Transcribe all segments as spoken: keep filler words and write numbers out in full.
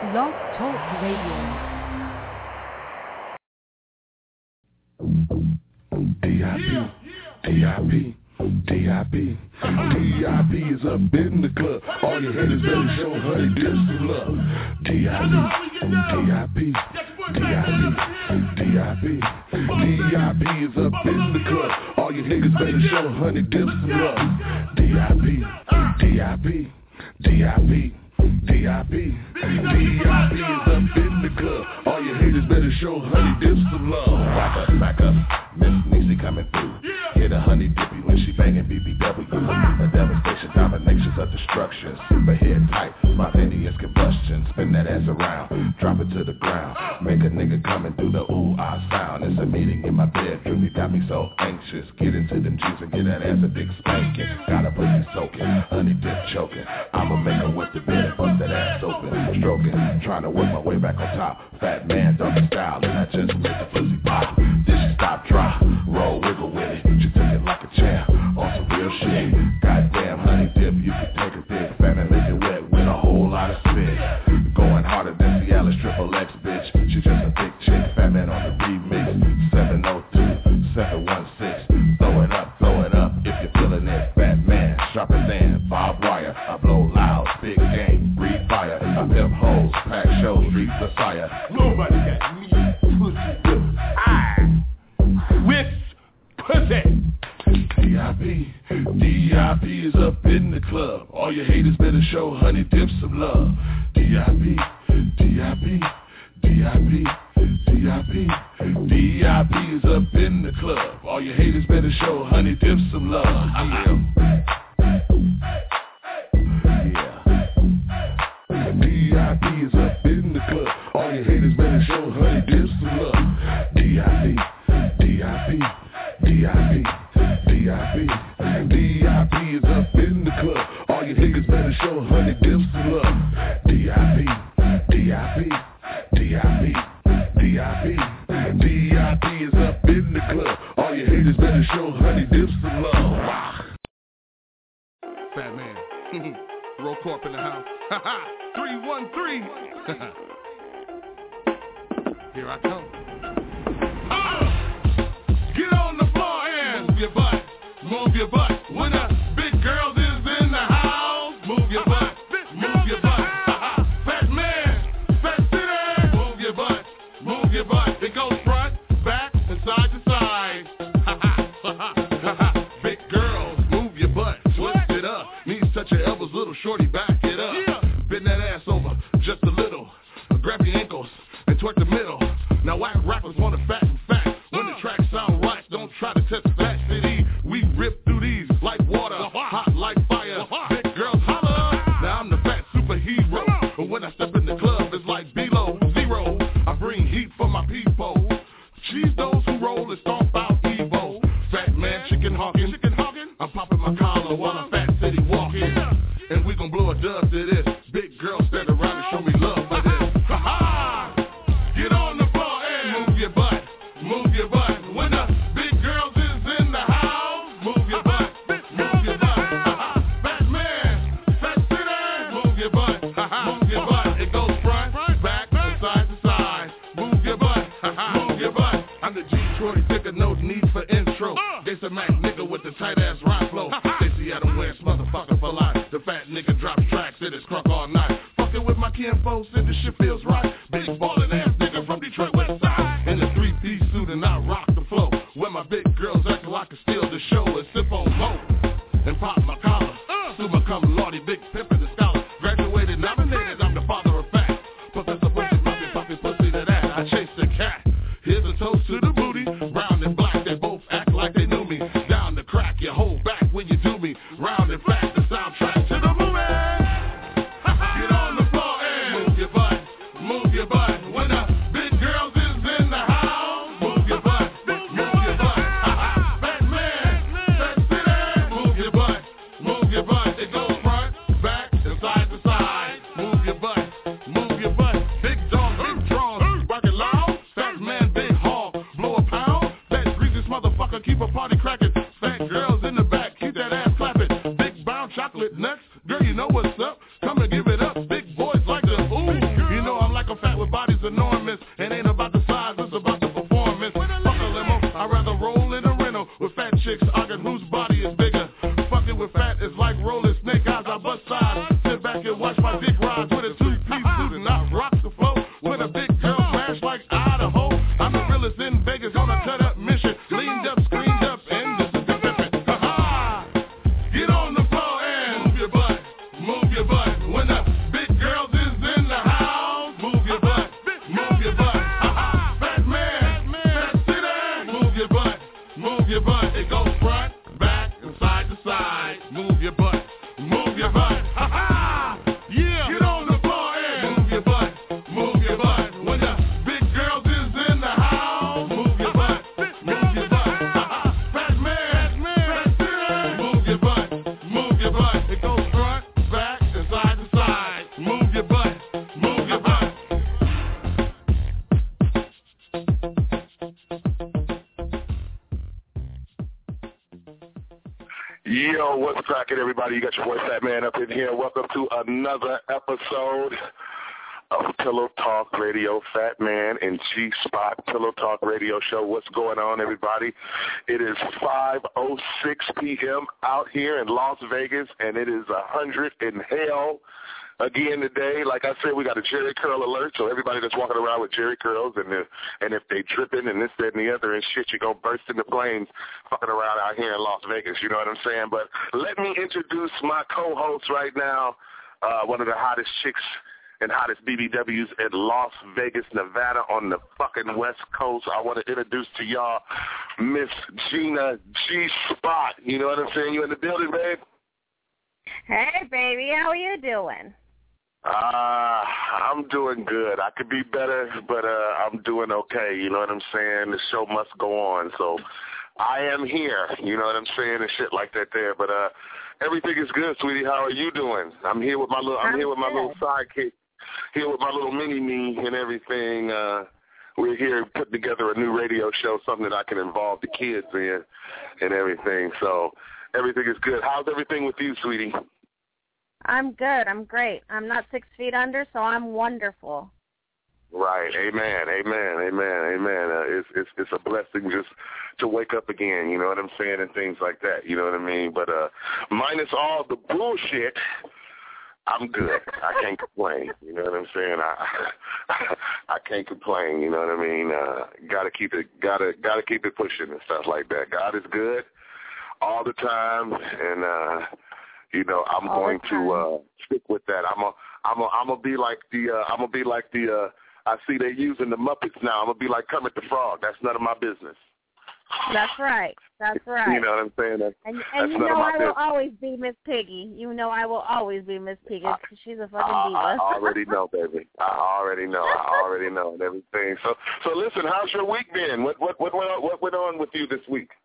Blog Talk Radio. D I P, D I P, D I P, D I P is up in the club. All your haters better show honey dips some love. D I P, D I P, D I P, D I P, D I P is up in the club. All your haters better show honey dips some love. D I P, D I P, D I P. D I P, D I P is up in the club. All your haters better show honey dips some love. Back up, back up, Miss Niecy coming through. Hit a honey dippy when she banging B B W. A devastation, dominations of destruction. Super head tight, spontaneous combustion. Spin that ass around, drop it to the ground. Make a nigga come and do the ooh ah sound. It's a meeting in my bedroom, you got me so anxious. Get into them jeans and get that ass a big spanking. Got a pussy soaking, honey dip choking. I'ma make her with the bed. Bust that ass open, stroking, trying to work my way back on top. Fat man, doggy style, and I just make the pussy pop. Did she stop, drop, roll, wiggle with it? She took it like a champ, on some real shit. Goddamn honey dip, you can take a dick, fat and make it wet with a whole lot of spit. Going harder than Cialis triple X, bitch. She just a big chick, fat man on the remix. seven oh two, seven one six, throw it up, throw it up if you're feeling it. Fat man, sharper than barbed wire. I blow loud, big game, breathe fire. I pimp hoes, pack shows, street messiah. Nobody got me, pussy. I with pussy. D I P, D I P is up in the club. All your haters better show honey dip some love. D I P, D I P, D I P, D I P, D I P is up in the club. All your haters better show honey dip some love. Yeah. D I P is up in the club. All your haters better show honey dip some love. D I P, D I P, D I P, D I P, D I P is up in the club. All your haters better show honey dip some love. D I P, D I P, D I P, D I P, D I P is up in the club. All your haters better show honey dip some love. Fat man. Roll Corp in the house. three one three. Here I come. Uh, get on the floor and move your butt. Move your butt. When the big girls is in the house, move your butt. Move your butt. Fat man, fat city. Move your butt. Move your butt. It goes front, back, and side to side. Big girls, move your butt. Twist it up. Knees touch your elbows, little shorty, back it up. Yeah. Bend that ass over just a little. Grab your ankles and twerk the middle. Now whack rappers want to fat and fat. When the track sound right, don't try to test that city. We rip through these like water, hot like fire. Big girls holler. Now I'm the fat superhero. But when I step in the club, it's like below zero. I bring heat for my people. Cheese those who roll and stomp out Evo. Fat man, chicken hawking. I'm popping my collar while I'm fat city walking. And we gon' blow a dub to this. Big girl stand around and show me love for this. Ha ha! Get on the floor and move your butt. Move your butt. When the big girls is in the house, move your butt. Move your butt. Ha ha! Fat man, fat city. Move your butt. Ha ha! Move your butt. It goes front, back, and side to side. Move your butt. Ha ha! Move your butt. I'm the G Shorty, thicker, no need for intro. Jason Mac nigga with the tight ass rhyme flow. Stacey Adam West motherfucker for life. The fat nigga drops tracks, it is crunk all night. Fucking with my kinfolks and this shit feels right. Big ballin' ass nigga from Detroit West Side. In a three-piece suit and I rock the flow. When my big girls actin' like I steal the show and sip on low and pop my collar. Sue my cum Lordy, big pimpin' the scholar. Graduated, nominated, I'm the father of fact. Put this a pussy, puppy, puppy, pussy to that. I chase the cat. Here's a toast to the booty. Brown and black, they both act like they knew me. Down the crack, you hold back when you do me. Round and fat, the soundtrack to the movie. Get on the floor and move your butt. Move your butt. When the big girls is in the house, move your butt. Move your butt. Fat man, fat city. Move your butt. Move your butt. It goes front, back, and side to side. Move your butt. big rides with a two-piece suit and I rock the flow with a big girl smash like Idaho. I'm the realest in Vegas on a cut-up mission, leaned up, screened up, and this is the pimpin'. Ha-ha! Get on the floor and move your butt, move your butt. When the big girls is in the house, move your butt, move your butt. Ha-ha! Fat man, fat city, move your butt, move your butt. It goes front, back, and side to side. Move your butt, move your butt. Ha-ha! Yeah! Get on the floor and move your butt, move your butt. When the big girls is in the house, move your butt, move your butt. Ha-ha! Fat man, fat city, move your butt, move your butt. It goes front, back, and side to side. Move your butt, move your butt. Yo, what's cracking, everybody? You got your boy Fat Man up in here. Welcome to another episode of Pillow Talk Radio. Fat Man and G-Spot Pillow Talk Radio Show. What's going on, everybody? It is five oh six p.m. out here in Las Vegas, and it is one hundred in hell again today. Like I said, we got a Jerry Curl alert, so everybody that's walking around with Jerry Curls, and if, and if they dripping and this, that, and the other and shit, you're going to burst into flames fucking around out here in Las Vegas. You know what I'm saying? But let me introduce my co-host right now, uh, one of the hottest chicks and hottest B B Ws in Las Vegas, Nevada, on the fucking West Coast. I want to introduce to y'all Miss Gina G-Spot. You know what I'm saying? You in the building, babe? Hey, baby. How are you doing? Uh, I'm doing good. I could be better, but uh, I'm doing okay. You know what I'm saying? The show must go on. So I am here. You know what I'm saying? And shit like that there. But uh, everything is good, sweetie. How are you doing? I'm here with my little. I'm, I'm here with my little sidekick. Here with my little mini me and everything. Uh, we're here putting together a new radio show, something that I can involve the kids in and everything. So everything is good. How's everything with you, sweetie? I'm good. I'm great. I'm not six feet under, so I'm wonderful. Right. Amen. Amen. Amen. Amen. Uh, it's it's it's a blessing just to wake up again. You know what I'm saying, and things like that. You know what I mean. But uh, minus all the bullshit, I'm good. I can't complain. You know what I'm saying? I I can't complain. You know what I mean? Uh, gotta keep it. Gotta gotta keep it pushing and stuff like that. God is good all the time, and. uh You know, I'm All going to uh, stick with that. I'm a, I'm a, I'm gonna be like the, uh, I'm gonna be like the. Uh, I see they're using the Muppets now. I'm gonna be like Kermit the Frog. That's none of my business. That's right. That's right. You know what I'm saying? That's, and that's and you none know of my I business. will always be Miss Piggy. You know I will always be Miss Piggy. I, She's a fucking I, diva. I already know, baby. I already know. I already know and everything. So, so listen. How's your week been? What, what, what, what, what went on with you this week?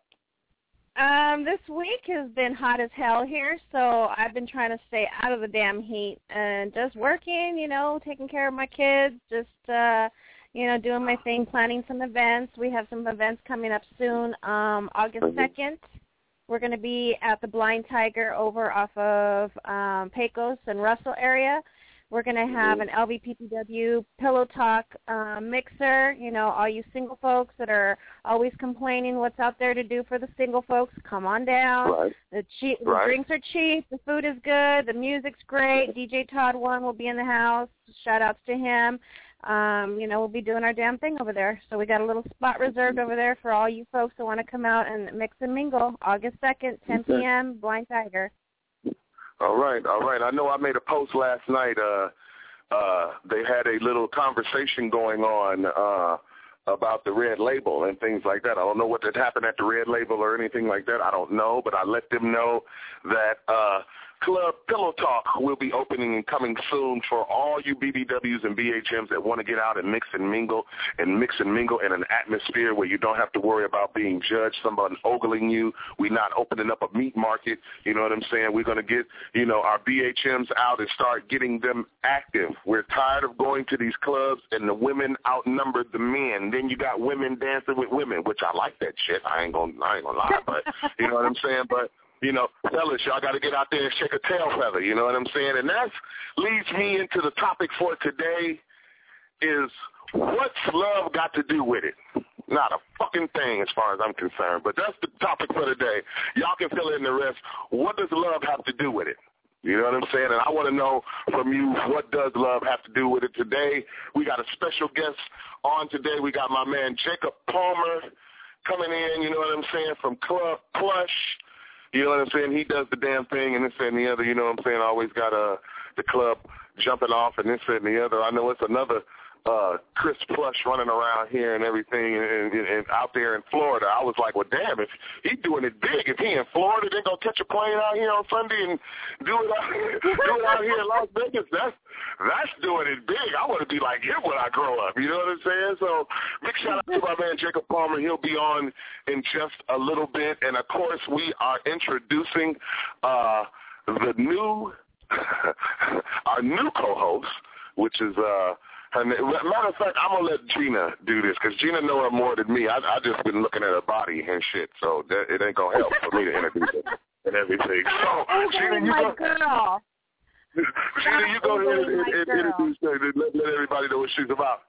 Um, this week has been hot as hell here, so I've been trying to stay out of the damn heat and just working, you know, taking care of my kids, just, uh, you know, doing my thing, planning some events. We have some events coming up soon. Um, August second, we're going to be at the Blind Tiger over off of um, Pecos and Russell area. We're going to have an L V P P W Pillow Talk um, mixer. You know, all you single folks that are always complaining what's out there to do for the single folks, come on down. Right. The, cheap, right. the drinks are cheap. The food is good. The music's great. D J Todd One will be in the house. Shout-outs to him. Um, you know, we'll be doing our damn thing over there. So we got a little spot reserved over there for all you folks that want to come out and mix and mingle. August second, ten p.m., Blind Tiger. All right, all right. I know I made a post last night. Uh, uh, they had a little conversation going on uh, about the Red Label and things like that. I don't know what had happened at the Red Label or anything like that. I don't know, but I let them know that uh, Club Pillow Talk will be opening and coming soon for all you B B Ws and B H Ms that want to get out and mix and mingle and mix and mingle in an atmosphere where you don't have to worry about being judged, somebody ogling you. We're not opening up a meat market. You know what I'm saying? We're going to get, you know, our B H Ms out and start getting them active. We're tired of going to these clubs and the women outnumber the men. Then you got women dancing with women, which I like that shit. I ain't gonna, I ain't gonna lie, but you know what I'm saying? But you know, fellas, y'all got to get out there and shake a tail feather, you know what I'm saying? And that leads me into the topic for today is what's love got to do with it? Not a fucking thing as far as I'm concerned, but that's the topic for today. Y'all can fill in the rest. What does love have to do with it? You know what I'm saying? And I want to know from you, what does love have to do with it today? We got a special guest on today. We got my man Jacob Palmer coming in, you know what I'm saying, from Club Plush. You know what I'm saying? He does the damn thing and this and the other, you know what I'm saying? Always got uh, the club jumping off and this and the other. I know it's another uh, Chris Plush running around here and everything and, and, and out there in Florida. I was like, well, damn, if he's doing it big, if he in Florida, then go catch a plane out here on Sunday and do it out, do it out here in Las Vegas, that's, that's doing it big. I want to be like him when I grow up, you know what I'm saying? So big shout out to my man Jacob Palmer. He'll be on in just a little bit. And, of course, we are introducing uh, the new, our new co-host, which is uh, – her name. Matter of fact, I'm going to let Gina do this because Gina know her more than me. I, I just been looking at her body and shit, so that, it ain't going to help for me to introduce her and everything. So, Gina, you go, girl. Gina, you go ahead and, and, and introduce her and let, let everybody know what she's about.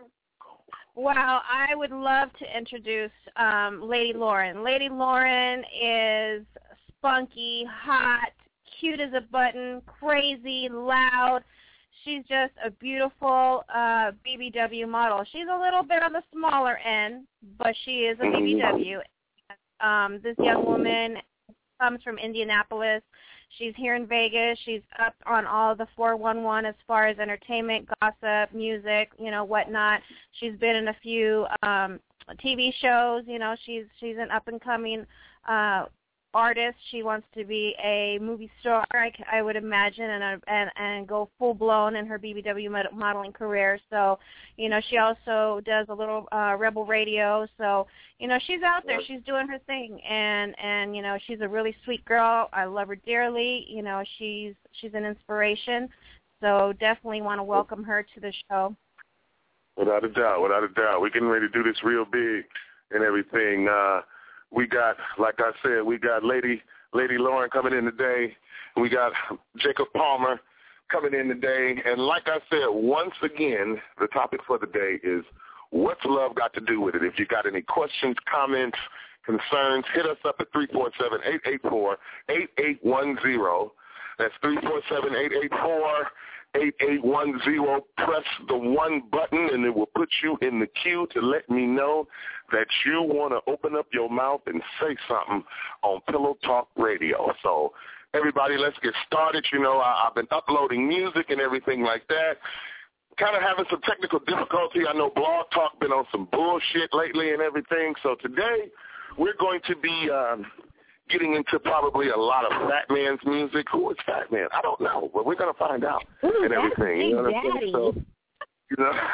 Well, I would love to introduce um, Lady Lauren. Lady Lauren is spunky, hot, cute as a button, crazy, loud. She's just a beautiful uh, B B W model. She's a little bit on the smaller end, but she is a B B W. Um, this young woman comes from Indianapolis. She's here in Vegas. She's up on all the four one one as far as entertainment, gossip, music, you know, whatnot. She's been in a few um, T V shows. You know, she's she's an up-and-coming uh artist. She wants to be a movie star, I, I would imagine, and, uh, and and go full blown in her B B W modeling career. So, you know, she also does a little uh, Rebel Radio. So, you know, she's out there. She's doing her thing, and and you know, she's a really sweet girl. I love her dearly. You know, she's she's an inspiration. So, definitely want to welcome her to the show. Without a doubt, without a doubt, we're getting ready to do this real big and everything. Uh, We got, like I said, we got Lady Lady Lauren coming in today. We got Jacob Palmer coming in today. And like I said, once again, the topic for the day is what's love got to do with it? If you got any questions, comments, concerns, hit us up at three four seven, eight eight four, eight eight one zero. That's three four seven, eight eight four, eight eight one zero. Press the one button, and it will put you in the queue to let me know that you want to open up your mouth and say something on Pillow Talk Radio. So, everybody, let's get started. You know, I, I've been uploading music and everything like that. Kind of having some technical difficulty. I know Blog Talk been on some bullshit lately and everything. So today, we're going to be um, getting into probably a lot of Fat Man's music. Who is Fat Man? I don't know, but we're going to find out. Ooh, and everything. Big you know what Daddy. I'm saying? So, you know,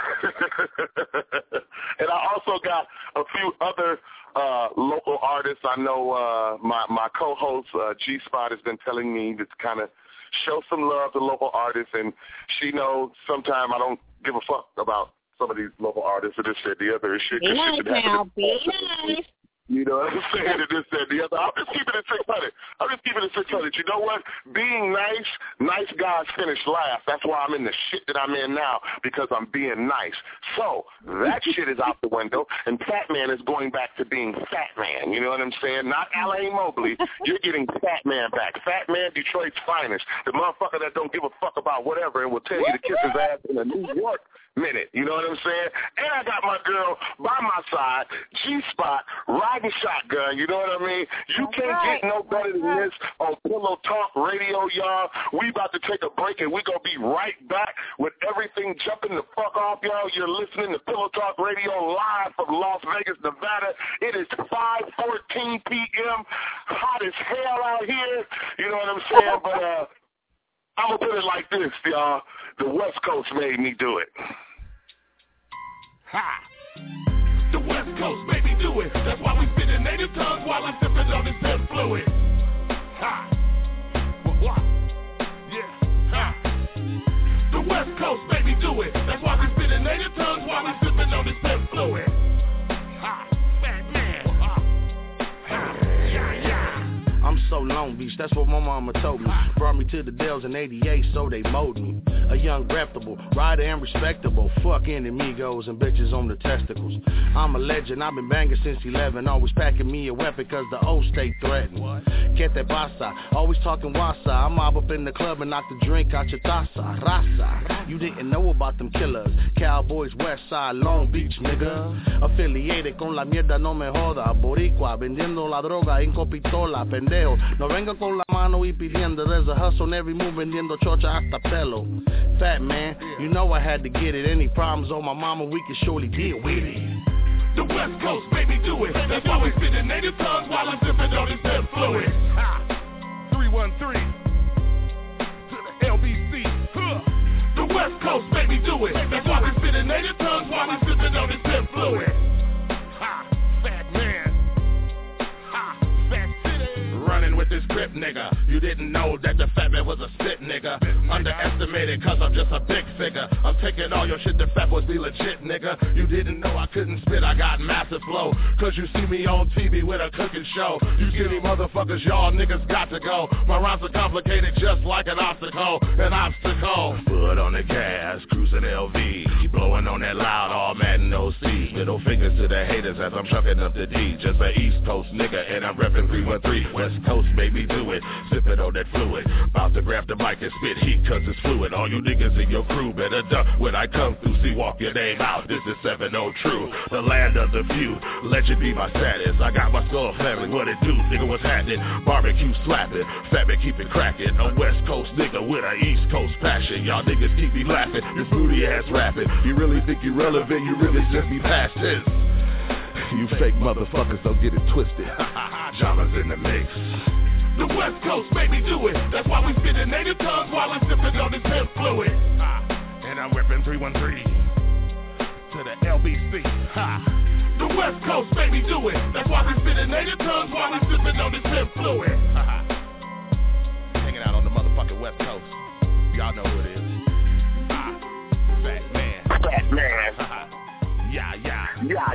and I also got a few other uh, local artists. I know uh, my my co-host uh, G Spot has been telling me to kind of show some love to local artists, and she knows sometimes I don't give a fuck about some of these local artists or this, that, the other. Shit, be nice now, be nice. You know what I'm saying? And this, that, the other. I'm just keeping it six hundred. I'm just keeping it six hundred. You know what? Being nice, nice guys finish last. That's why I'm in the shit that I'm in now, because I'm being nice. So that shit is out the window, and Fat Man is going back to being Fat Man. You know what I'm saying? Not L A Mobley. You're getting Fat Man back. Fat Man, Detroit's finest. The motherfucker that don't give a fuck about whatever and will tell you to kiss his ass in a New York minute. You know what I'm saying? And I got my girl by my side, G-Spot, riding shotgun. You know what I mean? You That's can't right. get no better than this on Pillow Talk Radio, y'all. We about to take a break, and we going to be right back with everything jumping the fuck off, y'all. You're listening to Pillow Talk Radio live from Las Vegas, Nevada. It is five fourteen p.m., hot as hell out here. You know what I'm saying? But uh, I'm going to put it like this, y'all. The West Coast made me do it. Ha! The West Coast made me do it. That's why we spit in native tongues while I'm sipping on this hemp fluid. Ha! What? What? Yeah. Ha! The West Coast made me do it. That's why we spit in native tongues while I'm sipping on this hemp fluid. Ha! Fat Man. Ha! Ha! Yeah, yeah. I'm so Long Beach, that's what my mama told me. Brought me to the Dells in eighty-eight, so they molded me. a young reputable, rider and respectable. Fuck any amigos and bitches on the testicles. I'm a legend, I've been banging since eleven. Always packing me a weapon cause the old stay threatened. Get that basa, always talking wasa. I mob up in the club and knock the drink out your taza. Raza, you didn't know about them killers. Cowboys, West Side, Long Beach, nigga. Affiliated con la mierda, no me joda. Boricua, vendiendo la droga en copitola, pendejo. No venga con la mano y pidiendo. There's a hustle in every move, vendiendo chocha hasta pelo. Fat man, you know I had to get it. Any problems on my mama, we can surely deal with it. The West Coast, baby, do it. That's why we spit in native tongues while I'm sipping on this hemp fluid. Ha! three one three to the L B C. Huh. The West Coast, baby, do it. That's why we spit in native tongues while I'm sipping on this hemp fluid. Ha! Fat man. Ha! Fat city. Running with this grip, nigga. You didn't know that the fat man was a spit, nigga. Underestimated cause I'm just a big figure. I'm taking all your shit, the fat boys be legit, nigga. You didn't know I couldn't spit, I got massive flow. Cause you see me on T V with a cooking show. You skinny motherfuckers, y'all niggas got to go. My rhymes are complicated just like an obstacle. An obstacle. Foot on the gas, cruising L V. Blowing on that loud, all mad and O C. Middle fingers to the haters as I'm chucking up the D. Just an East Coast nigga and I'm reppin' three one three. West Coast, baby, do it. Sippin' on that fluid. About to grab the mic and spit heat cause it's fluid. All you niggas in your crew better duck when I come through. See, walk your name out. This is seven oh True. The land of the few. Legend be my status. I got my skull family. What it do? Nigga, what's happening? Barbecue slapping. Fat man keep it cracking. A West Coast nigga with a East Coast passion. Y'all niggas keep me laughing. This booty ass rapping. You really think you relevant? You really just be past tense. You fake motherfuckers don't get it twisted. Jama's in the mix. The West Coast, baby, do it. That's why we spit in native tongues while I'm sipping on this hemp fluid. Ha. And I'm reppin' three one three to the L B C. Ha. The West Coast, baby, do it. That's why we spit in native tongues while I'm sipping on this hemp fluid. Ha. Hanging out on the motherfucking West Coast. Y'all know who it is. Ha. Fat man. Fat man. Ha. Yeah, yeah. Yeah,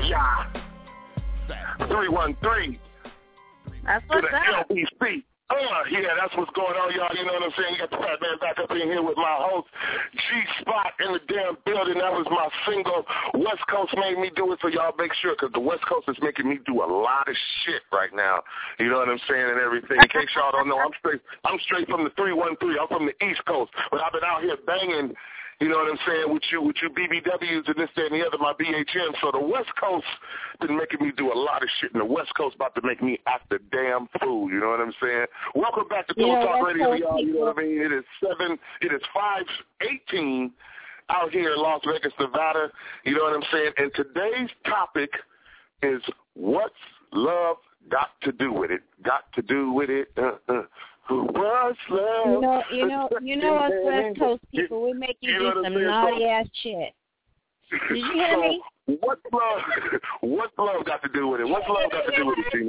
yeah. three one three That's to what's the up. L B C. Uh, yeah, that's what's going on, y'all. You know what I'm saying? You got the Fat Man back up in here with my host, G-Spot, in the damn building. That was my single. West Coast made me do it, so y'all make sure, because the West Coast is making me do a lot of shit right now. You know what I'm saying, and everything. In case y'all don't know, I'm straight I'm straight from the three one three. I'm from the East Coast, but I've been out here banging, you know what I'm saying, with you, with you B B Ws and this, that, and the other, my B H M. So the West Coast been making me do a lot of shit, and the West Coast about to make me act a damn fool. You know what I'm saying? Welcome back to Pillow Talk Radio, y'all. You know what I mean? It is seven. It is five eighteen out here in Las Vegas, Nevada. You know what I'm saying? And today's topic is what's love got to do with it? Got to do with it? Uh, uh. What's love? You know, you know, you know us West Coast people, we make you, you do some naughty ass shit. Did you hear so, me? What's love? What's love got to do with it? What's love got to do with it, Gina?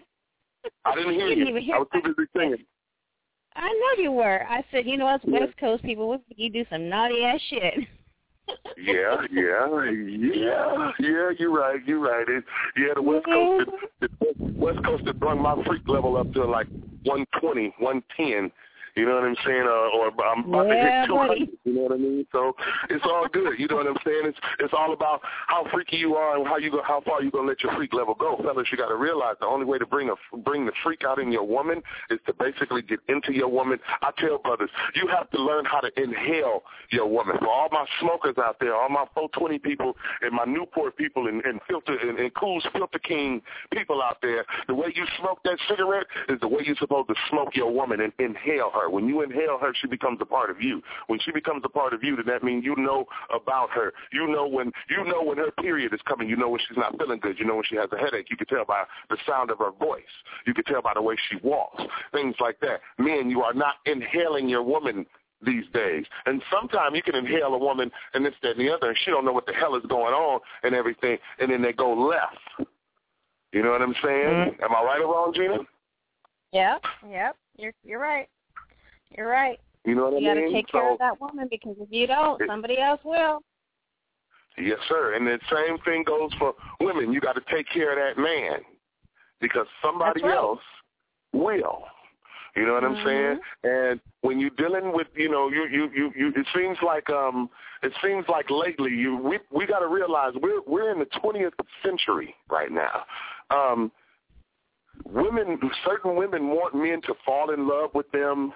I didn't hear you. you. I was too busy singing. I know you were. I said, you know us West Coast people, we make you do some naughty ass shit. yeah, yeah, yeah, yeah. You're right. You're right. It, yeah, the West Coast, the, the West Coast had brought my freak level up to like one twenty, one ten. You know what I'm saying? Uh, or I'm about yeah, to hit two hundred. buddy. You know what I mean? So it's all good. You know what I'm saying? It's it's all about how freaky you are and how you go, how far you gonna let your freak level go, fellas. You got to realize the only way to bring a bring the freak out in your woman is to basically get into your woman. I tell brothers, you have to learn how to inhale your woman. For all my smokers out there, all my four twenty people and my Newport people and, and filter and, and Cool's Filter King people out there, the way you smoke that cigarette is the way you're supposed to smoke your woman and inhale her. When you inhale her, she becomes a part of you. When she becomes a part of you, then that means you know about her. You know when you know when her period is coming. You know when she's not feeling good. You know when she has a headache. You can tell by the sound of her voice. You can tell by the way she walks. Things like that. Men, you are not inhaling your woman these days. And sometimes you can inhale a woman and this, that, and the other, and she don't know what the hell is going on and everything, and then they go left. You know what I'm saying? Mm-hmm. Am I right or wrong, Gina? Yep, yep. You're you're right. You're right. You know what you I mean? You got to take so, care of that woman, because if you don't, it, somebody else will. Yes, sir. And the same thing goes for women. You got to take care of that man, because somebody right. else will. You know what mm-hmm. I'm saying? And when you're dealing with, you know, you, you, you, you it seems like um, it seems like lately you we we got to realize we're we're in the twentieth century right now. Um, women, certain women want men to fall in love with them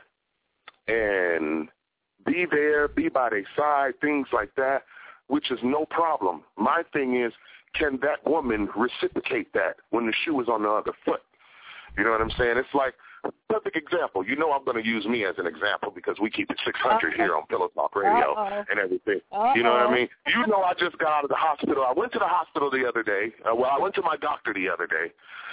and be there, be by their side, things like that, which is no problem. My thing is, can that woman reciprocate that when the shoe is on the other foot? You know what I'm saying? It's like, perfect example. You know I'm going to use me as an example because we keep it six hundred Uh-oh. Here on Pillow Talk Radio Uh-oh. And everything. Uh-oh. You know what I mean? You know I just got out of the hospital. I went to the hospital the other day. Uh, well, I went to my doctor the other day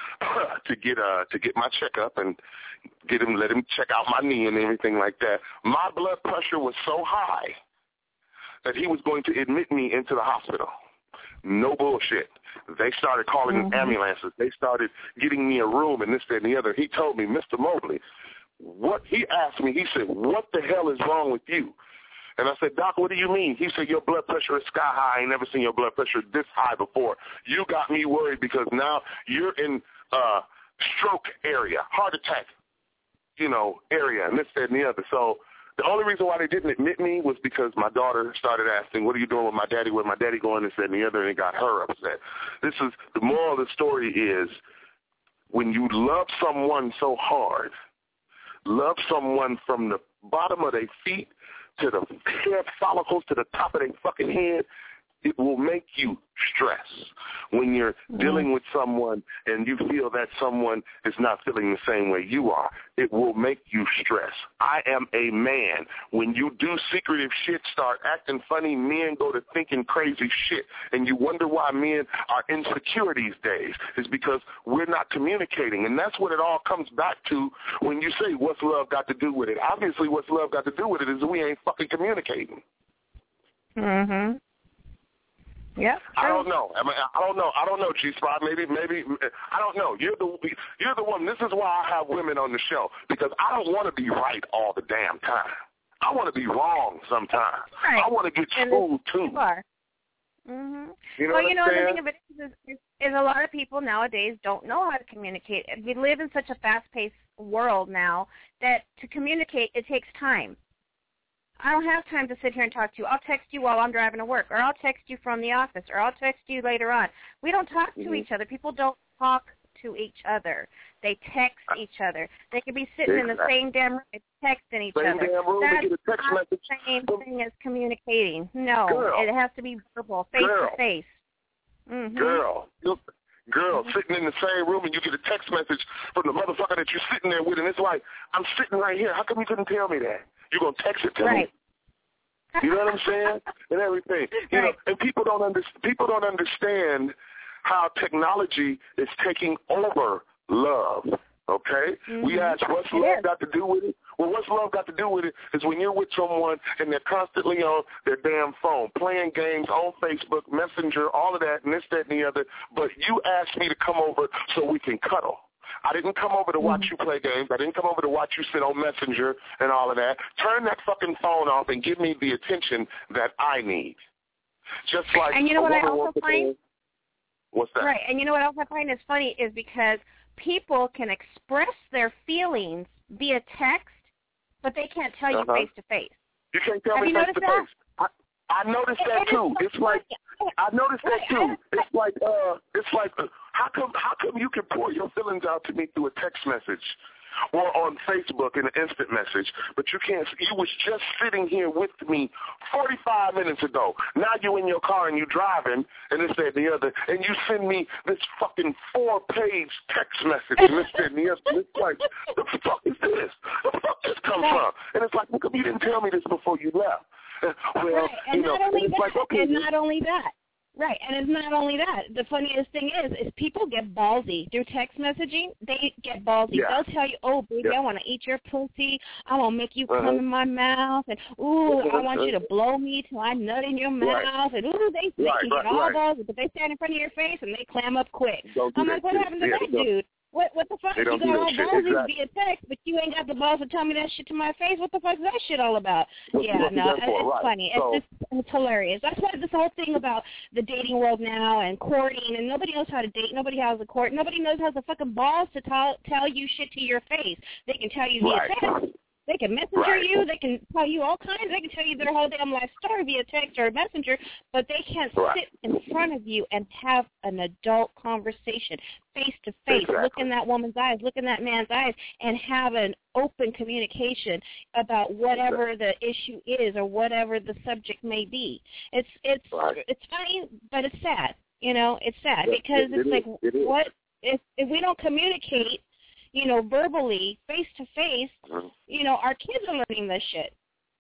to get uh to get my checkup and get him, let him check out my knee and everything like that. My blood pressure was so high that he was going to admit me into the hospital. No bullshit. They started calling mm-hmm. ambulances. They started getting me a room and this, that, and the other. He told me, Mister Mobley, what he asked me, he said, what the hell is wrong with you? And I said, Doc, what do you mean? He said, your blood pressure is sky high. I ain't never seen your blood pressure this high before. You got me worried because now you're in uh, stroke area, heart attack, you know, area, and this, that, and the other. So the only reason why they didn't admit me was because my daughter started asking, what are you doing with my daddy? Where my daddy going? This, that, and the other, and it got her upset. This is, the moral of the story is when you love someone so hard, love someone from the bottom of their feet to the hair follicles to the top of their fucking head, it will make you stress when you're mm-hmm. dealing with someone and you feel that someone is not feeling the same way you are. It will make you stress. I am a man. When you do secretive shit, start acting funny, men go to thinking crazy shit, and you wonder why men are insecure these days. It's because we're not communicating, and that's what it all comes back to when you say, what's love got to do with it? Obviously, what's love got to do with it is we ain't fucking communicating. Mm-hmm. Yeah, I don't know. I mean, I don't know. I don't know, G-Spot. Maybe, maybe. I don't know. You're the you're the one. This is why I have women on the show, because I don't want to be right all the damn time. I want to be wrong sometimes. Right. I want to get screwed too. You are. Mm-hmm. You know well, what you know, I'm the saying? thing of it is, is, is a lot of people nowadays don't know how to communicate. We live in such a fast-paced world now that to communicate, it takes time. I don't have time to sit here and talk to you. I'll text you while I'm driving to work, or I'll text you from the office, or I'll text you later on. We don't talk to mm-hmm. each other. People don't talk to each other. They text each other. They could be sitting exactly. in the same damn room and texting each same other. Damn room That's get a text not message. the same thing as communicating. No, Girl. it has to be verbal, face Girl. to face. Mm-hmm. Girl, you, girl, mm-hmm. sitting in the same room and you get a text message from the motherfucker that you're sitting there with, and it's like, I'm sitting right here. How come you couldn't tell me that? You're going to text it to right. me. You know what I'm saying? And everything. You right. know, and people don't under, people don't understand how technology is taking over love. Okay? Mm-hmm. We ask, what's it love is. got to do with it? Well, what's love got to do with it is when you're with someone and they're constantly on their damn phone, playing games on Facebook, Messenger, all of that, and this, that, and the other, but you asked me to come over so we can cuddle. I didn't come over to watch mm-hmm. you play games. I didn't come over to watch you sit on Messenger and all of that. Turn that fucking phone off and give me the attention that I need. Just like and you know a what I woman also wants to find? say, what's that? Right, and you know what else I find is funny is because people can express their feelings via text, but they can't tell you uh-huh. face to face. You can't tell Have me you face to that? face. I, I noticed it, that it too. So it's like I noticed right. that too. It's like uh, it's like uh, how come how come you can pour your feelings out to me through a text message or on Facebook in an instant message, but you can't. You was just sitting here with me forty-five minutes ago. Now you in your car and you driving and this, that, and the other, and you send me this fucking four-page text message and this, that, and the other. It's like, the fuck is this? The fuck this come from? And it's like, how come you didn't tell me this before you left? Well, right, and you know, not only and that, like, okay, and not only that, right, and it's not only that. The funniest thing is, is people get ballsy through text messaging. They get ballsy. Yeah. They'll tell you, "Oh, baby, yeah. I want to eat your pussy. I want to make you uh-huh. come in my mouth, and ooh, uh-huh. I want you to blow me till I nut in your right. mouth, and ooh, they, they right, can right, get all right. those, but they stand in front of your face and they clam up quick." Don't do I'm that like, "What shit. happened to yeah, that don't. dude?" What what the fuck? They You don't got do that all shit. balls Exactly. via text, but you ain't got the balls to tell me that shit to my face. What the fuck is that shit all about? What's yeah, what's no, that it's for? Right. funny. So, It's just it's hilarious. That's why this whole thing about the dating world now and courting, and nobody knows how to date. Nobody has a court. Nobody knows how the fucking balls to tell tell you shit to your face. They can tell you via right. text. They can messenger Right. you. They can tell you all kinds. They can tell you their whole damn life story via text or messenger, but they can't Right. sit in front of you and have an adult conversation, face to face. Exactly. Look in that woman's eyes, look in that man's eyes, and have an open communication about whatever the issue is or whatever the subject may be. It's it's Right. it's funny, but it's sad. You know, it's sad Yeah, because it- it's it like is. It is. what if if we don't communicate, you know, verbally, face to face, you know, our kids are learning this shit.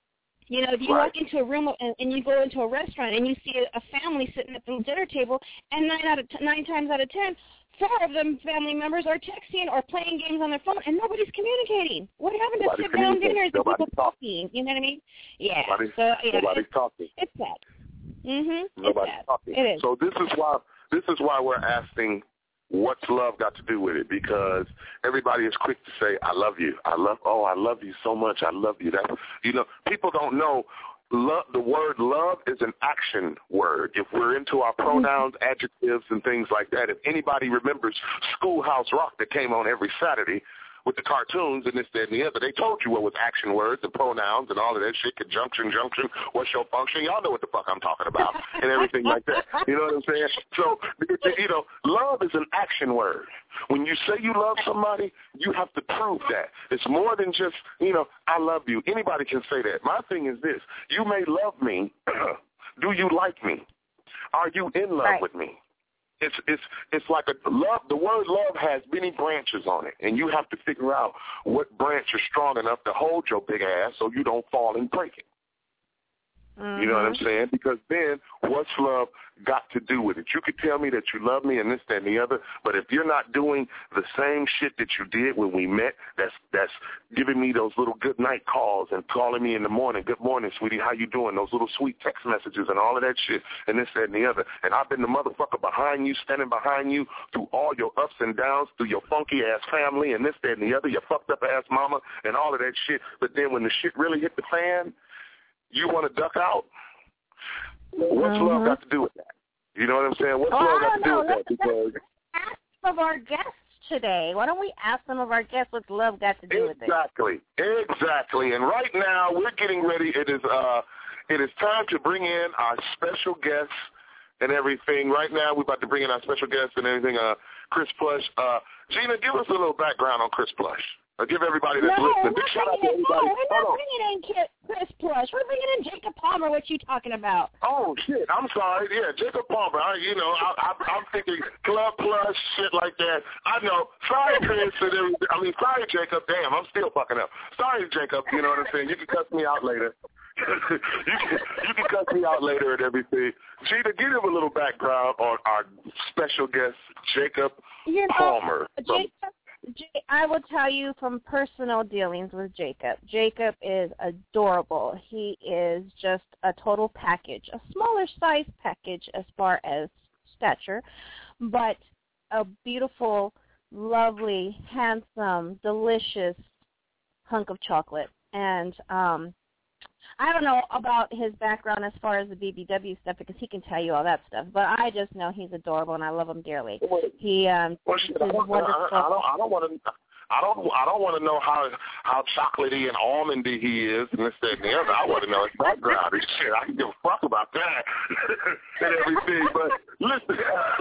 You know, if you Right. walk into a room and, and you go into a restaurant and you see a, a family sitting at the dinner table, and nine out of t- nine times out of ten, four of them family members are texting or playing games on their phone, and nobody's communicating. What happened to Nobody's sit down communicating. dinners and Nobody's people talking. talking? You know what I mean? Yeah. Nobody's, so yeah, nobody's it's, talking. it's sad. Mhm. Nobody's it's sad. talking. It is. So this is why this is why we're asking, what's love got to do with it? Because everybody is quick to say, I love you. I love, oh, I love you so much. I love you. That, you know, people don't know love, the word love is an action word. If we're into our pronouns, adjectives, and things like that, if anybody remembers Schoolhouse Rock that came on every Saturday with the cartoons and this, that, and the other, they told you what was action words and pronouns and all of that shit, conjunction, junction, what's your function? Y'all know what the fuck I'm talking about and everything like that. You know what I'm saying? So, you know, love is an action word. When you say you love somebody, you have to prove that. It's more than just, you know, I love you. Anybody can say that. My thing is this. You may love me. Do you like me? Are you in love Right. with me? It's it's it's like a love. The word love has many branches on it, and you have to figure out what branch is strong enough to hold your big ass so you don't fall and break it. Mm-hmm. You know what I'm saying? Because then what's love got to do with it? You could tell me that you love me and this, that, and the other, but if you're not doing the same shit that you did when we met, that's that's giving me those little good night calls and calling me in the morning, good morning, sweetie, how you doing? Those little sweet text messages and all of that shit and this, that, and the other. And I've been the motherfucker behind you, standing behind you through all your ups and downs, through your funky-ass family and this, that, and the other, your fucked-up-ass mama and all of that shit. But then when the shit really hit the fan, you want to duck out? What's Mm-hmm. love got to do with that? You know what I'm saying? What's Well, love I got don't to do know. with that? Let's, Because let's ask some of our guests today. Why don't we ask some of our guests what's love got to do with it? exactly, exactly. And right now we're getting ready. It is uh, it is time to bring in our special guests and everything. Right now we're about to bring in our special guests and everything. Uh, Chris Plush. Uh, Gina, give us a little background on Chris Plush. Uh, give everybody that's No, listening. we're Big not shout out to bringing in, everybody. no, we're Hold not on. bringing in Ki- Chris Plush. We're bringing in Jacob Palmer. What you talking about? Oh shit! I'm sorry. Yeah, Jacob Palmer. I, you know, I, I, I'm thinking Club Plus, shit like that. I know. Sorry, Chris. And everything. I mean, sorry, Jacob. Damn, I'm still fucking up. Sorry, Jacob. You know what I'm saying? You can cuss me out later. you can you can cuss me out later and everything. Gina, give him a little background on our special guest, Jacob You know, Palmer. from- Jacob, J- I will tell you from personal dealings with Jacob. Jacob is adorable. He is just a total package, a smaller size package as far as stature, but a beautiful, lovely, handsome, delicious hunk of chocolate. And um, I don't know about his background as far as the B B W stuff because he can tell you all that stuff, but I just know he's adorable and I love him dearly. He um, Well, is shit, I, don't, wonderful. I, I don't. I don't want to. I don't. I don't want to know how how chocolatey and almondy he is, and this, that, and the other. I want to know his background and shit. I can give a fuck about that and everything. But listen,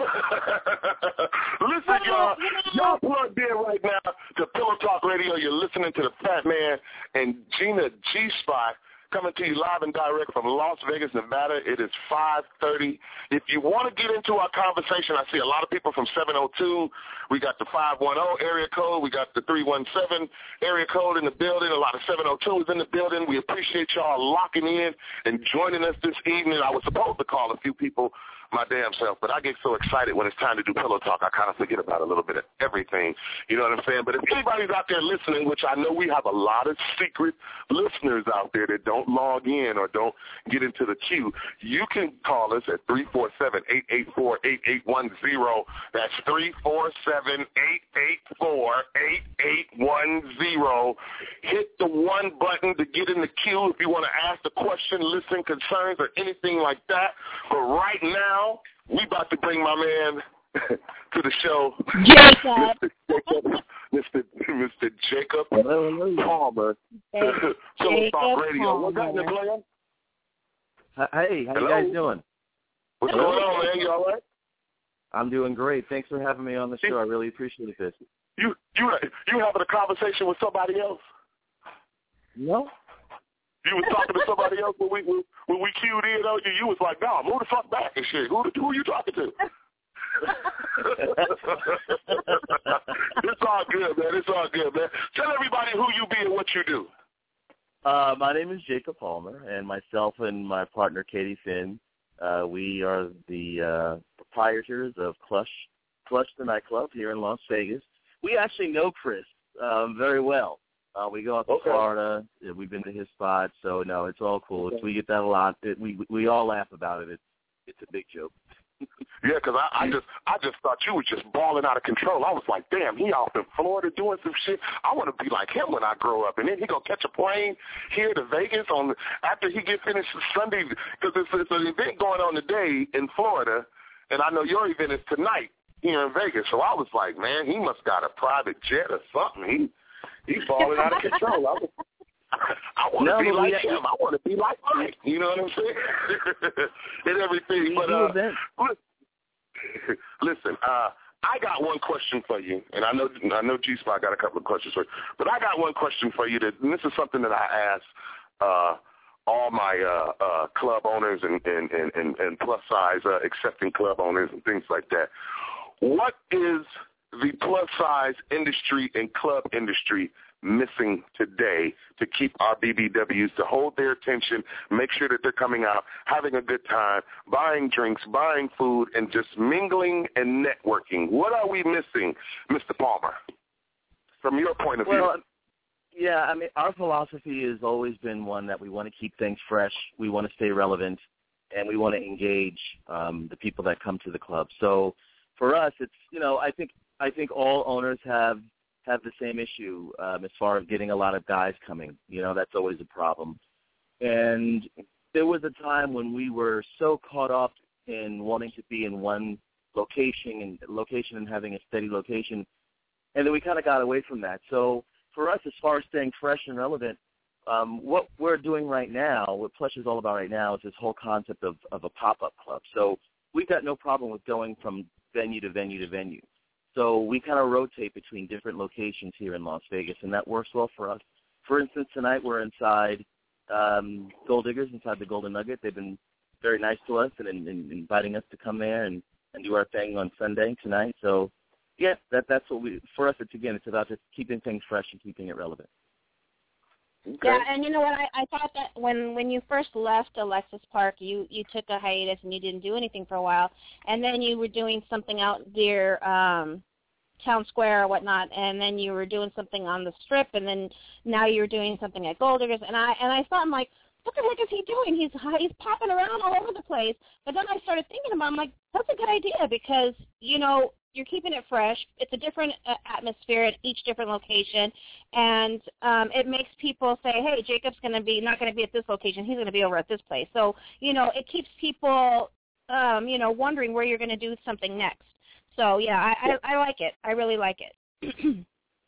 listen, y'all. Y'all plugged in right now to Pillow Talk Radio. You're listening to the Fat Man and Gina G Spot. Coming to you live and direct from Las Vegas, Nevada. It is five thirty. If you want to get into our conversation, I see a lot of people from seven oh two. We got the five one zero area code. We got the three one seven area code in the building. A lot of seven oh two is in the building. We appreciate y'all locking in and joining us this evening. I was supposed to call a few people my damn self. But I get so excited when it's time to do Pillow Talk, I kind of forget about a little bit of everything. You know what I'm saying? But if anybody's out there listening, which I know we have a lot of secret listeners out there that don't log in or don't get into the queue, you can call us at three four seven, eight eight four, eight eight one zero. That's three four seven, eight eight four, eight eight one zero. Hit the one button to get in the queue if you want to ask a question, listen, concerns, or anything like that. But right now, we about to bring my man to the show, Jacob. Mister Jacob, Mister Mister Jacob Palmer. Jacob Talk Radio. What's happening, player? Hey, how Hello? you guys doing? What's going on, man? You all right? I'm doing great. Thanks for having me on the show. I really appreciate this. You you you having a conversation with somebody else? No. You was talking to somebody else when we when, when we queued in on you. You was like, "Nah, move the fuck back and shit." Who who are you talking to? It's all good, man. It's all good, man. Tell everybody who you be and what you do. Uh, my name is Jacob Palmer, and myself and my partner Katie Finn, uh, we are the uh, proprietors of Clutch, Clutch the nightclub here in Las Vegas. We actually know Chris um, very well. Uh, we go out to Okay. Florida. We've been to his spot, so no, it's all cool. It's, we get that a lot. It, we we all laugh about it. It's it's a big joke. Yeah, because I, I just I just thought you were just balling out of control. I was like, damn, he off in Florida doing some shit. I want to be like him when I grow up. And then he gonna catch a plane here to Vegas on after he get finished Sunday, because it's, it's an event going on today in Florida, and I know your event is tonight here in Vegas. So I was like, man, he must got a private jet or something. He he's falling out of control. I was, I want to No, be but like we- him. I want to be like Mike. You know what I'm saying? And everything. We But do uh, events. listen, uh, I got one question for you, and I know I know G-Spot got a couple of questions for you, but I got one question for you. That and this is something that I ask uh, all my uh, uh, club owners and and, and, and, and plus size uh, accepting club owners and things like that. What is the plus size industry and club industry missing today to keep our B B Ws to hold their attention, make sure that they're coming out, having a good time, buying drinks, buying food, and just mingling and networking? What are we missing, Mister Palmer, from your point of view? Well, yeah, I mean, our philosophy has always been one that we want to keep things fresh, we want to stay relevant, and we want to engage um, the people that come to the club. So for us, it's, you know, I think I think all owners have have the same issue um, as far as getting a lot of guys coming. You know, that's always a problem. And there was a time when we were so caught up in wanting to be in one location and location and having a steady location, and then we kind of got away from that. So for us, as far as staying fresh and relevant, um, what we're doing right now, what Plush is all about right now, is this whole concept of, of a pop-up club. So we've got no problem with going from venue to venue to venue. So we kind of rotate between different locations here in Las Vegas, and that works well for us. For instance, tonight we're inside um, Gold Diggers, inside the Golden Nugget. They've been very nice to us and, and, and inviting us to come there and, and do our thing on Sunday tonight. So, yeah, that that's what we – for us, it's, again, it's about just keeping things fresh and keeping it relevant. Okay. Yeah, and you know what? I, I thought that when, when you first left Alexis Park, you, you took a hiatus and you didn't do anything for a while, and then you were doing something out there, um, Town Square or whatnot, and then you were doing something on the Strip, and then now you're doing something at Gold Diggers, and I and I thought, I'm like, what the heck is he doing? He's he's popping around all over the place. But then I started thinking about it, I'm like, that's a good idea because, you know, you're keeping it fresh. It's a different uh, atmosphere at each different location, and um, it makes people say, hey, Jacob's going to be not going to be at this location. He's going to be over at this place. So, you know, it keeps people, um, you know, wondering where you're going to do something next. So, yeah, I, I, I like it. I really like it. And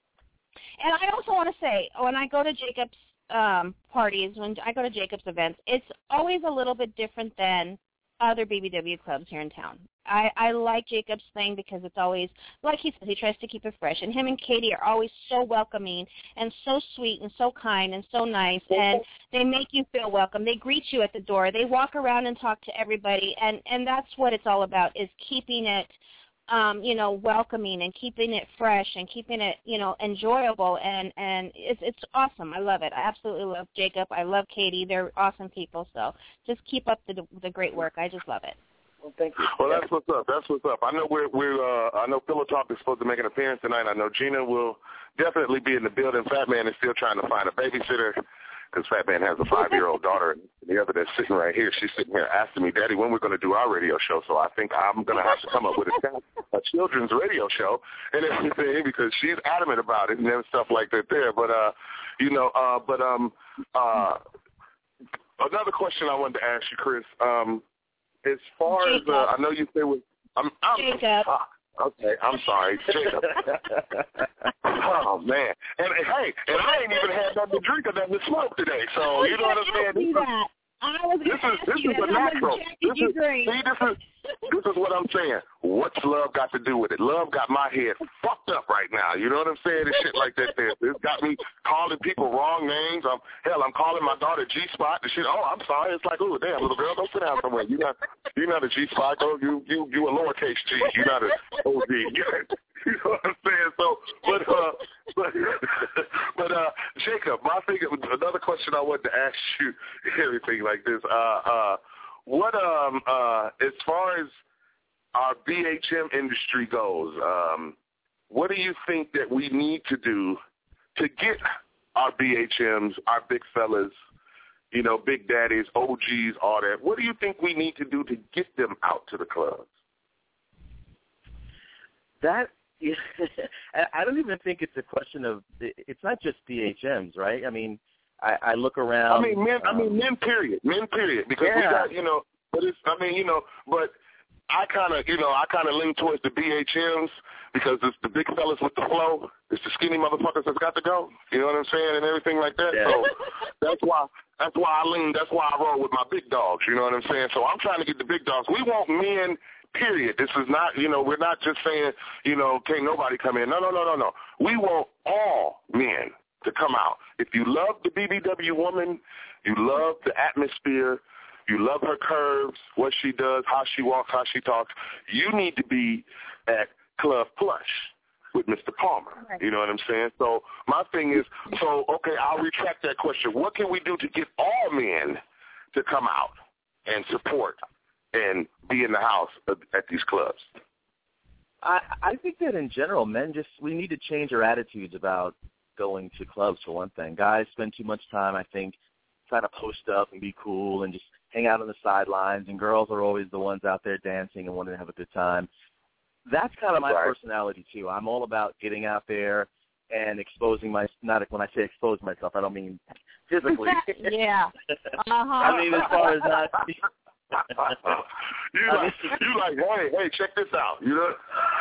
I also want to say, when I go to Jacob's um, parties, when I go to Jacob's events, it's always a little bit different than other B B W clubs here in town. I, I like Jacob's thing because it's always, like he says, he tries to keep it fresh. And him and Katie are always so welcoming and so sweet and so kind and so nice. And they make you feel welcome. They greet you at the door. They walk around and talk to everybody. And, and that's what it's all about, is keeping it, um, you know, welcoming and keeping it fresh and keeping it, you know, enjoyable. And, and it's, it's awesome. I love it. I absolutely love Jacob. I love Katie. They're awesome people. So just keep up the, the great work. I just love it. Well, thank you. Well, that's what's up. That's what's up. I know we're we're. Uh, I know Pillow Talk is supposed to make an appearance tonight. I know Gina will definitely be in the building. Fat Man is still trying to find a babysitter because Fat Man has a five-year-old daughter. And the other that's sitting right here, she's sitting here asking me, Daddy, when we're going to do our radio show. So I think I'm going to have to come up with a, a children's radio show and everything because she's adamant about it and then stuff like that there. But uh, you know, uh, but um, uh, another question I wanted to ask you, Chris. Um. As far Jacob. as, uh, I know you say with, I'm, I'm, Jacob. Uh, okay, I'm sorry, Jacob. Oh, man. And, and hey, and I ain't even had nothing to drink or nothing to smoke today, so you know what I'm saying? This is, I was this is, this is a natural. This is, see, this is, this is what I'm saying. What's love got to do with it? Love got my head fucked up right now. You know what I'm saying? And shit like that. There. It's got me calling people wrong names. I'm, hell, I'm calling my daughter G-Spot. And shit, oh, I'm sorry. It's like, oh, damn, little girl, go sit down somewhere. You're not, you're not a G-Spot. Oh, you, you, you a lowercase G. You're not a O D. You know what I'm saying? So, but, uh, but, but, uh, Jacob, my thing, another question I wanted to ask you, everything like this, uh, uh, what, um, uh, as far as our B H M industry goes, um, what do you think that we need to do to get our B H Ms, our big fellas, you know, big daddies, O Gs, all that? What do you think we need to do to get them out to the clubs? That, I don't even think it's a question of, it's not just B H Ms, right? I mean, I, I look around. I mean, men, um, I mean, men, period. Men, period. Because yeah. we got, you know, but it's, I mean, you know, but I kind of, you know, I kind of lean towards the B H Ms because it's the big fellas with the flow. It's the skinny motherfuckers that's got to go. You know what I'm saying? And everything like that. Yeah. So that's why, that's why I lean, that's why I roll with my big dogs. You know what I'm saying? So I'm trying to get the big dogs. We want men, period. This is not, you know, we're not just saying, you know, can't nobody come in. No, no, no, no, no. We want all men to come out. If you love the B B W woman, you love the atmosphere, you love her curves, what she does, how she walks, how she talks, you need to be at Club Plush with Mister Palmer. Right. You know what I'm saying? So my thing is, so, okay, I'll retract that question. What can we do to get all men to come out and support and be in the house at these clubs? I, I think that in general, men just, we need to change our attitudes about going to clubs for one thing. Guys spend too much time, I think, trying to post up and be cool and just hang out on the sidelines, and girls are always the ones out there dancing and wanting to have a good time. That's kind of my right. personality, too. I'm all about getting out there and exposing my, not when I say expose myself, I don't mean physically. Yeah. Uh-huh. I mean, as far as not... you like, you like, hey, hey, check this out. You know?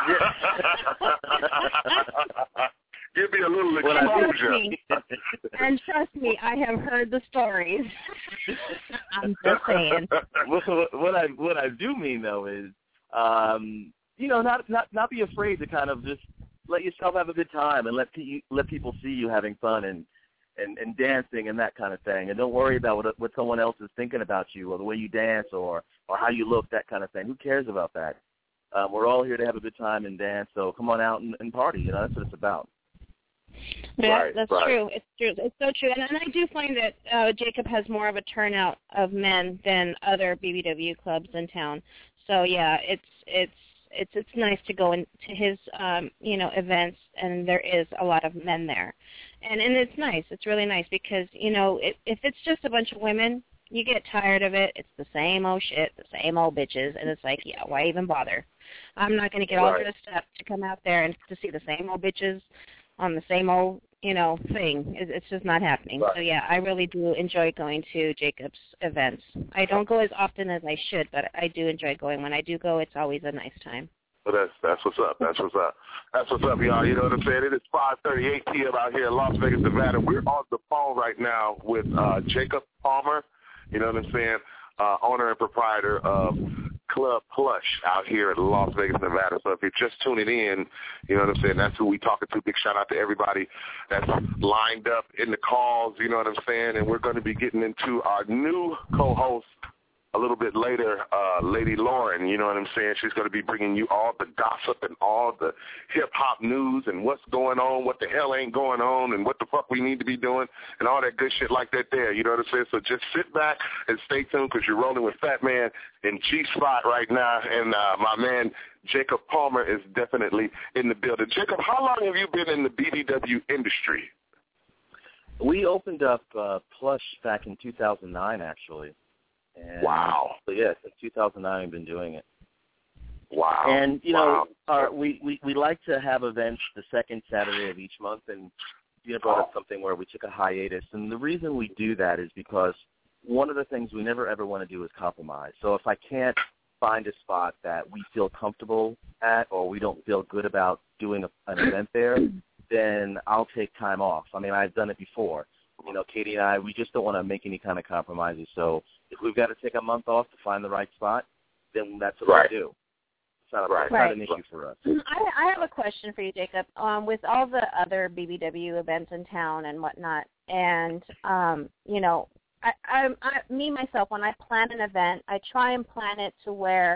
Yeah. Give me a little exposure. And trust, me, and trust me, I have heard the stories. I'm just saying. What, what I what I do mean though is, um, you know, not not not be afraid to kind of just let yourself have a good time and let pe- let people see you having fun and, and, and dancing and that kind of thing. And don't worry about what what someone else is thinking about you or the way you dance or or how you look, that kind of thing. Who cares about that? Um, we're all here to have a good time and dance. So come on out and, and party. You know, that's what it's about. Yeah, right, that's right. true. It's true. It's so true. And, and I do find that uh, Jacob has more of a turnout of men than other B B W clubs in town. So yeah, it's it's it's it's nice to go into his um, you know events, and there is a lot of men there, and and it's nice. It's really nice because you know it, if it's just a bunch of women, you get tired of it. It's the same old shit, the same old bitches, and it's like, yeah, why even bother? I'm not going to get all Right. dressed up to come out there and to see the same old bitches on the same old, you know, thing. It, it's just not happening. Right. So, yeah, I really do enjoy going to Jacob's events. I don't go as often as I should, but I do enjoy going. When I do go, it's always a nice time. Well, that's that's what's up. That's what's up. That's what's up, y'all. You know what I'm saying? It is five thirty-eight p.m. out here in Las Vegas, Nevada. We're on the phone right now with uh, Jacob Palmer. You know what I'm saying? Uh, owner and proprietor of Club Plush out here in Las Vegas, Nevada. So if you're just tuning in, you know what I'm saying, that's who we talking to. Big shout out to everybody that's lined up in the calls, you know what I'm saying, and we're going to be getting into our new co-host a little bit later, uh, Lady Lauren, you know what I'm saying? She's going to be bringing you all the gossip and all the hip-hop news and what's going on, what the hell ain't going on, and what the fuck we need to be doing, and all that good shit like that there, you know what I'm saying? So just sit back and stay tuned because you're rolling with Fat Man in G-Spot right now, and uh, my man Jacob Palmer is definitely in the building. Jacob, how long have you been in the B B W industry? We opened up uh, Plush back in two thousand nine, actually. And wow. So, yes, since two thousand nine, we've been doing it. Wow. And, you wow. know, our, we, we, we like to have events the second Saturday of each month, and you brought up something where we took a hiatus. And the reason we do that is because one of the things we never, ever want to do is compromise. So if I can't find a spot that we feel comfortable at or we don't feel good about doing a, an event there, then I'll take time off. I mean, I've done it before. You know, Katie and I, we just don't want to make any kind of compromises. So if we've got to take a month off to find the right spot, then that's what right. we do. It's not, a, right. it's not an issue for us. I, I have a question for you, Jacob. Um, with all the other B B W events in town and whatnot, and, um, you know, I, I, I, me, myself, when I plan an event, I try and plan it to where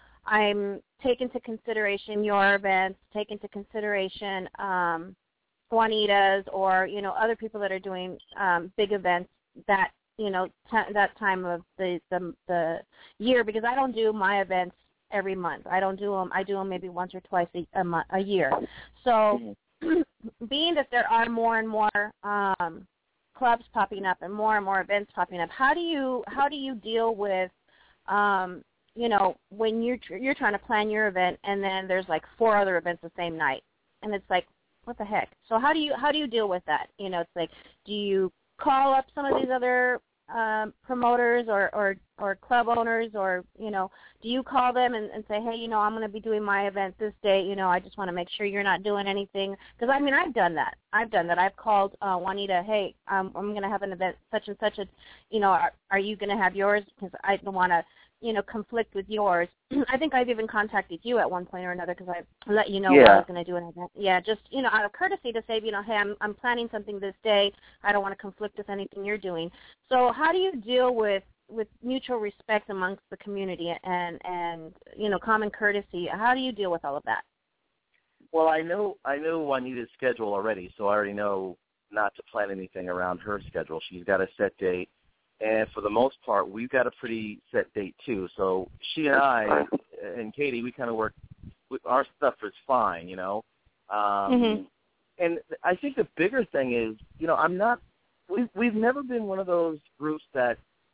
I'm take into consideration your events, take into consideration um, Juanita's or, you know, other people that are doing um, big events that, you know, t- that time of the, the the year, because I don't do my events every month. I don't do them. I do them maybe once or twice a, a, month, a year. So being that there are more and more um, clubs popping up and more and more events popping up, how do you how do you deal with um, you know, when you're tr- you're trying to plan your event and then there's like four other events the same night, and it's like, what the heck? So how do you how do you deal with that? You know, it's like, do you call up some of these other um, promoters or, or or club owners, or, you know, do you call them and, and say, hey, you know, I'm going to be doing my event this day. You know, I just want to make sure you're not doing anything. Because, I mean, I've done that. I've done that. I've called uh, Juanita, hey, um, I'm going to have an event such and such. A, you know, are, are you going to have yours? Because I don't want to, you know, conflict with yours. I think I've even contacted you at one point or another because I let you know yeah. I was going to do an event. Yeah, just, you know, out of courtesy to say, you know, hey, I'm I'm planning something this day. I don't want to conflict with anything you're doing. So how do you deal with, with mutual respect amongst the community and, and, you know, common courtesy? How do you deal with all of that? Well, I know I know Juanita's schedule already, so I already know not to plan anything around her schedule. She's got a set date. And for the most part, we've got a pretty set date, too. So she and I and Katie, we kind of work – our stuff is fine, you know. Um, mm-hmm. And I think the bigger thing is, you know, I'm not we've, – we've never been one of those groups that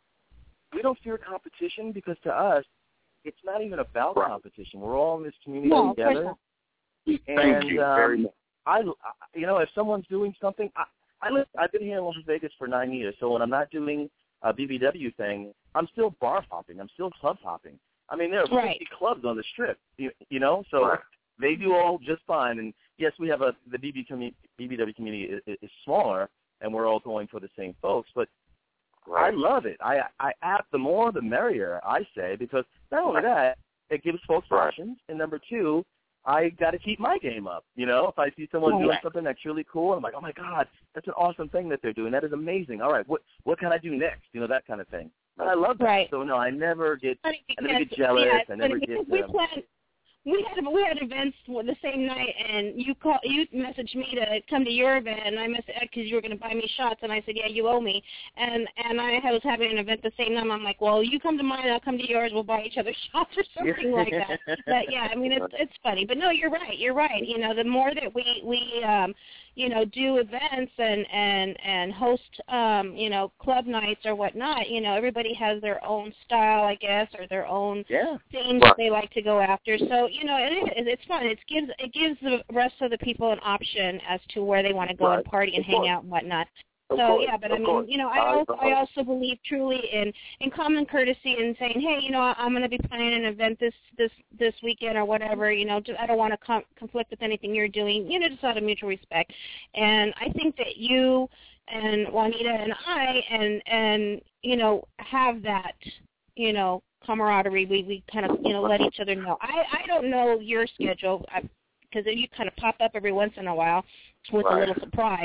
we don't fear competition, because to us, it's not even about competition. We're all in this community no, together. And, Thank you um, very much. I, you know, if someone's doing something – I, I live, I've been here in Las Vegas for nine years, so when I'm not doing – a B B W thing, I'm still bar hopping. I'm still club hopping. I mean, there are right. fifty clubs on the strip, you, you know, so right. they do all just fine. And, yes, we have a the B B W community is, is smaller, and we're all going for the same folks, but right. I love it. I, I app the more the merrier, I say, because not only that, it gives folks right. options, and number two, I got to keep my game up. You know, if I see someone oh, doing yeah. something that's really cool, I'm like, oh, my God, that's an awesome thing that they're doing. That is amazing. All right, what what can I do next? You know, that kind of thing. And I love that. Right. So, no, I never get, because, I never get jealous. Yeah, I never get we um, plan, we had we had events the same night, and you call you messaged me to come to your event, and I messaged because you were going to buy me shots, and I said, yeah, you owe me, and and I was having an event the same night. I'm like, well, you come to mine, I'll come to yours. We'll buy each other shots or something like that. But yeah, I mean, it's it's funny, but no, you're right, you're right. You know, the more that we we um, you know, do events and and and host um, you know, club nights or whatnot, you know, everybody has their own style, I guess, or their own yeah. themes that they like to go after. So, you know, it is, it's fun. It gives it gives the rest of the people an option as to where they want to go right. and party and of hang course. out and whatnot. Of so course. yeah, but of I mean, course. you know, I I, also I, I also believe truly in, in common courtesy and saying, hey, you know, I'm going to be planning an event this this this weekend or whatever. You know, just, I don't want to com- conflict with anything you're doing. You know, just out of mutual respect. And I think that you and Juanita and I and and you know have that, you know, camaraderie. We we kind of, you know, let each other know. I I don't know your schedule because you kind of pop up every once in a while with right. a little surprise.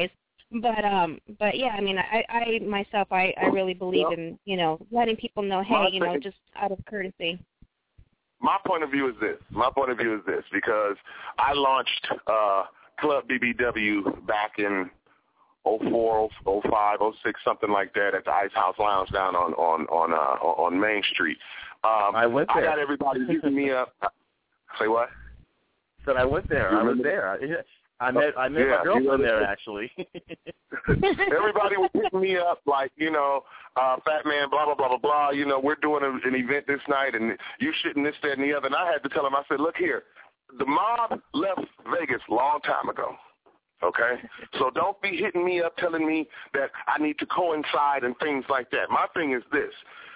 But um, but yeah, I mean, I, I myself, I, I really believe Well, in, you know, letting people know, hey, my you know, thing- just out of courtesy. My point of view is this. My point of view is this because I launched uh, Club B B W back in oh four, oh five, oh six, something like that at the Ice House Lounge down on on on uh, on Main Street. Um, I went there. I got everybody hitting me up. Say what? Said I went there. You I was remember? there. I met I met Yeah, my girlfriend you know, there actually. Everybody was hitting me up like, you know, uh, Fat Man, blah, blah, blah, blah, blah. You know, we're doing a, an event this night, and you shouldn't this, that, and the other. And I had to tell him, I said, look here, the mob left Vegas a long time ago. Okay? So don't be hitting me up telling me that I need to coincide and things like that. My thing is this.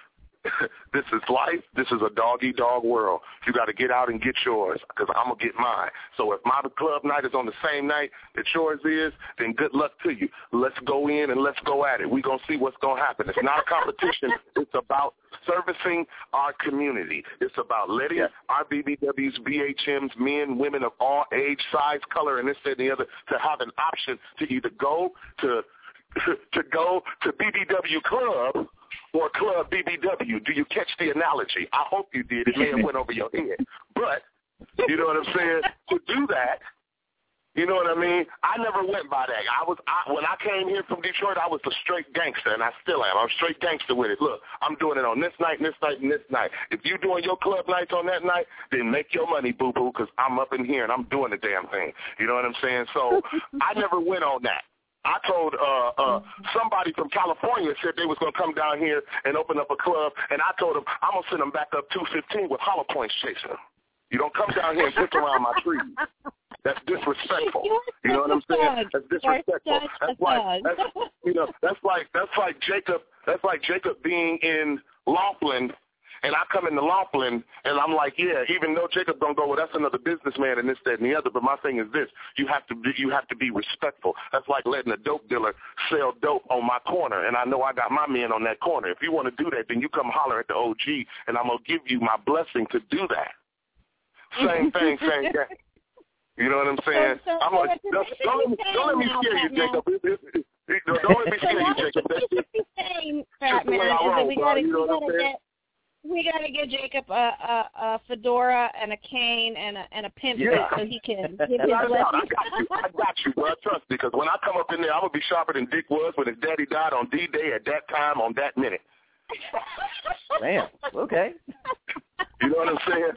This is life. This is a dog-eat-dog world. You got to get out and get yours because I'm going to get mine. So if my club night is on the same night that yours is, then good luck to you. Let's go in and let's go at it. We're going to see what's going to happen. It's not a competition. It's about servicing our community. It's about letting yeah. our B B Ws, B H Ms, men, women of all age, size, color, and this, that, and the other to have an option to either go to to go to B B W Club or Club B B W. Do you catch the analogy? I hope you did. It may have went over your head. But, you know what I'm saying? To do that, you know what I mean? I never went by that. I was I, when I came here from Detroit, I was a straight gangster, and I still am. I'm straight gangster with it. Look, I'm doing it on this night, and this night, and this night. If you're doing your club nights on that night, then make your money, boo-boo, because I'm up in here, and I'm doing the damn thing. You know what I'm saying? So I never went on that. I told uh, uh, somebody from California said they was going to come down here and open up a club, and I told them I'm going to send them back up two fifteen with hollow points chasing them. You don't come down here and pick around my trees. That's disrespectful. You know what I'm saying? That's disrespectful. That's like that's, you know that's like that's like Jacob. That's like Jacob being in Laughlin. And I come into Laughlin, and I'm like, yeah, even though Jacob don't go, well, that's another businessman and this, that, and the other. But my thing is this: you have to be, you have to be respectful. That's like letting a dope dealer sell dope on my corner, and I know I got my men on that corner. If you want to do that, then you come holler at the O G, and I'm gonna give you my blessing to do that. Same thing, same thing. You know what I'm saying? So, so, I'm like, don't, don't, let me, don't let me scare you, Jacob. It, it, it, it, don't let me scare you, Jacob. What you be saying, Fat Man, is that we gotta, we gotta get. We gotta get Jacob a, a, a fedora and a cane and a and a pimp yeah. so he can give his I, blessing. I got you. I got you, bro. Trust me, because when I come up in there, I'm gonna be sharper than Dick was when his daddy died on D-Day at that time on that minute. Man, okay. You know what I'm saying?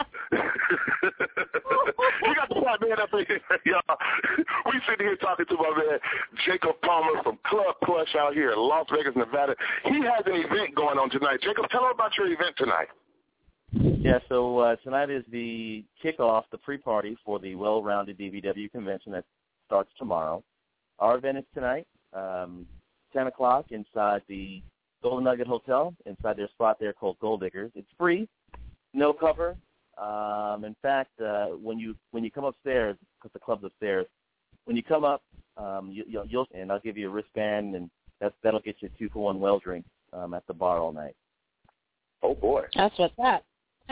You got the Fat Man up in here, y'all. We sitting here talking to my man Jacob Palmer from Club Plush out here in Las Vegas, Nevada. He has an event going on tonight. Jacob, tell him about your event tonight. Yeah, so uh, tonight is the kickoff, the pre-party for the Well-Rounded B B W convention that starts tomorrow. Our event is tonight, um, ten o'clock inside the Golden Nugget Hotel, inside their spot there called Gold Diggers. It's free, no cover. Um, in fact, uh, when you when you come upstairs, because the club's upstairs, when you come up, um, you, you'll, you'll and I'll give you a wristband, and that that'll get you a two for one well drink um, at the bar all night. Oh boy, that's what's up.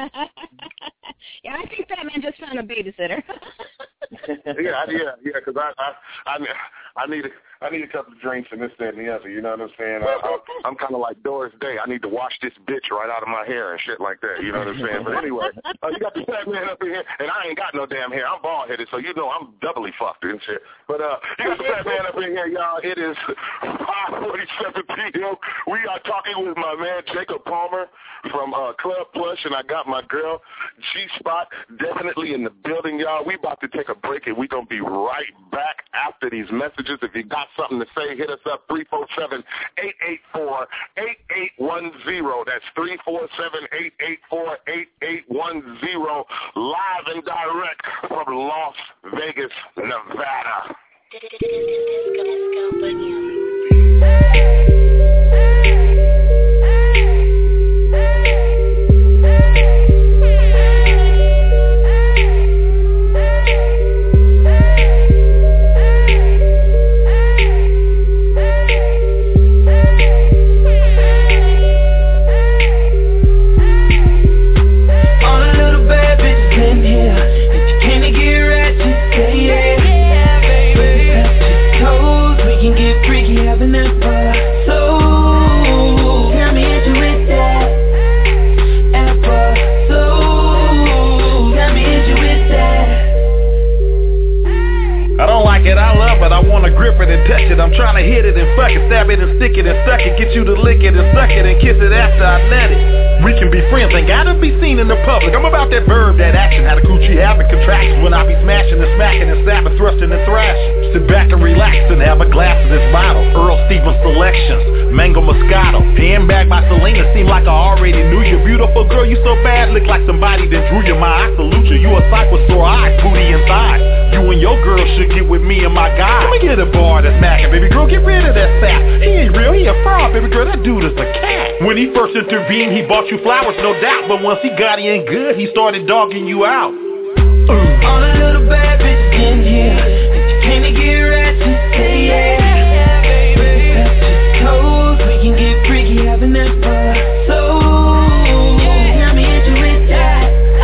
Yeah, I think that man just found a babysitter. yeah, yeah, yeah. Because I, I, I, I need, a, I need a couple of drinks and this, that, and the other. You know what I'm saying? I, I, I'm kind of like Doris Day. I need to wash this bitch right out of my hair and shit like that. You know what I'm saying? But anyway, uh, you got the Fat Man up in here, and I ain't got no damn hair. I'm bald headed, so you know I'm doubly fucked and shit. But uh, you got the Fat Man up in here, y'all. It is five forty-seven p.m. We are talking with my man Jacob Palmer from uh, Club Plush, and I got my girl G-Spot definitely in the building, y'all. We about to take a break, and we going to be right back after these messages. If you got something to say, hit us up, three four seven, eight eight four, eight eight one zero. That's three four seven, eight eight four, eight eight one zero, live and direct from Las Vegas, Nevada. Cold, we grip it and touch it. I'm trying to hit it and fuck it, stab it and stick it and suck it, get you to lick it and suck it and kiss it after I let it. We can be friends, ain't gotta be seen in the public. I'm about that verb, that action, how the coochie habit contractions when I be smashing and smacking and stabbing, thrusting and thrashing. Sit back and relax and have a glass of this bottle. Earl Stevens Selections, Mango Moscato. Damn bag by Selena, seem like I already knew you. Beautiful girl, you so bad, look like somebody that drew you. My I salute you, you a sight with sore eyes, booty and thighs. You and your girl should get with me and my guy. Let me get a bar that's mackin', baby girl, get rid of that sap. He ain't real, he a fraud, baby girl, that dude is a cat. When he first intervened, he bought you flowers, no doubt. But once he got he ain't good, he started dogging you out. uh. All the little bad bitches in here, if you came to get ratchet, say yeah. Yeah, baby. That's just cold, we can get freaky, having that fun. So, yeah, let me hit you with that.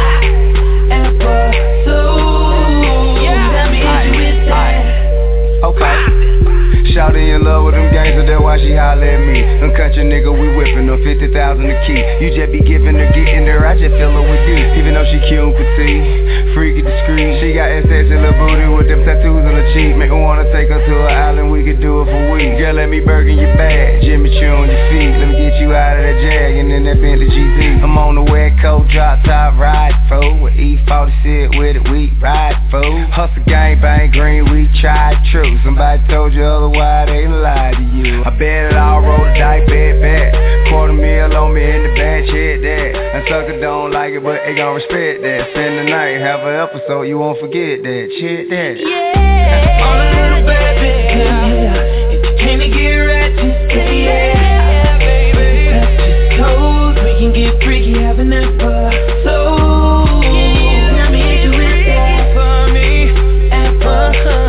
Okay. Shawty in love with them gangsters, that's why she holler at me. Them country nigga, we whippin' them fifty thousand a key. You just be giving her, getting her, I just fill her with this. Even though she cute and petite, freaky discreet. She got S S in her booty with them tattoos on her cheek. Make her wanna take her to an island, we could do it for weeks. Girl, let me burger your bag, Jimmy Choo on your feet. Let me get you out of that Jag and then that Bentley G Z. I'm on the wet coat, drop top, ride fool. With E forty sit with it, we ride fool. Hustle gang bang green, we tried true. Somebody told you otherwise, they lied to you. I bet it all, roll the dice, bet, bet. Quarter meal on me in the bag, shit that. And sucker don't like it, but they gon' respect that. Spend the night, have an episode, you won't forget that. Shit that. Yeah, all the little bad bitches in here. If you came to get ratchet, say yeah. Yeah, baby. That's just cold, we can get freaky, having that fun. So, yeah, let me hit you with that. For me, and for her.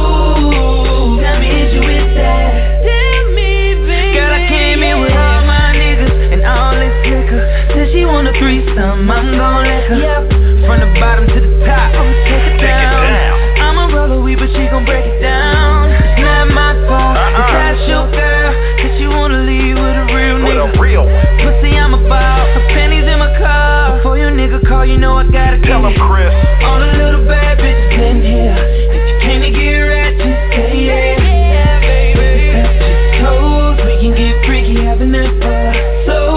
She want a threesome, I'm gon' let her. Yep. From the bottom to the top, I'ma take it down. down. I'm a roller weed, but she gon' break it down. It's not my fault, uh-uh. It's that's your girl. Cause she wanna leave with a real with nigga. With a real pussy, I'm about her pennies in my car. Before your nigga call, you know I gotta tell him, Chris. All the little bad bitches in here. If you came to get ratchet, say yeah. Yeah, baby. That's just cold, we can get freaky, having that fun. So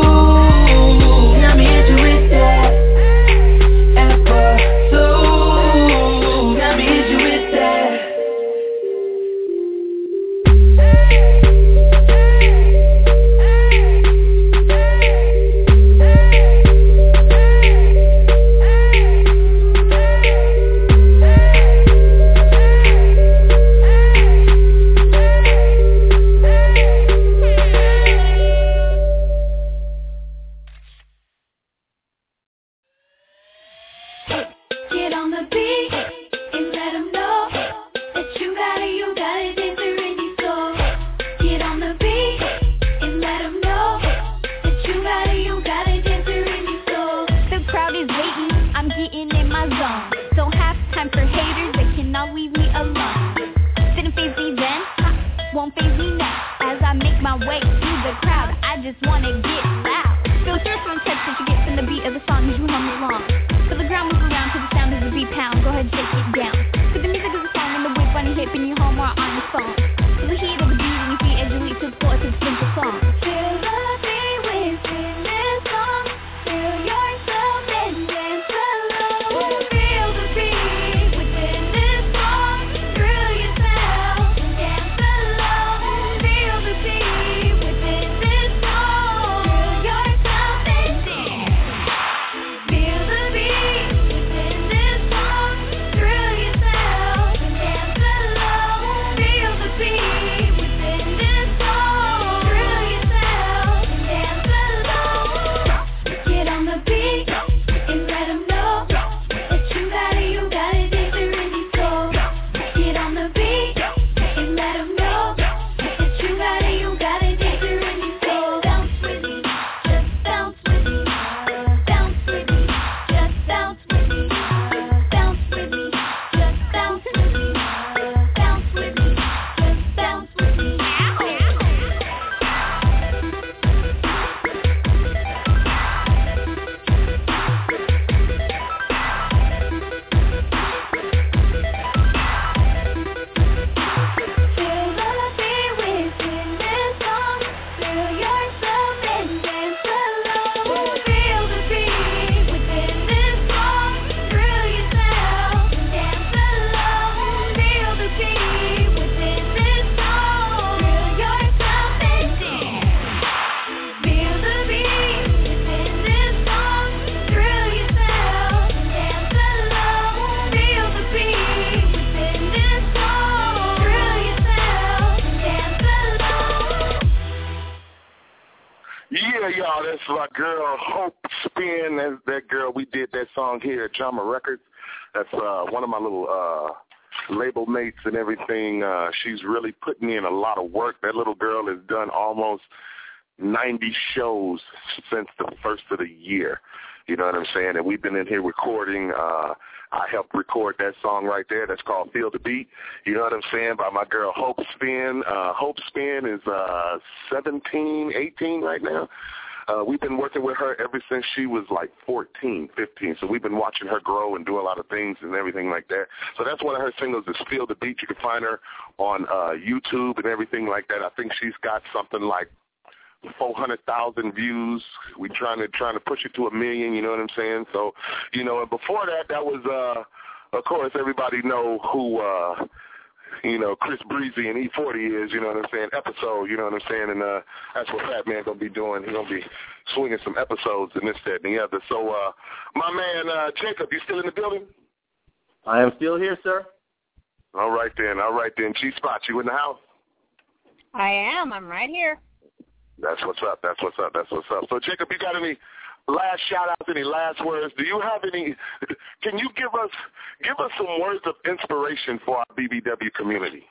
my girl Hope Spin. That, that girl, we did that song here at Jama Records. That's uh, one of my little uh, label mates and everything. Uh, she's really putting in a lot of work. That little girl has done almost ninety shows since the first of the year. You know what I'm saying? And we've been in here recording. Uh, I helped record that song right there. That's called Feel the Beat. You know what I'm saying? By my girl Hope Spin. Uh, Hope Spin is uh, seventeen, eighteen right now. Uh, we've been working with her ever since she was like fourteen, fifteen. So we've been watching her grow and do a lot of things and everything like that. So that's one of her singles is Feel the Beat. You can find her on uh, YouTube and everything like that. I think she's got something like four hundred thousand views. We're trying to trying to push it to a million, you know what I'm saying? So, you know, and before that, that was, uh, of course, everybody know who, uh, you know, Chris Breezy and E forty is, you know what I'm saying, episode, you know what I'm saying, and uh, that's what Fat Man going to be doing. He's going to be swinging some episodes and this, that, and the other. So, uh, my man, uh, Jacob, you still in the building? I am still here, sir. All right then, all right then. G-Spot, you in the house? I am. I'm right here. That's what's up. That's what's up. That's what's up. So, Jacob, you got any last shout-outs, any last words? Do you have any – can you give us give us some words of inspiration for our B B W community?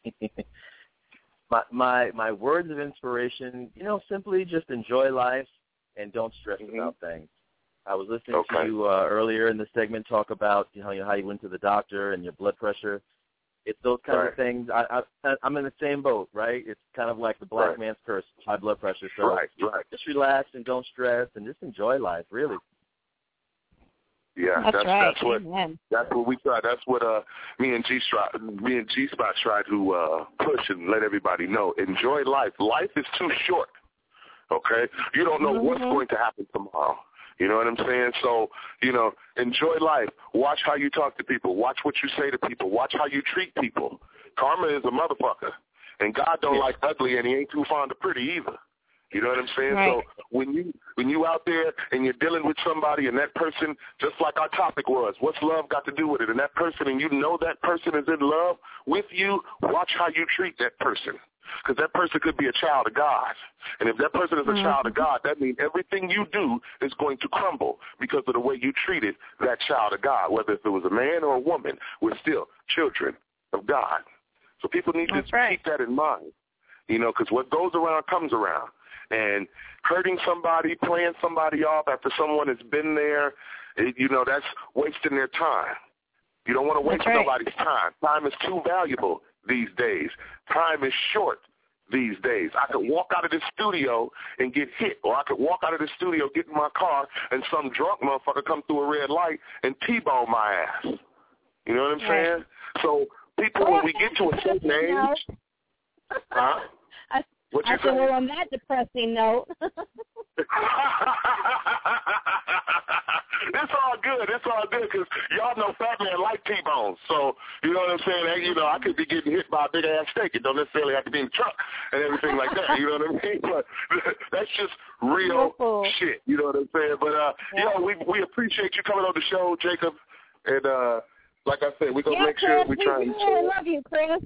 my, my my words of inspiration, you know, simply just enjoy life and don't stress mm-hmm. about things. I was listening okay. to you uh, earlier in the segment talk about, you know, how you went to the doctor and your blood pressure. It's those kind right. of things. I, I, I'm in the same boat, right? It's kind of like the black right. man's curse, high blood pressure. So right, right. just relax and don't stress and just enjoy life, really. Yeah, that's that's, right. that's what Amen. that's what we tried. That's what uh me and G Spot me and G Spot tried to uh, push and let everybody know. Enjoy life. Life is too short. Okay, you don't know mm-hmm. what's going to happen tomorrow. You know what I'm saying? So, you know, enjoy life. Watch how you talk to people. Watch what you say to people. Watch how you treat people. Karma is a motherfucker. And God don't yeah. like ugly, and he ain't too fond of pretty either. You know what I'm saying? Right. So when you when you out there and you're dealing with somebody and that person, just like our topic was, what's love got to do with it? And that person, and you know that person is in love with you, watch how you treat that person. Because that person could be a child of God. And if that person is a mm-hmm. child of God, that means everything you do is going to crumble because of the way you treated that child of God. Whether if it was a man or a woman, we're still children of God. So people need That's to right. keep that in mind, you know, because what goes around comes around. And hurting somebody, playing somebody off after someone has been there, it, you know, that's wasting their time. You don't want to waste right. nobody's time. Time is too valuable these days. Time is short these days. I could walk out of this studio and get hit, or I could walk out of the studio, get in my car, and some drunk motherfucker come through a red light and T-bone my ass. You know what I'm right. saying? So people, when we get to a certain age, huh? I, What you I said, well, on that depressing note. It's all good. It's all good because y'all know Fat Man like T-bones. So, you know what I'm saying? Hey, you know, I could be getting hit by a big-ass steak. It don't necessarily have to be in the truck and everything like that. You know what I mean? But that's just real Beautiful. shit. You know what I'm saying? But, uh, yeah. yo, we we appreciate you coming on the show, Jacob. And, uh, like I said, we're going to yeah, make Chris, sure we we try and I love you, Chris.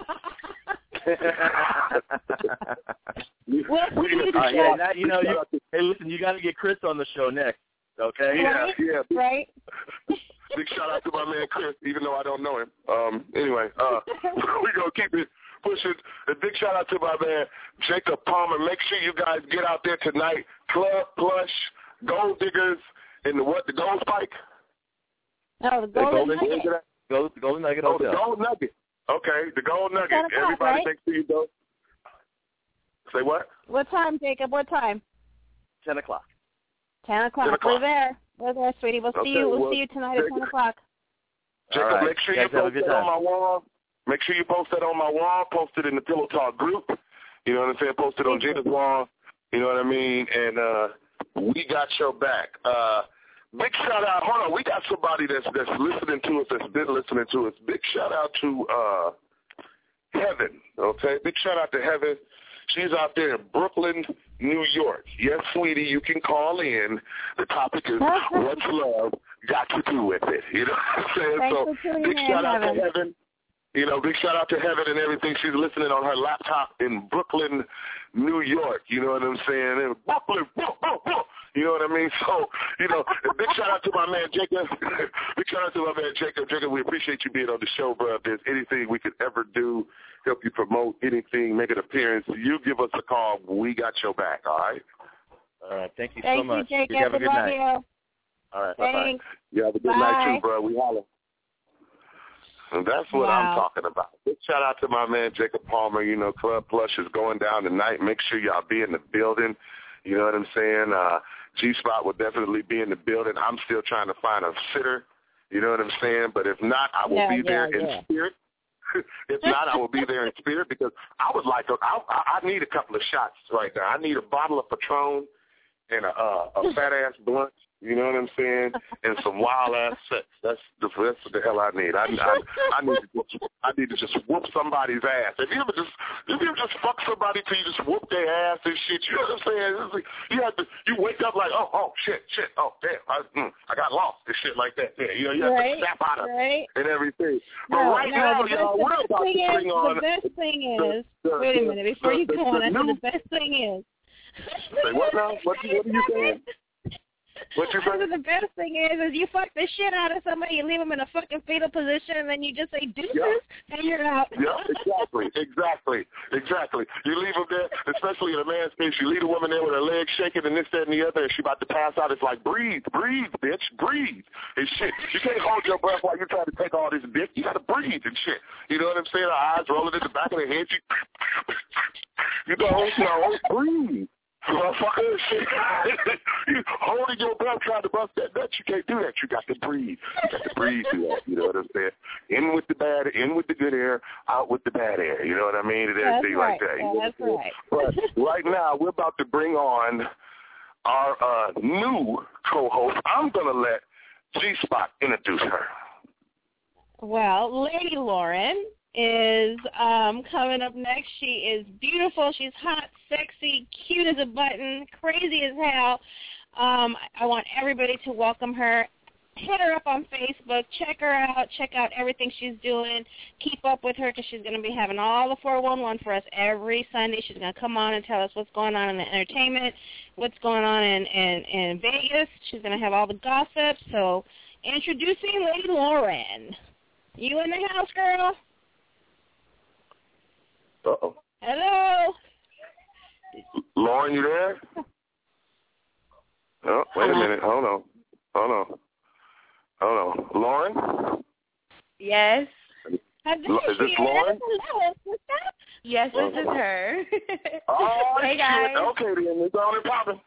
we, we, we, uh, yeah, that, you know, you, hey, listen, you got to get Chris on the show next, okay? Right, yeah, yeah. right. Big shout out to my man Chris, even though I don't know him. Um, anyway, uh, we're going to keep it pushing. A big shout out to my man Jacob Palmer. Make sure you guys get out there tonight. Club Plush, Gold Diggers, and the what? The Gold Spike? No, the Golden, the golden Nugget. Gold, the Golden Nugget oh, Hotel. the Gold Nugget. Okay, the Gold Nugget. O'clock, Everybody right? make sure you go. Say what? What time, Jacob? What time? Ten o'clock. Ten o'clock. Ten o'clock. We're there. We're there, sweetie. We'll Okay, see you. We'll, well, see you tonight at ten o'clock. Jacob, right. make sure you you post post that on my wall. Make sure you post that on my wall. Post it in the Pillow Talk group. You know what I'm saying? Post it on Gina's wall. You know what I mean? And uh, we got your back. Uh, big shout out. Hold on. We got somebody that's that's listening to us, that's been listening to us. Big shout out to uh, Heaven. Okay? Big shout out to Heaven. She's out there in Brooklyn, New York. Yes, sweetie, you can call in. The topic is what's love got to do with it. You know what I'm saying? Thanks so for big in, shout out Heaven. to Heaven. You know, big shout out to Heaven and everything. She's listening on her laptop in Brooklyn, New York. You know what I'm saying? And Brooklyn, whoop, whoop, whoop. You know what I mean? So, you know, big shout out to my man Jacob. Big shout out to my man Jacob. Jacob, we appreciate you being on the show, bro. If there's anything we could ever do, help you promote anything, make an appearance, you give us a call. We got your back, all right? All right. Thank you Thank so much. You, Jacob. You have a good love night. You. All right. Thanks. Bye-bye. You have a good Bye. night, too, bro. We holler. And that's what wow. I'm talking about. Big shout out to my man Jacob Palmer. You know, Club Plush is going down tonight. Make sure y'all be in the building. You know what I'm saying? Uh, G-Spot will definitely be in the building. I'm still trying to find a sitter. You know what I'm saying? But if not, I will yeah, be yeah, there yeah. in spirit. If not, I will be there in spirit because I would like to. I, I need a couple of shots right now. I need a bottle of Patron and a, uh, a fat ass blunt. You know what I'm saying? And some wild ass sex. That's the that's what the hell I need. I I, I need to just, I need to just whoop somebody's ass. If you ever just if you ever just fuck somebody till you just whoop their ass and shit, you know what I'm saying? It's like, you have to you wake up like oh oh shit shit oh damn I mm, I got lost and shit like that. Yeah, you know you have right, to snap out of right. it and everything. But no, right no, now, the y'all, best, we're about to is, bring on the best thing is. The, the, wait a minute before the, you go the, on. I new, said the best thing is. Say what now? What, you, what are you saying? What you saying? The best thing is, is you fuck the shit out of somebody, you leave them in a fucking fetal position, and then you just say deuces, yeah. and you're out. Yeah, exactly, exactly, exactly. You leave them there, especially in a man's case, you leave a woman there with her legs shaking and this, that, and the other, and she about to pass out. It's like, breathe, breathe, bitch, breathe. And shit, you can't hold your breath while you're trying to take all this dick. You got to breathe and shit. You know what I'm saying? Her eyes rolling in the back of the head. You, you know, no, breathe. Motherfucker, shit. You holding your breath trying to bust that nut, you can't do that. You got to breathe. You got to breathe through that. You know what I'm saying? In with the bad, in with the good air, out with the bad air. You know what I mean? And everything right. like that. You That's know right. But right now, we're about to bring on our uh, new co-host. I'm going to let G-Spot introduce her. Well, Lady Lauren is um, coming up next. She is beautiful. She's hot, sexy, cute as a button, crazy as hell. Um, I want everybody to welcome her. Hit her up on Facebook. Check her out. Check out everything she's doing. Keep up with her because she's going to be having all the four one one for us every Sunday. She's going to come on and tell us what's going on in the entertainment, what's going on in, in, in Vegas. She's going to have all the gossip. So introducing Lady Lauren. You in the house, girl? Uh-oh. Hello. Lauren, you there? Oh, wait a minute. Hold on. Hold on. Hold on. Lauren? Yes. Is this Lauren? Yes, this is her. Oh, hey, guys. Shit. Okay, then. It's on and popping.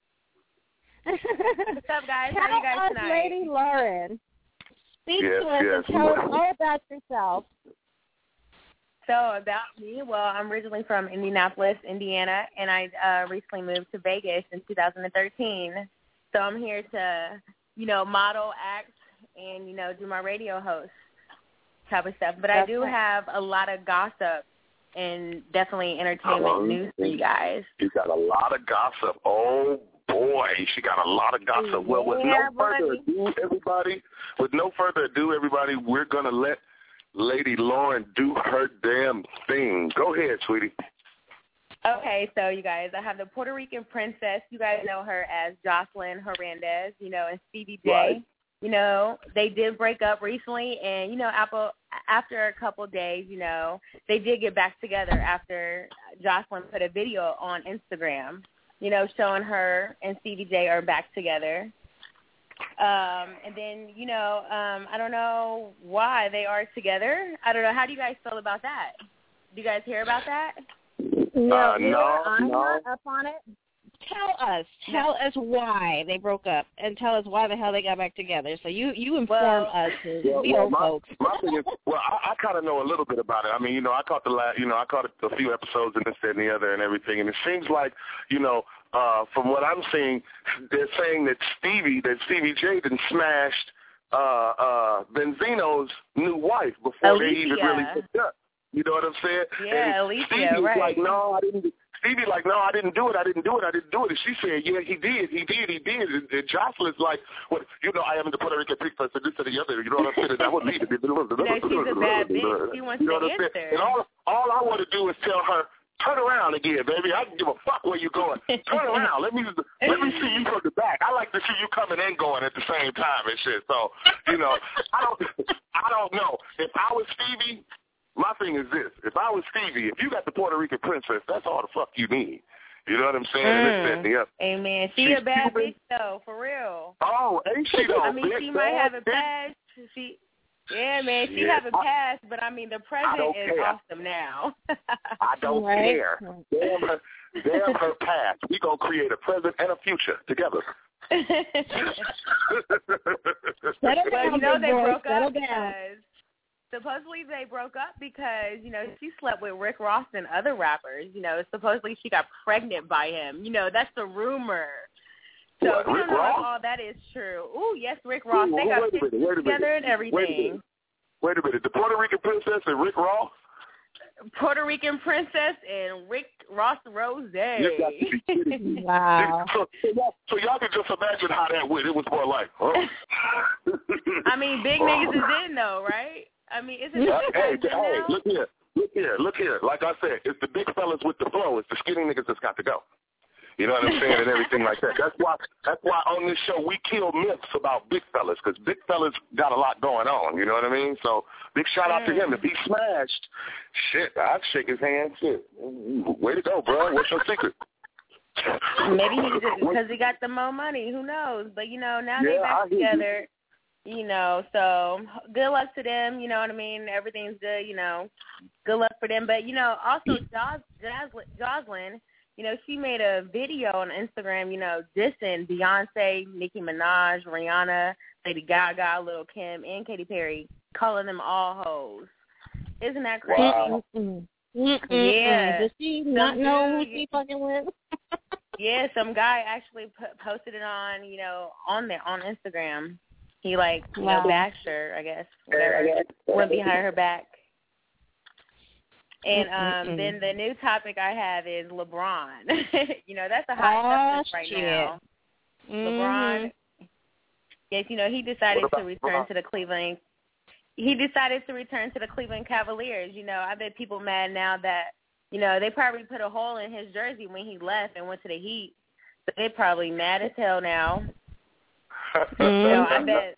What's up, guys? Tell How are you guys us, tonight? Lady Lauren. Speak yes, to us yes. and tell us all about yourself. So about me, well, I'm originally from Indianapolis, Indiana, and I uh, recently moved to Vegas in two thousand thirteen. So I'm here to, you know, model, act, and, you know, do my radio host type of stuff. But That's I do right. have a lot of gossip and definitely entertainment oh, news for you guys. You got a lot of gossip. Oh, boy, she got a lot of gossip. Yeah, well, with no further ado, everybody, with no further ado, everybody, we're going to let Lady Lauren do her damn thing. Go ahead, sweetie. Okay, so you guys, I have the Puerto Rican princess. You guys know her as Jocelyn Hernandez, you know, and Stevie J. Right. You know, they did break up recently, and, you know, Apple, after a couple days, you know, they did get back together after Jocelyn put a video on Instagram, you know, showing her and Stevie J are back together. Um, and then, you know, um, I don't know why they are together. I don't know. How do you guys feel about that? Do you guys hear about that? No, uh, no, no, I'm no. not up on it. Tell us. Tell us why they broke up, and tell us why the hell they got back together. So you, you inform well, us, well, we well, old my, folks. My thing is, well, I, I kind of know a little bit about it. I mean, you know, I caught the last, you know, I caught a few episodes and this, that, and the other, and everything. And it seems like, you know, uh, from what I'm seeing, they're saying that Stevie, that Stevie J, done smashed uh, uh, Benzino's new wife before Alicia. they even really hooked up. You know what I'm saying? Yeah, and Alicia, Stevie's right. like, no, I didn't. Stevie like, no, I didn't do it. I didn't do it. I didn't do it. And she said, yeah, he did. He did. He did. And, and Jocelyn's like, what? You know, I am the Puerto Rican princess and this and the other. You know what I'm saying? That would lead to no, she's a bad bitch. She wants you know to what I'm answer. saying? And all, all I want to do is tell her, turn around again, baby. I don't give a fuck where you going. Turn around. Let me let me see you from the back. I like to see you coming and going at the same time and shit. So, you know, I don't I don't know. If I was Stevie, my thing is this. If I was Stevie, if you got the Puerto Rican princess, that's all the fuck you need. You know what I'm saying? Mm. And this, that, Amen. She She's a bad Cuban. bitch, though, for real. Oh, ain't she though? I mean, bitch, she might bad, have a bitch. past. She, yeah, man, she Yeah, have a I- past, but I mean, the present don't is care. awesome now. I don't Right. care. Damn her, damn her past. We gonna create a present and a future together. Settle But down, you know big they boy. broke Settle up down. because supposedly they broke up because you know she slept with Rick Ross and other rappers. You know, supposedly she got pregnant by him. You know, that's the rumor. So What, we Rick don't know if Ross? all that is true. Ooh, yes, Rick Ross. Ooh, They got wait a pictures minute, wait a together minute. and everything. Wait a minute. Wait a minute. The Puerto Rican princess and Rick Ross? Puerto Rican princess and Rick Ross Rose. You got to be kidding me. Wow. So, so, y'all, so y'all can just imagine how that went. It was more like, huh? I mean, big niggas is in though, right? I mean, isn't it Hey, big hey, niggas now? look here. Look here. Look here. Like I said, it's the big fellas with the flow. It's the skinny niggas that's got to go. You know what I'm saying? And everything like that. That's why That's why on this show we kill myths about big fellas, because big fellas got a lot going on. You know what I mean? So big shout out to him. If he smashed, shit, I'd shake his hand. Shit. Way to go, bro. What's your secret? Maybe he just because he got the more money. Who knows? But you know, now Yeah, they back I hear you. together. You know, so good luck to them. You know what I mean? Everything's good. You know, good luck for them. But you know, also Jos- Joslyn, Joslyn, you know, she made a video on Instagram. You know, dissing Beyonce, Nicki Minaj, Rihanna, Lady Gaga, Lil' Kim, and Katy Perry, calling them all hoes. Isn't that crazy? Wow. Mm-mm. Mm-mm. Yeah. Does she not Some know who dude- she fucking with? Yeah, some guy actually put, posted it on, you know, on there on Instagram. He like, you Wow. know, bashed her, I guess, whatever, went behind her back. And um, Mm-mm. then the new topic I have is LeBron. You know, that's a hot Oh, subject right shit. now. LeBron, yes, you know, he decided What about to return LeBron? to the Cleveland. He decided to return to the Cleveland Cavaliers. You know, I bet people mad now that, you know, they probably put a hole in his jersey when he left and went to the Heat. So they're probably mad as hell now. You know, I bet,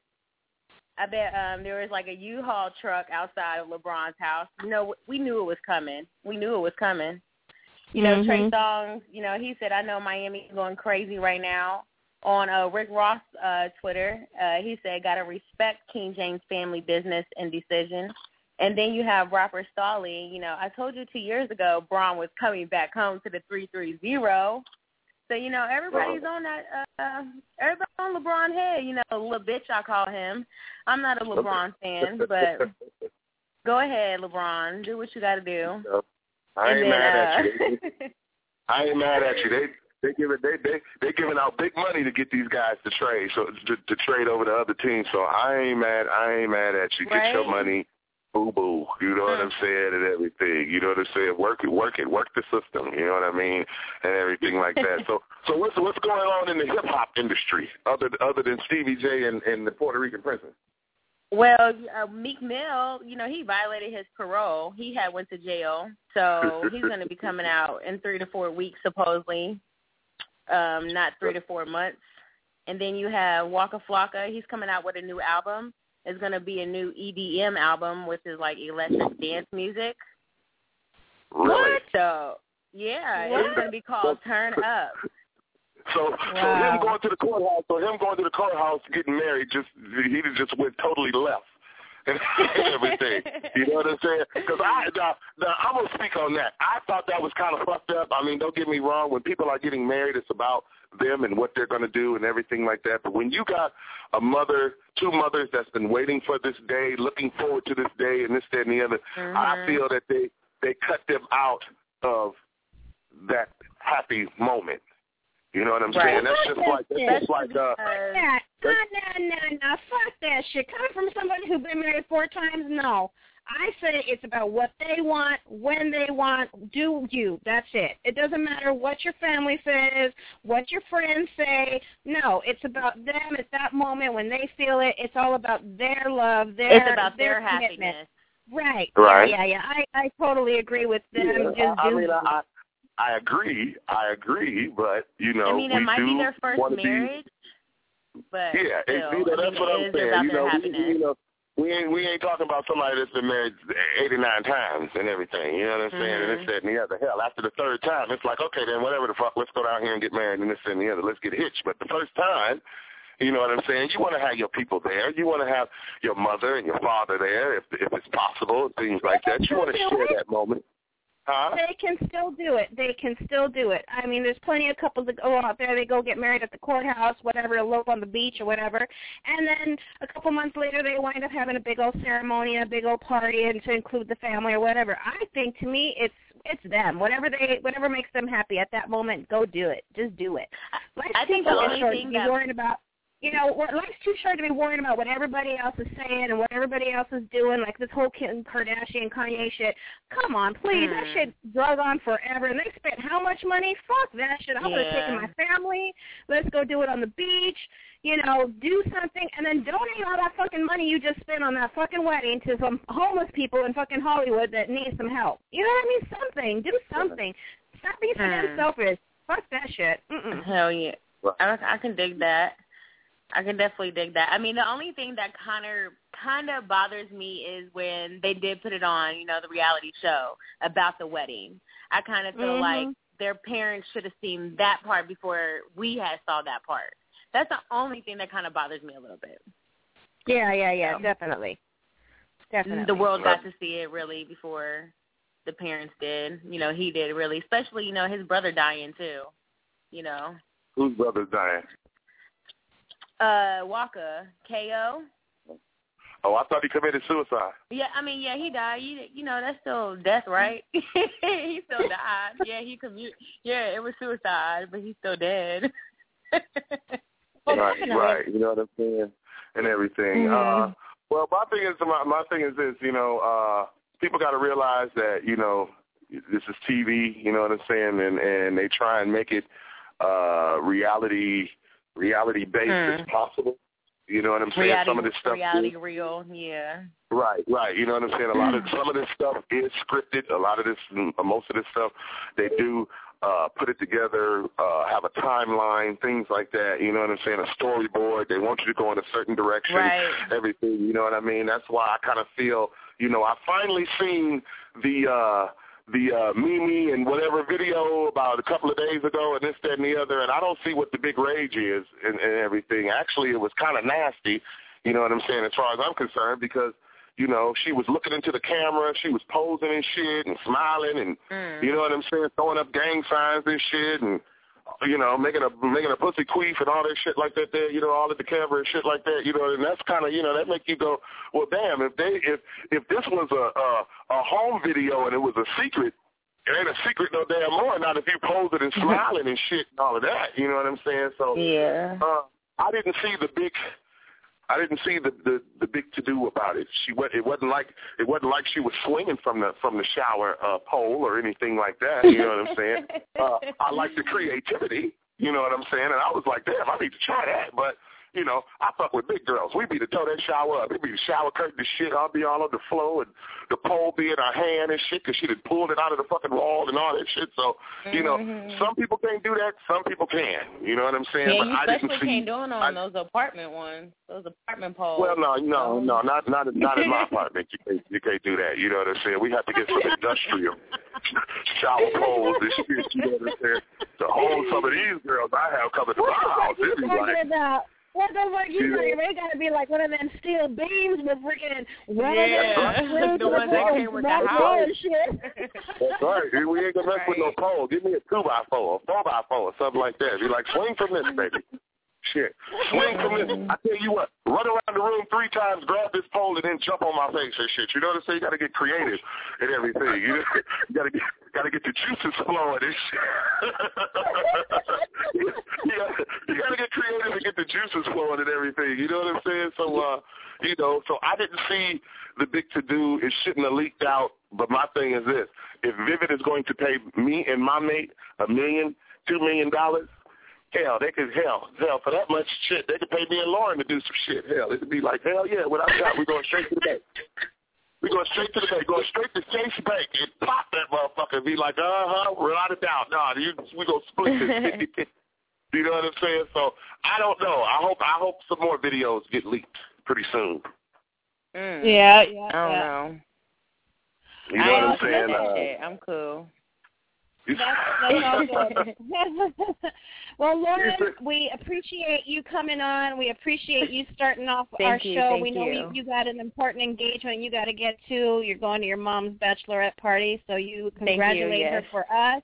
I bet um, there was like a U-Haul truck outside of LeBron's house. You know, we knew it was coming. We knew it was coming. You know, Mhm. Trey Songz, you know, he said, I know Miami's going crazy right now. On uh, Rick Ross' uh, Twitter, uh, he said, got to respect King James family business and decision. And then you have rapper Stolly. You know, I told you two years ago Braun was coming back home to the three three zero. So, you know, everybody's on that, uh, everybody on LeBron head, you know, little bitch I call him. I'm not a LeBron fan, but go ahead, LeBron. Do what you got to do. I ain't And then, mad at uh, you. I ain't mad at you. They they give it they they they giving out big money to get these guys to trade, so to, to trade over to other teams. So I ain't mad. I ain't mad at you. Get Right. your money. Boo boo, you know what I'm saying, and everything. You know what I'm saying. Work it, work it, work the system. You know what I mean, and everything like that. So, so what's what's going on in the hip hop industry other other than Stevie J and, and the Puerto Rican princess? Well, uh, Meek Mill, you know, he violated his parole. He had went to jail, so he's going to be coming out in three to four weeks, supposedly, um, not three to four months. And then you have Waka Flocka. He's coming out with a new album. It's going to be a new E D M album, which is like electric dance music. Really? So, yeah, What? it's going to be called Turn Up. So, Wow. so him going to the courthouse, so him going to the courthouse, getting married, just he just went totally left and everything. You know what I'm saying? Because I, now, now I'm gonna speak on that. I thought that was kind of fucked up. I mean, don't get me wrong. When people are getting married, it's about them and what they're gonna do and everything like that. But when you got a mother, two mothers that's been waiting for this day, looking forward to this day, and this, that, and the other, Mhm. I feel that they they cut them out of that happy moment. You know what I'm Right. saying? That's just like that's just like uh. Fuck that. No, no, no, no. Fuck that shit. Coming from somebody who's been married four times, no. I say it's about what they want, when they want, do you. That's it. It doesn't matter what your family says, what your friends say. No, it's about them at that moment when they feel it. It's all about their love, their It's about their commitment. happiness. Right. Right. Yeah, yeah, yeah. I, I totally agree with them. Yeah, Just I, I do mean, I, I agree. I agree. But you know, I mean, it we might do be their first marriage, be, but yeah, still, it's, you know, I that's mean, what it I'm is saying. about You their know, happiness. we, you know, we ain't we ain't talking about somebody that's been married eighty-nine times and everything. You know what I'm saying? Mm-hmm. And this, that, and the other. Hell, after the third time, it's like, okay, then whatever the fuck, let's go down here and get married and this and the other. Let's get hitched. But the first time, you know what I'm saying? You want to have your people there. You want to have your mother and your father there, if if it's possible, things like that. You want to share that moment. Huh? They can still do it. They can still do it. I mean, there's plenty of couples that go out there. They go get married at the courthouse, whatever, elope on the beach or whatever. And then a couple months later, they wind up having a big old ceremony, a big old party, and to include the family or whatever. I think, to me, it's it's them. Whatever they, whatever makes them happy at that moment, go do it. Just do it. Life's I think the only thing that worrying about. You know, life's too short to be worrying about what everybody else is saying and what everybody else is doing, like this whole Kim Kardashian, Kanye shit. Come on, please. Mm. That shit drug on forever. And they spent how much money? Fuck that shit. I would have taken my family. Let's go do it on the beach. You know, do something, and then donate all that fucking money you just spent on that fucking wedding to some homeless people in fucking Hollywood that need some help. You know what I mean? Something. Do something. Stop being so damn mm. selfish. Fuck that shit. Mm-mm. Hell yeah. I, I can dig that. I can definitely dig that. I mean, the only thing that kind of kind of bothers me is when they did put it on, you know, the reality show about the wedding. I kind of feel mm-hmm. like their parents should have seen that part before we had saw that part. That's the only thing that kind of bothers me a little bit. Yeah, yeah, yeah, so, definitely. Definitely. The world got to see it really before the parents did. You know, he did really, especially, you know, his brother dying too, you know. Whose brother's dying? Uh, Waka, K O. Oh, I thought he committed suicide. Yeah, I mean, yeah, he died. You, you know, that's still death, right? He still died. Yeah, he commute. Yeah, it was suicide, but he's still dead. Right, right. You know what I'm saying, and everything. Mm-hmm. Uh, well, my thing is my, my thing is this. You know, uh, people got to realize that you know this is T V. You know what I'm saying, and and they try and make it uh, reality. reality based mm. as possible. You know what I'm saying? Reality, some of this stuff reality is, real, yeah. Right, right. You know what I'm saying? A lot of some of this stuff is scripted. A lot of this, most of this stuff, they do uh, put it together, uh, have a timeline, things like that. You know what I'm saying? A storyboard. They want you to go in a certain direction. Right. Everything. You know what I mean? That's why I kind of feel. You know, I finally seen the. Uh, the uh, Mimi and whatever video about a couple of days ago and this, that, and the other, and I don't see what the big rage is and, and everything. Actually, it was kind of nasty, you know what I'm saying, as far as I'm concerned, because, you know, she was looking into the camera, she was posing and shit and smiling and, mm. you know what I'm saying, throwing up gang signs and shit and, you know, making a making a pussy queef and all that shit like that there, you know, all at the camera and shit like that, you know, and that's kind of, you know, that make you go, well, damn, if they if if this was a, a a home video and it was a secret, it ain't a secret no damn more. Not if you pose it and smiling and shit and all of that, you know what I'm saying? So yeah, uh, I didn't see the big. I didn't see the, the, the big to do about it. She went, it wasn't like it wasn't like she was swinging from the from the shower uh, pole or anything like that. You know what I'm saying? Uh, I like the creativity. You know what I'm saying? And I was like, damn, I need to try that. But you know, I fuck with big girls. We be to tow that shower up. It be the shower curtain and shit. I'll be all on the floor and the pole be in her hand and shit because she done pulled it out of the fucking wall and all that shit. So, you know, mm-hmm. some people can't do that. Some people can. You know what I'm saying? Yeah, but you I especially didn't see, can't do it on I, those apartment ones, those apartment poles. Well, no, no, no, not not not in my apartment. You can't, you can't do that. You know what I'm saying? We have to get some industrial shower poles and shit. You know what I'm saying? To hold some of these girls I have coming to my house. It be like. About? What the fuck you talking about? It gotta be like one of them steel beams with freaking yeah. The ones that came with the house. That's right. We ain't gonna mess right. with no pole. Give me a two by four, a four by four, or something like that. Be like, swing from this, baby. Shit. Swing from this. I tell you what, run around the room three times, grab this pole, and then jump on my face and shit. You know what I'm saying? You gotta get creative and everything. You, you gotta get gotta get the juices flowing and shit. you, gotta, you gotta get creative and get the juices flowing and everything. You know what I'm saying? So uh you know, so I didn't see the big to do. It shouldn't have leaked out. But my thing is this: if Vivid is going to pay me and my mate a million, two million dollars, hell, they could hell, hell for that much shit. They could pay me and Lauren to do some shit. Hell, it could be like, hell yeah, what I got, we're going straight to the bank. We going straight to the bank. Going straight to Chase Bank and pop that motherfucker and be like, uh-huh, without a doubt. No, you, we going to split this fifty-fifty. You know what I'm saying? So I don't know. I hope I hope some more videos get leaked pretty soon. Mm. Yeah, yeah. I don't yeah. know. You know I what I'm don't saying? that Uh, shit. I'm cool. That's, that's all good. Well, Lauren, we appreciate you coming on. We appreciate you starting off Thank our you, show. thank We know you. you, you got an important engagement you got to get to. You're going to your mom's bachelorette party, so you congratulate you, yes. her for us.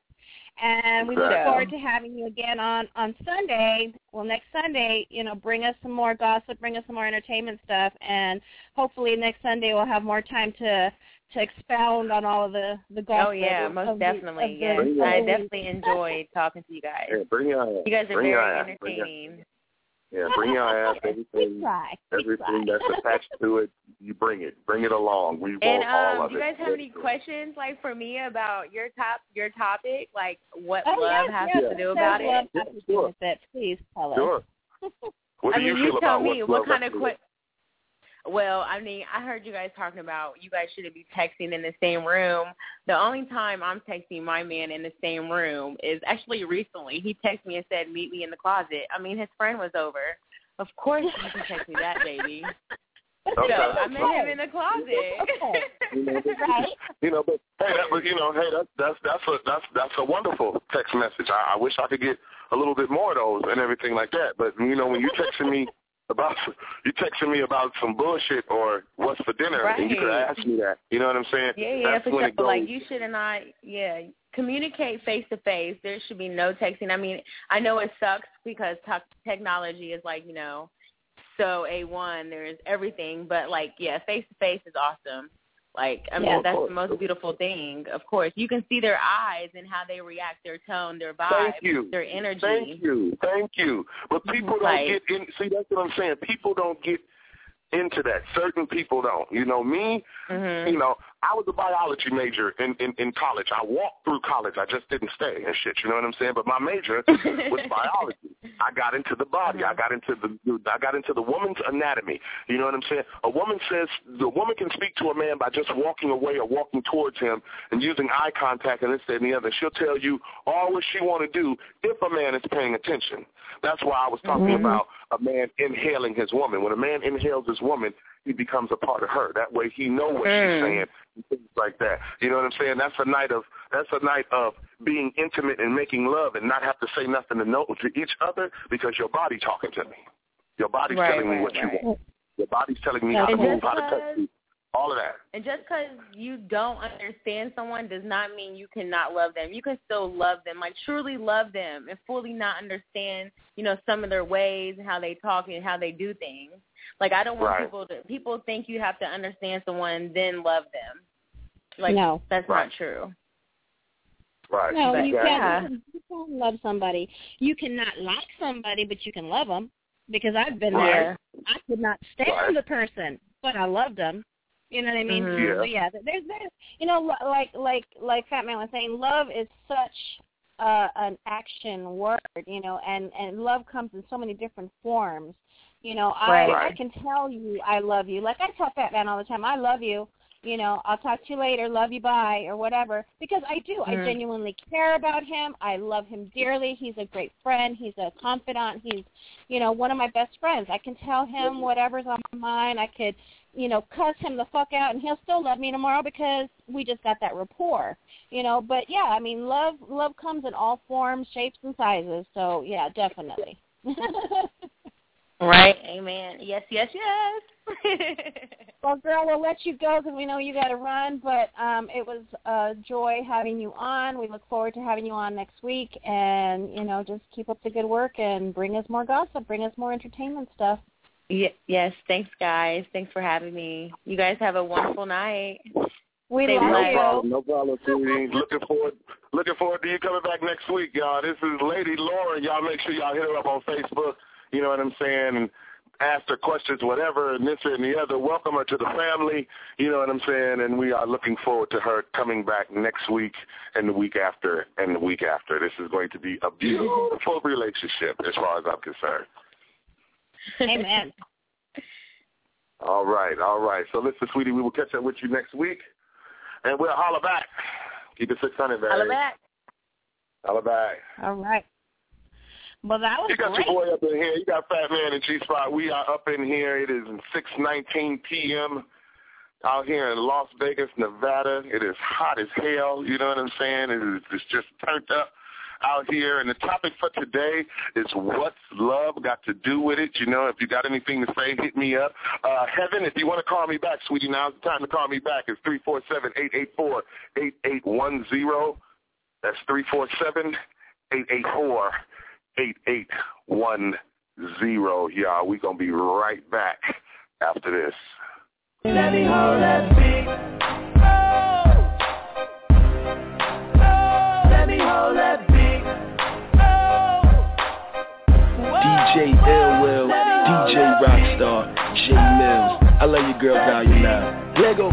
And we look So. forward to having you again on, on Sunday. Well, next Sunday, you know, bring us some more gossip, bring us some more entertainment stuff, and hopefully next Sunday we'll have more time to to expound on all of the, the gossip. Oh, yeah, of, most of definitely, the, yes. of the, I definitely enjoyed talking to you guys. Yeah, bring your ass. You guys are bring very your ass. entertaining. Bring your, yeah, bring your ass. Everything, we try. We everything try. that's attached to it, you bring it. Bring it along. We And want all um, of do you it. guys have any questions, like, for me about your top your topic, like what Oh, love yes, has yes. to do What about does love it? have to do with it? Please tell us. Sure. What I do mean, you you feel tell about me what what love kind has of to do? que- Well, I mean, I heard you guys talking about you guys shouldn't be texting in the same room. The only time I'm texting my man in the same room is actually recently. He texted me and said, meet me in the closet. I mean, his friend was over. Of course you can text me that, baby. Okay. So I met him in the closet. Okay. You know, but, Right. you know, but hey, that, but you know, hey, that's that's that's a that's that's a wonderful text message. I, I wish I could get a little bit more of those and everything like that. But you know, when you texting me about you texting me about some bullshit or what's for dinner, Right. and you could ask me that. You know what I'm saying? Yeah, yeah, that's for when sure. it goes. Like, you should not, yeah, communicate face to face. There should be no texting. I mean, I know it sucks because t- technology is like, you know, so A one, there's everything, but like, yeah, face to face is awesome. Like, I mean, Yeah, that's the most beautiful thing. Of course, you can see their eyes and how they react, their tone, their vibe, Thank you. their energy. Thank you. Thank you. But people don't Like- get in. See, that's what I'm saying. People don't get into that. Certain people don't. You know, me, Mm-hmm. you know, I was a biology major in, in, in college. I walked through college. I just didn't stay and shit. You know what I'm saying? But my major was biology. I got into the body. Mm-hmm. I got into the I got into the woman's anatomy. You know what I'm saying? A woman says the woman can speak to a man by just walking away or walking towards him and using eye contact and this, that, and the other. She'll tell you all what she want to do if a man is paying attention. That's why I was talking Mm-hmm. about a man inhaling his woman. When a man inhales his woman, he becomes a part of her. That way he know what Mm. she's saying and things like that. You know what I'm saying? That's a night of that's a night of being intimate and making love and not have to say nothing to know to each other because your body talking to me. Your body's Right, telling me right, what right. you want. Your body's telling me how to And move, just how to touch cause- you. All of that. And just because you don't understand someone does not mean you cannot love them. You can still love them, like truly love them and fully not understand, you know, some of their ways and how they talk and how they do things. Like, I don't want Right. people to, people think you have to understand someone, then love them. Like, No. that's Right. not true. Right. No, But you yeah. can't. You can't love somebody. You cannot like somebody, but you can love them. Because I've been Yeah. there. I could not stand Right. the person, but I loved them. You know what I mean? Mhm. Yeah. So yeah, there's there's you know lo- like like like Fat Man was saying, love is such uh, an action word, you know, and and love comes in so many different forms. You know, I Right. I can tell you I love you. Like I tell Fat Man all the time, I love you. You know, I'll talk to you later, love you, bye, or whatever. Because I do. I Mhm. genuinely care about him. I love him dearly. He's a great friend. He's a confidant. He's, you know, one of my best friends. I can tell him whatever's on my mind. I could, you know, cuss him the fuck out, and he'll still love me tomorrow because we just got that rapport. You know, but, yeah, I mean, love love comes in all forms, shapes, and sizes. So, yeah, definitely. Right. Amen. Yes, yes, yes. Well, girl, we'll let you go because we know you got to run, but um, it was a joy having you on. We look forward to having you on next week, and, you know, just keep up the good work and bring us more gossip, bring us more entertainment stuff. Ye- yes, thanks, guys. Thanks for having me. You guys have a wonderful night. We Stay love No blessed. you. problem, no problem, sweetie. Looking forward, looking forward to you coming back next week, y'all. This is Lady Lauren. Y'all make sure y'all hit her up on Facebook. You know what I'm saying? And ask her questions, whatever, and this and the other. Welcome her to the family. You know what I'm saying? And we are looking forward to her coming back next week and the week after and the week after. This is going to be a beautiful relationship as far as I'm concerned. Amen. All right, all right. So listen, sweetie, we will catch up with you next week, and we'll holler back. Keep it six hundred, baby. Holler back. Holler back. All right. Well, that was You got great. your boy up in here. You got Fat Man and G-Spot. We are up in here. It is six nineteen p.m. out here in Las Vegas, Nevada. It is hot as hell. You know what I'm saying? It is, it's just turned up out here. And the topic for today is what's love got to do with it? You know, if you got anything to say, hit me up. Uh, Heaven, if you want to call me back, sweetie, now's the time to call me back. It's three four seven, eight eight four, eight eight one zero. That's three four seven, eight eight four, eight eight one zero. Y'all, we're going to be right back after this. Let me hold that big. Oh. Oh. Let me hold that big. Oh. D J L-Will, D J Rockstar, J Mills. I love you, girl, value now. Lego.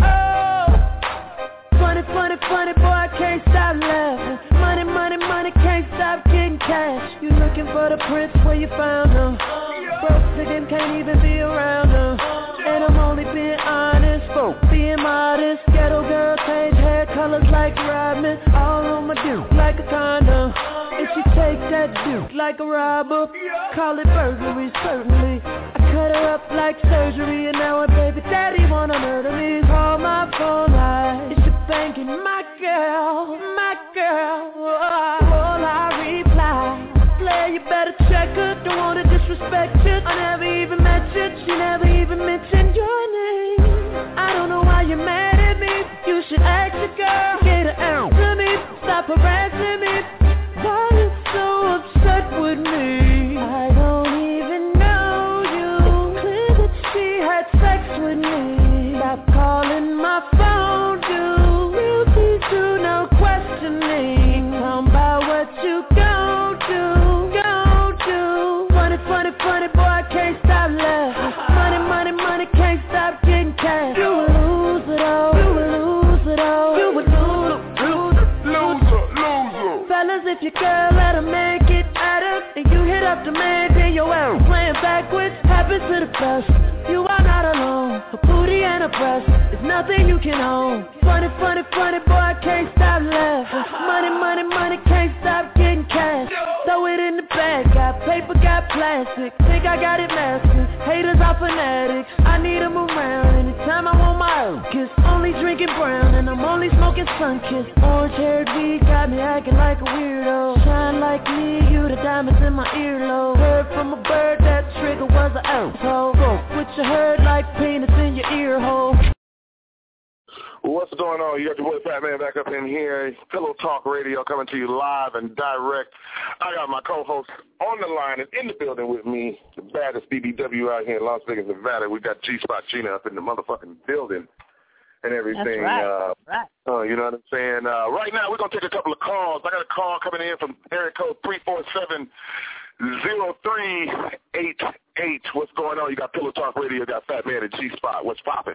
Funny, funny, funny, boy, I can't stop laughing. Money, money, money, can't stop getting cash. You looking for the prince where you found him. Broke to them, can't even be around them. And I'm only being honest, folk, being modest. Ghetto girl, change hair colors like Rodman. All on my dude, like a condom. If she take that dude like a robber, call it burglary, certainly. I cut her up like surgery, and now her baby daddy wanna murder me. Call my phone line, it's your banking, my girl, my girl. Will I reply? Player, you better check her, don't wanna disrespect you. I never even met you, she never even mentioned your name. I don't know why you're mad at me, you should ask your girl. Get her out to me, stop harassing me. Why you so upset with me? I don't even know you. Clear that she had sex with me. Stop calling my phone, dude. Real please do no questioning. Come about what you gon' do, gon' do. Funny, funny, funny, boy, I can't stop laughing. Money, money, money, can't stop getting cash. You will lose it all, you will lose it all. You will lose it, lose it, loser, loser. Fellas, if your girl let a man get at her, and you hit up the man, then your ass playing backwards, happens to the best. You are not alone, a booty and a breast, there's nothing you can own. Funny, funny, funny, boy, I can't stop laughing. Money, money, money, can't stop getting cash. Throw it in the bag, got paper, got plastic. Think I got it mastered, haters are fanatics. I need them around anytime I want my own kiss. Only drinking brown and I'm only smoking Sunkist. Orange haired weed got me acting like a weirdo. Shine like me, you the diamonds in my earlobe. Heard from a bird that trigger was an asshole. With your herd like peanuts in your ear hole. What's going on? You got your boy Fat Man back up in here. Pillow Talk Radio coming to you live and direct. I got my co-host on the line and in the building with me, the baddest B B W out here in Las Vegas, Nevada. We got G-Spot Gina up in the motherfucking building and everything. That's right. Uh, That's right. Uh, you know what I'm saying? Uh, right now, we're going to take a couple of calls. I got a call coming in from area code three four seven, zero three eight eight. What's going on? You got Pillow Talk Radio, you got Fat Man and G-Spot. What's popping?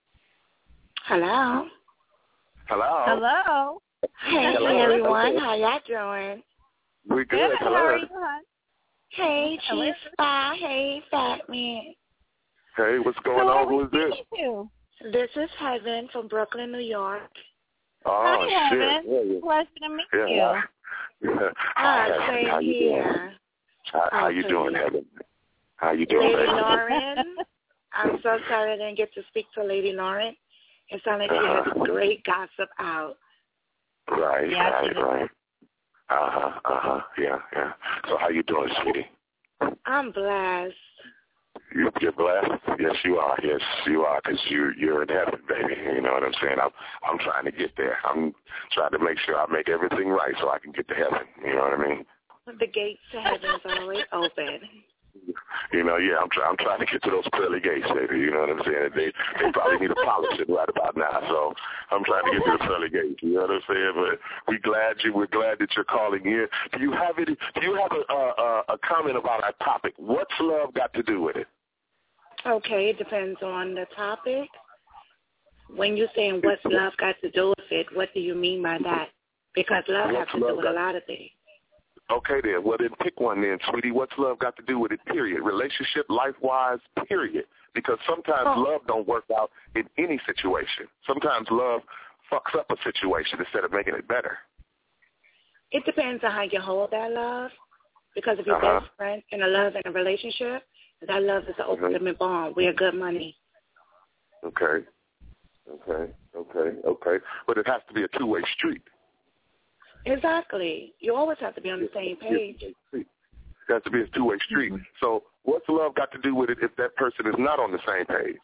Hello. Hello. Hello. Hey, Hello. everyone. How y'all doing? We're good. Good. Hello. How are you, hon? Hey, Hello. G-Spot. Hey, Fat Man. Hey, what's going So on? what Who is we this? speaking to? This is Heaven from Brooklyn, New York. Oh, Hi, shit. Heaven. Yeah, yeah. Pleasure to meet Yeah. you. Yeah. Ah, Hi, same how you doing? here. How, how you Okay. doing, Heaven? How you doing, Lady baby? Lauren. I'm so sorry I didn't get to speak to Lady Lauren. It sounded like she had Uh-huh. great gossip out. Right, Yeah, right, she did. right. Uh-huh, uh-huh, yeah, yeah. So how you doing, sweetie? I'm blessed. You, you're blessed? Yes, you are. Yes, you are, because you, you're in heaven, baby. You know what I'm saying? I'm, I'm trying to get there. I'm trying to make sure I make everything right so I can get to heaven. You know what I mean? The gates to heaven is always open. You know, yeah, I'm, try, I'm trying to get to those pearly gates, baby. You know what I'm saying? They they probably need a polishing right about now, so I'm trying to get to the pearly gates. You know what I'm saying? But we glad you. We're glad that you're calling in. Do you have any? Do you have a a, a comment about our topic? What's love got to do with it? Okay, it depends on the topic. When you're saying what's love got to do with it, what do you mean by that? Because love What's has to love do with a got- lot of things. Okay, then. Well, then pick one then, sweetie. What's love got to do with it, period? Relationship, life-wise, period. Because sometimes oh. love don't work out in any situation. Sometimes love fucks up a situation instead of making it better. It depends on how you hold that love. Because if you're uh-huh. best friends in a love and a relationship, that love is the ultimate mm-hmm. bond. We're good money. Okay. Okay. Okay. Okay. But it has to be a two-way street. Exactly. You always have to be on the same page. It has to be a two-way street. Mm-hmm. So what's love got to do with it if that person is not on the same page?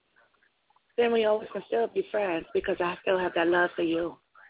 Then we always can still be friends because I still have that love for you.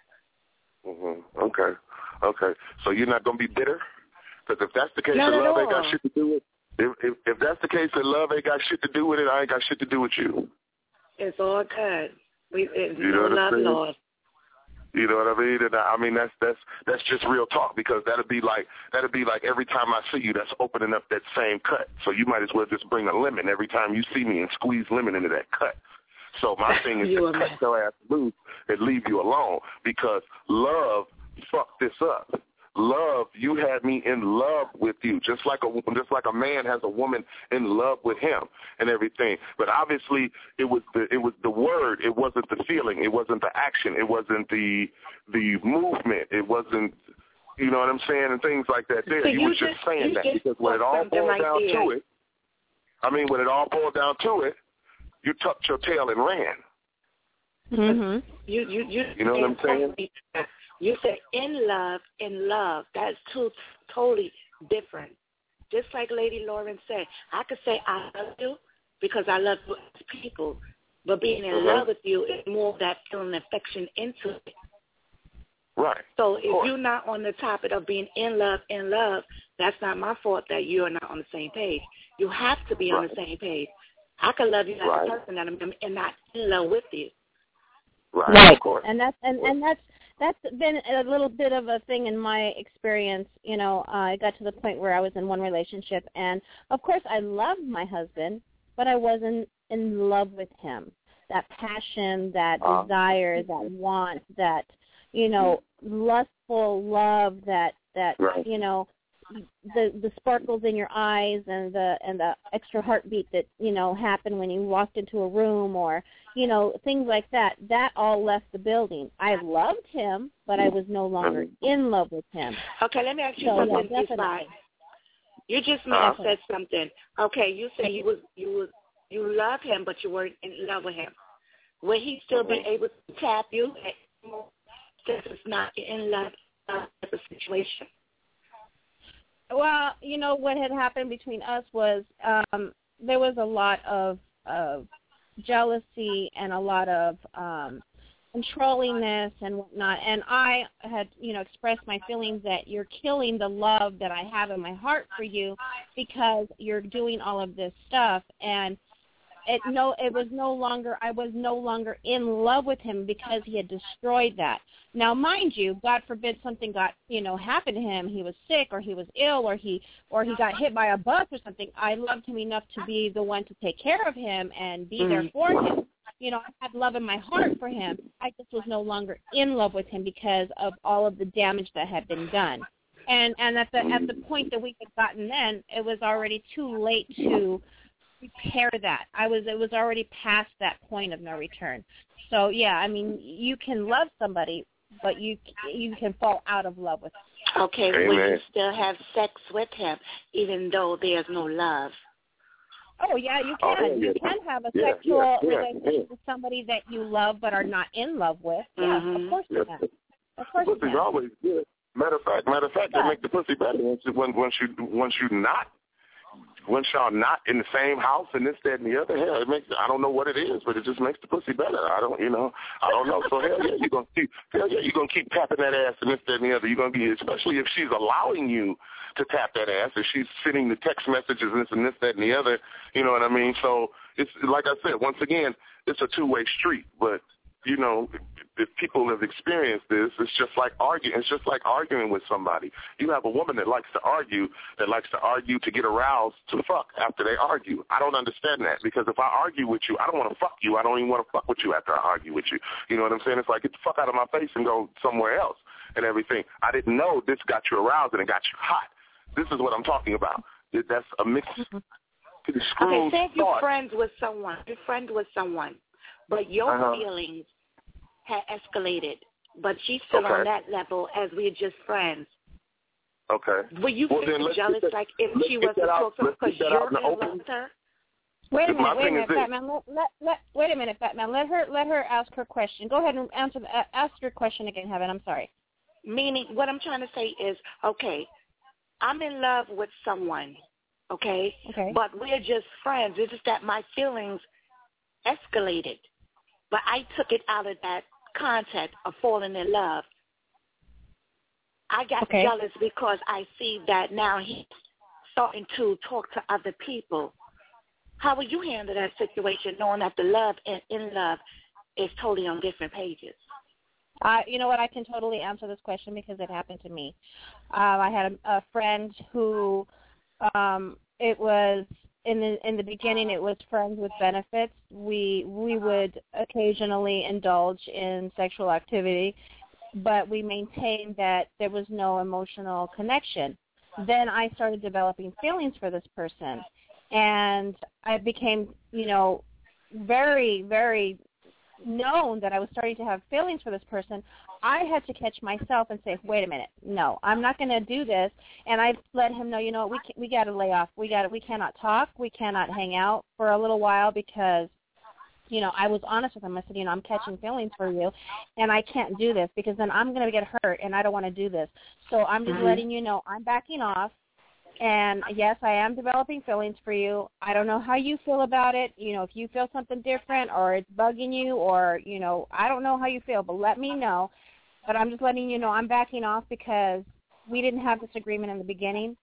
Mm-hmm. Okay. Okay. So you're not going to be bitter? Because if that's the case, not that love all. ain't got shit to do with it. If, if, if that's the case, that love ain't got shit to do with it, I ain't got shit to do with you. It's all good. We, it's you no know love lost. You know what I mean? And I, I mean that's that's that's just real talk because that'll be like that'll be like every time I see you, that's opening up that same cut. So you might as well just bring a lemon every time you see me and squeeze lemon into that cut. So my thing is to cut your ass loose and leave you alone because love fucked this up. Love, you had me in love with you, just like a just like a man has a woman in love with him and everything. But obviously, it was the it was the word. It wasn't the feeling. It wasn't the action. It wasn't the the movement. It wasn't, you know what I'm saying, and things like that. There, so you, you was just, just saying that because when it all boiled right down there. to it, I mean, when it all boiled down to it, you tucked your tail and ran. Mhm. You you you. You know what I'm saying? You said in love, in love. That's two totally different. Just like Lady Lauren said, I could say I love you because I love you as people, but being in uh-huh. love with you is more of that feeling affection into it. Right. So if you're not on the topic of being in love, in love, that's not my fault that you are not on the same page. You have to be right. on the same page. I can love you as right. a person and, and not in love with you. Right. Right. Of course. And that's and, and that's that's been a little bit of a thing in my experience. You know, uh, I got to the point where I was in one relationship, and of course I loved my husband, but I wasn't in love with him. That passion, that uh, desire, that want, that, you know, lustful love, that that right. you know, the the sparkles in your eyes and the and the extra heartbeat that, you know, happened when you walked into a room, or, you know, things like that. That all left the building. I loved him, but I was no longer in love with him. Okay, let me ask you so, something. Yeah, you just may have said something. Okay, you said you was you was you love him, but you weren't in love with him. Would he still be able to tap you since it's not in love type of situation? Well, you know, what had happened between us was um, there was a lot of, of jealousy and a lot of um, controllingness and whatnot. And I had, you know, expressed my feelings that you're killing the love that I have in my heart for you because you're doing all of this stuff. And it no, it was no longer, I was no longer in love with him because he had destroyed that. Now, mind you, God forbid something got, you know, happened to him. He was sick, or he was ill, or he, or he got hit by a bus or something. I loved him enough to be the one to take care of him and be mm-hmm. there for him. You know, I had love in my heart for him. I just was no longer in love with him because of all of the damage that had been done. And and at the at the point that we had gotten then, it was already too late to repair that. I was it was already past that point of no return. So yeah, I mean, you can love somebody, but you you can fall out of love with them. Okay, Amen. will you still have sex with him even though there's no love? Oh yeah, you can. Oh, yeah, you yeah. can have a yeah, sexual yeah, yeah, relationship yeah. with somebody that you love but are not in love with. Yeah, mm-hmm. of course you yes. can. Of course the you pussy's can. always good. Matter of fact, matter of fact, yeah. they make the pussy better once you once you once you not once y'all not in the same house and this, that, and the other. Hell, it makes I don't know what it is, but it just makes the pussy better. I don't, you know, I don't know. So hell yeah, you're gonna keep hell yeah, you're gonna keep tapping that ass and this, that, and the other. You're gonna be, especially if she's allowing you to tap that ass, if she's sending the text messages and this and this, that, and the other. You know what I mean? So it's like I said, once again, it's a two way street, but. You know, if people have experienced this, it's just like arguing. It's just like arguing with somebody. You have a woman that likes to argue, that likes to argue to get aroused to fuck after they argue. I don't understand that, because if I argue with you, I don't want to fuck you. I don't even want to fuck with you after I argue with you. You know what I'm saying? It's like, get the fuck out of my face and go somewhere else and everything. I didn't know this got you aroused and it got you hot. This is what I'm talking about. That's a mixed Okay, say if you're friends with someone, you're friends with someone, but your uh-huh. feelings had escalated, but she's still okay. on that level as we're just friends. Okay. Were you well, feeling jealous, that, like if she was to talk to her because you're in love with her? Wait a minute, wait a minute, Batman. Let, let, let, wait a minute, Batman. Let her let her ask her question. Go ahead and answer the, uh, ask your question again, Heaven. I'm sorry. Meaning, what I'm trying to say is, okay, I'm in love with someone, okay? Okay. But we're just friends. It's just that my feelings escalated. But I took it out of that context of falling in love. I got okay. jealous because I see that now he's starting to talk to other people. How would you handle that situation, knowing that the love and in love is totally on different pages? Uh, you know what? I can totally answer this question because it happened to me. Um, I had a, a friend who um, it was in the in the beginning. It was friends with benefits. We we would occasionally indulge in sexual activity, but we maintained that there was no emotional connection. Then I started developing feelings for this person. And I became, you know, very, very known that I was starting to have feelings for this person. I had to catch myself and say, wait a minute, no, I'm not going to do this. And I let him know, you know, we we got to lay off. We got we cannot talk. We cannot hang out for a little while because, you know, I was honest with him. I said, you know, I'm catching feelings for you, and I can't do this because then I'm going to get hurt, and I don't want to do this. So I'm just mm-hmm. letting you know I'm backing off. And, yes, I am developing feelings for you. I don't know how you feel about it. You know, if you feel something different or it's bugging you or, you know, I don't know how you feel, but let me know. But I'm just letting you know I'm backing off because we didn't have this agreement in the beginning,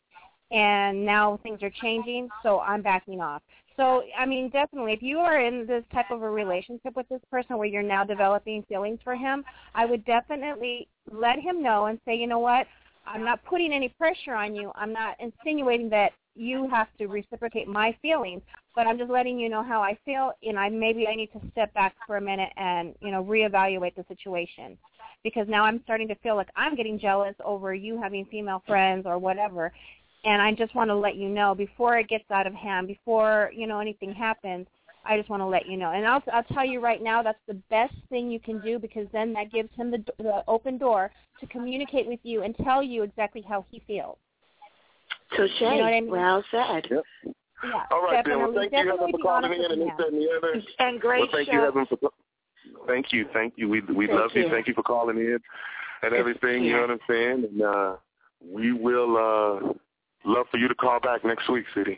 and now things are changing, so I'm backing off. So, I mean, definitely, if you are in this type of a relationship with this person where you're now developing feelings for him, I would definitely let him know and say, you know what, I'm not putting any pressure on you. I'm not insinuating that you have to reciprocate my feelings, but I'm just letting you know how I feel, and I maybe I need to step back for a minute and, you know, reevaluate the situation because now I'm starting to feel like I'm getting jealous over you having female friends or whatever, and I just want to let you know before it gets out of hand, before, you know, anything happens, I just want to let you know. And I'll, I'll tell you right now that's the best thing you can do because then that gives him the, the open door to communicate with you and tell you exactly how he feels. Touche. You know what I mean? Well said. Yep. Yeah, all right, then. Well, definitely, thank you, Heaven, for calling in and this and the other. And great well, thank show. you, Heaven, for Thank you, thank you. We we thank love you. you. Thank you for calling in and everything. You know what I'm saying? And uh, we will uh, love for you to call back next week, City.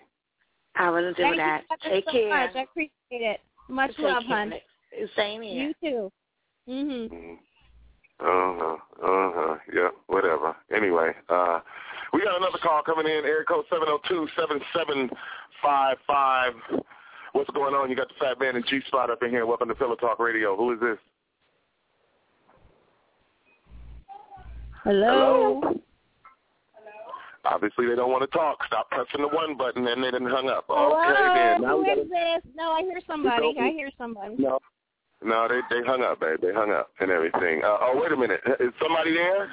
I will do thank that. You Take so care. Much. I appreciate it. Much Take love, care. hon. Same here. You too. Mhm. Uh-huh, uh-huh, yeah, whatever. Anyway, uh, we got another call coming in, area code seven oh two, seven seven five five. What's going on? You got the Fat Man and G-Spot up in here. Welcome to Pillow Talk Radio. Who is this? Hello. Hello? Obviously, they don't want to talk. Stop pressing the one button, and they didn't hung up. Hello? Okay, then. Now Who we is gotta... this? No, I hear somebody. I hear somebody. No. No, they they hung up, babe. They hung up and everything. Uh, oh, wait a minute. Is somebody there?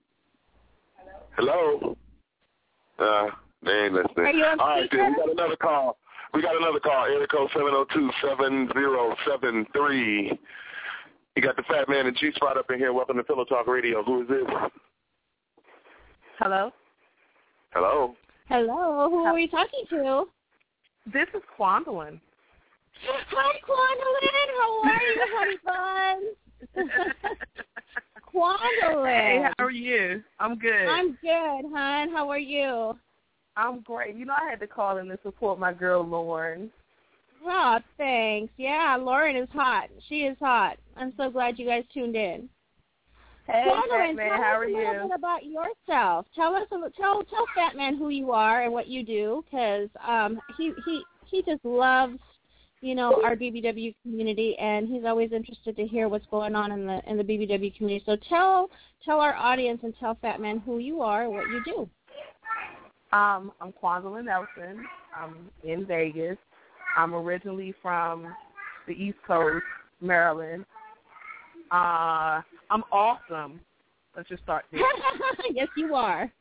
Hello? Hello? Uh, they ain't listening. Are you on All right, speaker? then. We got another call. We got another call. Area code seven oh two, seven oh seven three. You got the Fat Man and G-Spot up in here. Welcome to Pillow Talk Radio. Who is this? Hello? Hello? Hello. Who are we talking to? This is Quandolyn. Hi, Quandolyn. How are you, honey buns? Quandolyn. Hey, how are you? I'm good. I'm good, hon. How are you? I'm great. You know, I had to call in to support my girl, Lauren. Oh, thanks. Yeah, Lauren is hot. She is hot. I'm so glad you guys tuned in. Hey, Quandolyn, Fat Man, tell how us are a you? little bit about yourself. Tell us, a, tell tell Fat Man who you are and what you do, because um, he he he just loves, you know, our B B W community, and he's always interested to hear what's going on in the in the B B W community. So tell tell our audience and tell Fat Man who you are and what you do. Um, I'm Quandolyn Nelson. I'm in Vegas. I'm originally from the East Coast, Maryland. Uh, I'm awesome. Let's just start there. Yes, you are.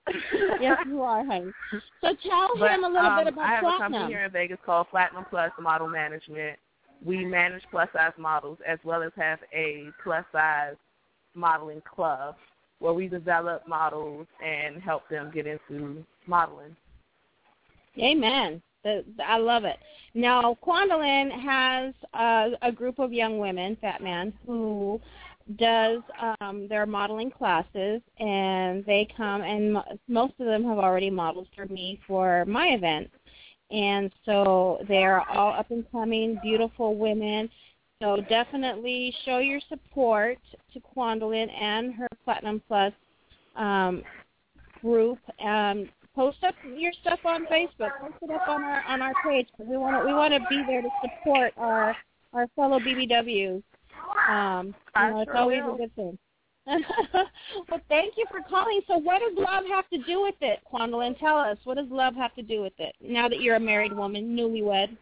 Yes, you are, honey. So tell but, him a little um, bit about I have Platinum. a company here in Vegas called Platinum Plus Model Management. We manage plus-size models as well as have a plus-size modeling club where we develop models and help them get into modeling. Amen. I love it. Now, Quandolyn has uh, a group of young women, Fat Man, who does um, their modeling classes, and they come, and mo- most of them have already modeled for me for my event. And so they're all up-and-coming, beautiful women. So definitely show your support to Quandolyn and her Platinum Plus um, group. Um, post up your stuff on Facebook. Post it up on our on our page, because we want to we want to be there to support our our fellow B B Ws. Um, you know, it's sure always will. a good thing. Well, thank you for calling. So what does love have to do with it, Quandolyn? Tell us. What does love have to do with it, now that you're a married woman, newlywed?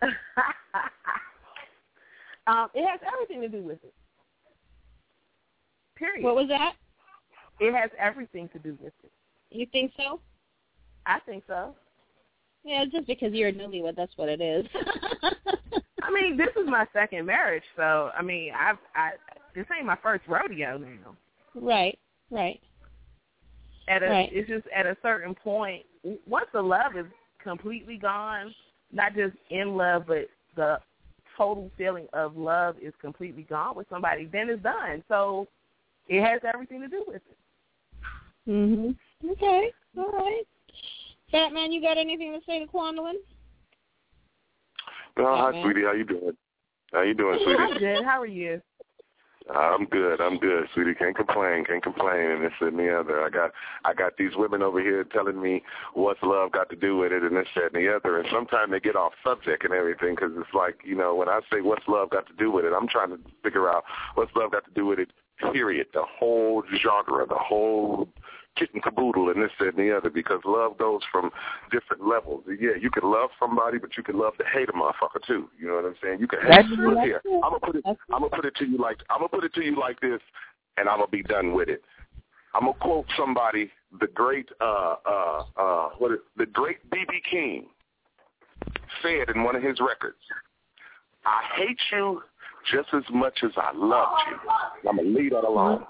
um, it has everything to do with it. Period. What was that? It has everything to do with it. You think so? I think so. Yeah, just because you're a newlywed, that's what it is. I mean, this is my second marriage, so, I mean, I've, I this ain't my first rodeo now. Right, right. At a, right. It's just at a certain point, once the love is completely gone, not just in love, but the total feeling of love is completely gone with somebody, then it's done. So it has everything to do with it. Mm-hmm. Okay, all right. Fat Man, you got anything to say to Quandolyn? Well, hi, sweetie. How you doing? How you doing, sweetie? I'm good. How are you? I'm good. I'm good, sweetie. Can't complain. Can't complain. And this and the other. I got I got these women over here telling me what's love got to do with it, and this, that, and the other. And sometimes they get off subject and everything, because it's like, you know, when I say what's love got to do with it, I'm trying to figure out what's love got to do with it, period. The whole genre, the whole kit and caboodle, and this, that, and the other, because love goes from different levels. Yeah, you can love somebody, but you can love to hate a motherfucker too. You know what I'm saying? You can hate. Look here, I'm gonna put it. I'm gonna put it to you like I'm gonna put it to you like this, and I'm gonna be done with it. I'm gonna quote somebody, the great, uh, uh, uh, what is the great B B King said in one of his records. I hate you just as much as I loved you. I'm gonna leave that alone.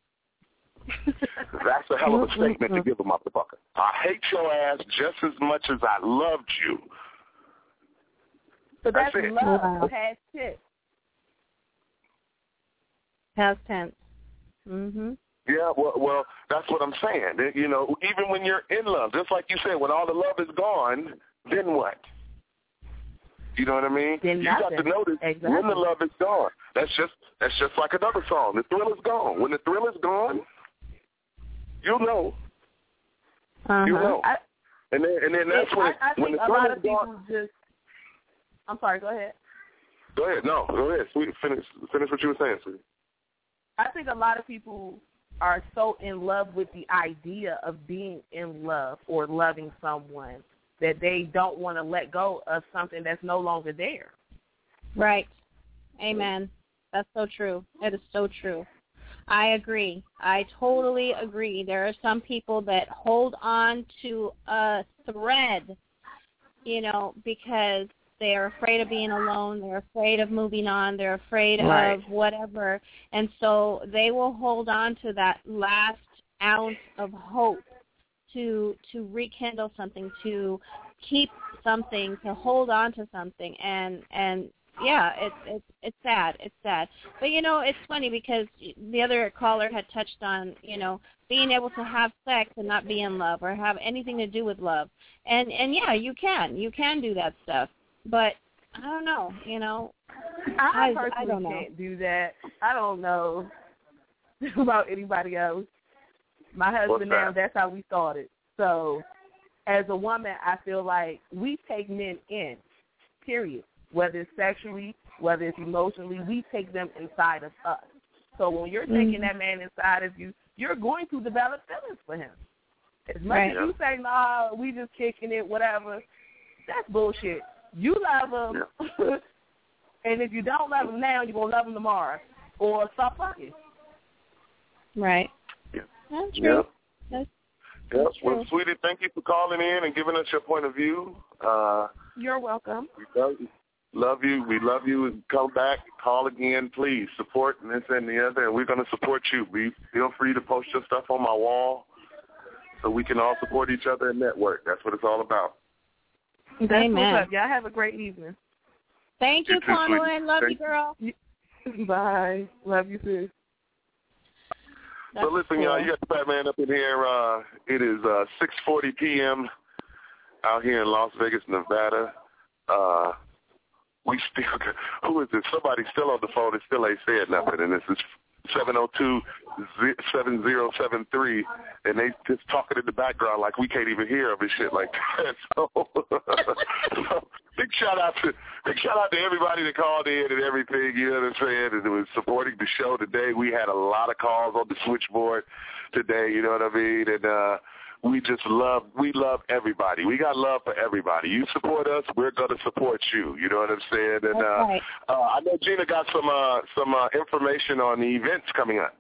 That's a hell of a statement to give a motherfucker. I hate your ass just as much as I loved you. So that's, that's it. love, Wow. past tense. Past tense. Mm-hmm. Yeah, well, well, that's what I'm saying. You know, even when you're in love, just like you said, when all the love is gone, then what? You know what I mean? Then you nothing. got to notice exactly. when the love is gone. That's just that's just like another song. The thrill is gone. When the thrill is gone, you'll know. Uh-huh. You know. I, and then and then that's when I, I when think the a thrill lot is of people gone. just. I'm sorry. Go ahead. Go ahead. No, go ahead. Sweet. Finish. Finish what you were saying, sweetie. I think a lot of people are so in love with the idea of being in love or loving someone that they don't want to let go of something that's no longer there. Right. Amen. That's so true. That is so true. I agree. I totally agree. There are some people that hold on to a thread, you know, because they're afraid of being alone. They're afraid of moving on. They're afraid right. of whatever. And so they will hold on to that last ounce of hope to to rekindle something, to keep something, to hold on to something. And, and yeah, it's it's it's sad. It's sad. But, you know, it's funny because the other caller had touched on, you know, being able to have sex and not be in love or have anything to do with love. And, and yeah, you can. You can do that stuff. But I don't know, you know. I, I personally I don't know. can't do that. I don't know about anybody else. My husband now, that's how we started. So as a woman, I feel like we take men in, period. Whether it's sexually, whether it's emotionally, we take them inside of us. So when you're taking mm-hmm. that man inside of you, you're going to develop feelings for him. As much right. as you say, nah, we just kicking it, whatever, that's bullshit. You love him, yeah. and if you don't love him now, you're going to love him tomorrow, or stop fucking. Right. Yeah. That's true. Yeah. That's, Yep. Well, sweetie, thank you for calling in and giving us your point of view. Uh, You're welcome. We love you. Love you. We love you. Come back. Call again, please. Support and this and the other, and we're going to support you. Be feel free to post your stuff on my wall so we can all support each other and network. That's what it's all about. That's Amen. what's up. Y'all have a great evening. Thank you, You too, Conway. Love Thank you, girl. Bye. Love you, sis. So listen, cool. y'all, you got the Fat Man up in here. Uh, it is uh, six forty p.m. out here in Las Vegas, Nevada. Uh, we still, who is this? Somebody still on the phone and still ain't said nothing, and this is seven oh two, seven oh seven three, and they just talking in the background like we can't even hear them and shit like that. So, so big shout out to big shout out to everybody that called in and everything, you know what I'm saying, and it was supporting the show today. We had a lot of calls on the switchboard today, you know what I mean, and uh we just love, we love everybody. We got love for everybody. You support us, we're going to support you. You know what I'm saying? And uh, right. uh, I know Gina got some uh, some uh, information on the events coming up.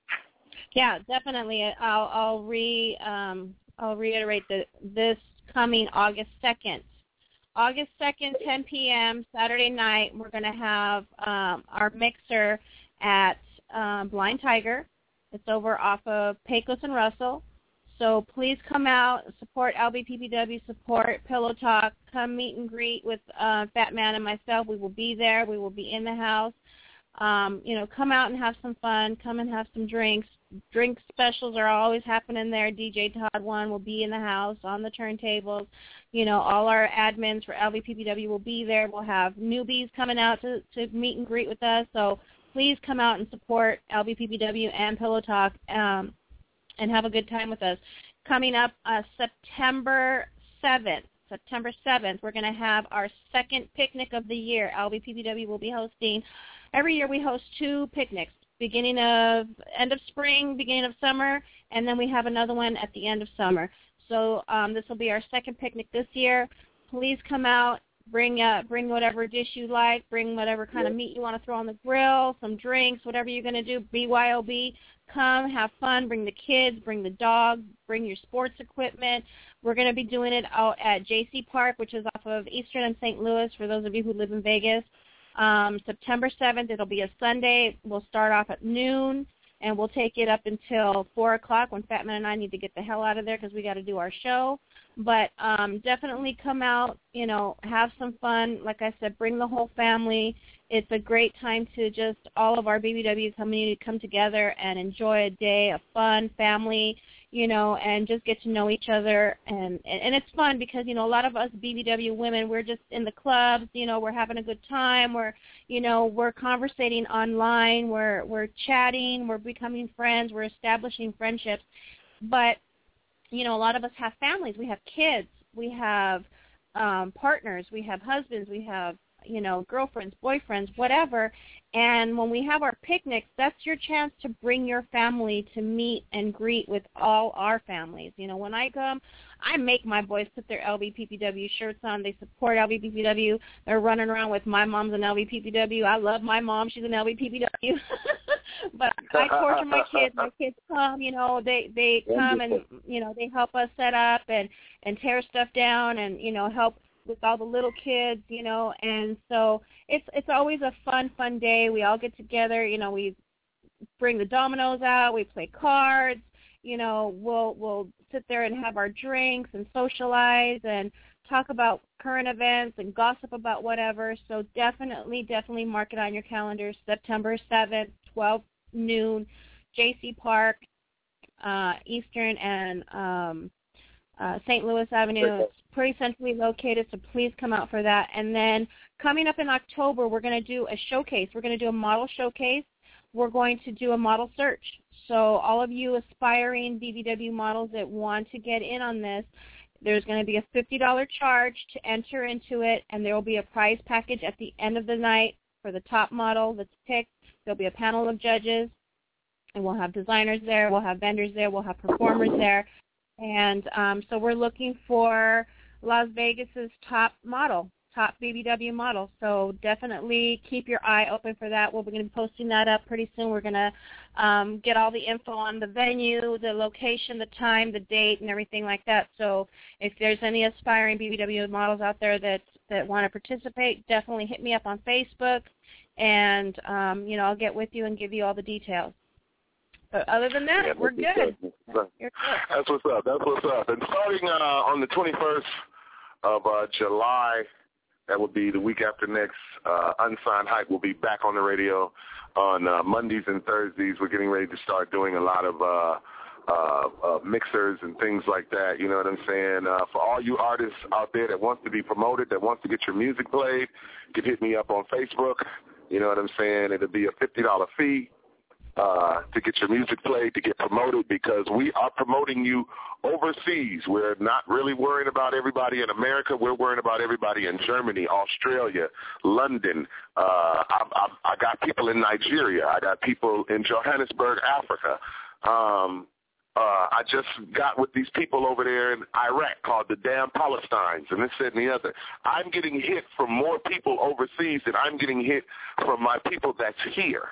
Yeah, definitely. I'll I'll re um I'll reiterate that this coming August second, August second, ten p.m. Saturday night, we're going to have um, our mixer at um, Blind Tiger. It's over off of Pecos and Russell. So please come out, support L B P P W, support Pillow Talk, come meet and greet with uh, Fat Man and myself. We will be there. We will be in the house. Um, you know, come out and have some fun. Come and have some drinks. Drink specials are always happening there. D J Todd One will be in the house on the turntables. You know, all our admins for L B P P W will be there. We'll have newbies coming out to, to meet and greet with us. So please come out and support L B P P W and Pillow Talk. Um, and have a good time with us. Coming up uh, September seventh, September seventh, we're going to have our second picnic of the year. L B P P W will be hosting. Every year we host two picnics, beginning of, end of spring, beginning of summer, and then we have another one at the end of summer. So um, this will be our second picnic this year. Please come out. Bring uh, bring whatever dish you like. Bring whatever kind of meat you want to throw on the grill, some drinks, whatever you're going to do. B Y O B. Come, have fun. Bring the kids. Bring the dog. Bring your sports equipment. We're going to be doing it out at J C Park, which is off of Eastern and Saint Louis, for those of you who live in Vegas. Um, September seventh, it'll be a Sunday. We'll start off at noon, and we'll take it up until four o'clock when Fat Man and I need to get the hell out of there because we got to do our show. But um, definitely come out, you know, have some fun. Like I said, bring the whole family. It's a great time to just all of our B B W community come together and enjoy a day of fun, family, you know, and just get to know each other. And, and, and it's fun because, you know, a lot of us B B W women, we're just in the clubs, you know, we're having a good time. We're, you know, we're conversating online. We're, we're chatting. We're becoming friends. We're establishing friendships. But you know, a lot of us have families. We have kids. We have um, partners. We have husbands. We have, you know, girlfriends, boyfriends, whatever. And when we have our picnics, that's your chance to bring your family to meet and greet with all our families. You know, when I come, I make my boys put their L B P P W shirts on. They support L B P P W. They're running around with my mom's an L B P P W. I love my mom. She's an L B P P W. But I torture my kids. My kids come, you know, they, they come and, you know, they help us set up and, and tear stuff down and, you know, help with all the little kids, you know, and so it's it's always a fun, fun day. We all get together, you know, we bring the dominoes out, we play cards, you know, we'll we'll sit there and have our drinks and socialize and talk about current events and gossip about whatever. So definitely, definitely mark it on your calendar, September seventh, twelve noon, J C Park, uh, Eastern and um, uh, Saint Louis Avenue. It's pretty centrally located, so please come out for that. And then coming up in October, we're going to do a showcase. We're going to do a model showcase. We're going to do a model search. So all of you aspiring B B W models that want to get in on this, there's going to be a fifty dollars charge to enter into it, and there will be a prize package at the end of the night for the top model that's picked. There'll be a panel of judges, and we'll have designers there. We'll have vendors there. We'll have performers there. And um, so we're looking for Las Vegas's top model. top B B W models. So definitely keep your eye open for that. We're going to be posting that up pretty soon. We're going to um, get all the info on the venue, the location, the time, the date, and everything like that. So if there's any aspiring B B W models out there that, that want to participate, definitely hit me up on Facebook, and, um, you know, I'll get with you and give you all the details. But other than that, yeah, we're good. That's, that's what's up. That's what's up. And starting uh, on the twenty-first of uh, July, that would be the week after next, uh, Unsigned Hype will be back on the radio on uh, Mondays and Thursdays. We're getting ready to start doing a lot of uh, uh, uh, mixers and things like that. You know what I'm saying? Uh, for all you artists out there that wants to be promoted, that wants to get your music played, you can hit me up on Facebook. You know what I'm saying? It'll be a fifty dollars fee. Uh, to get your music played, to get promoted, because we are promoting you overseas. We're not really worrying about everybody in America. We're worrying about everybody in Germany, Australia, London. Uh, I've, I've, I got people in Nigeria. I got people in Johannesburg, Africa. Um, uh, I just got with these people over there in Iraq called the damn Palestines, and this, that, and the other. I'm getting hit from more people overseas than I'm getting hit from my people that's here.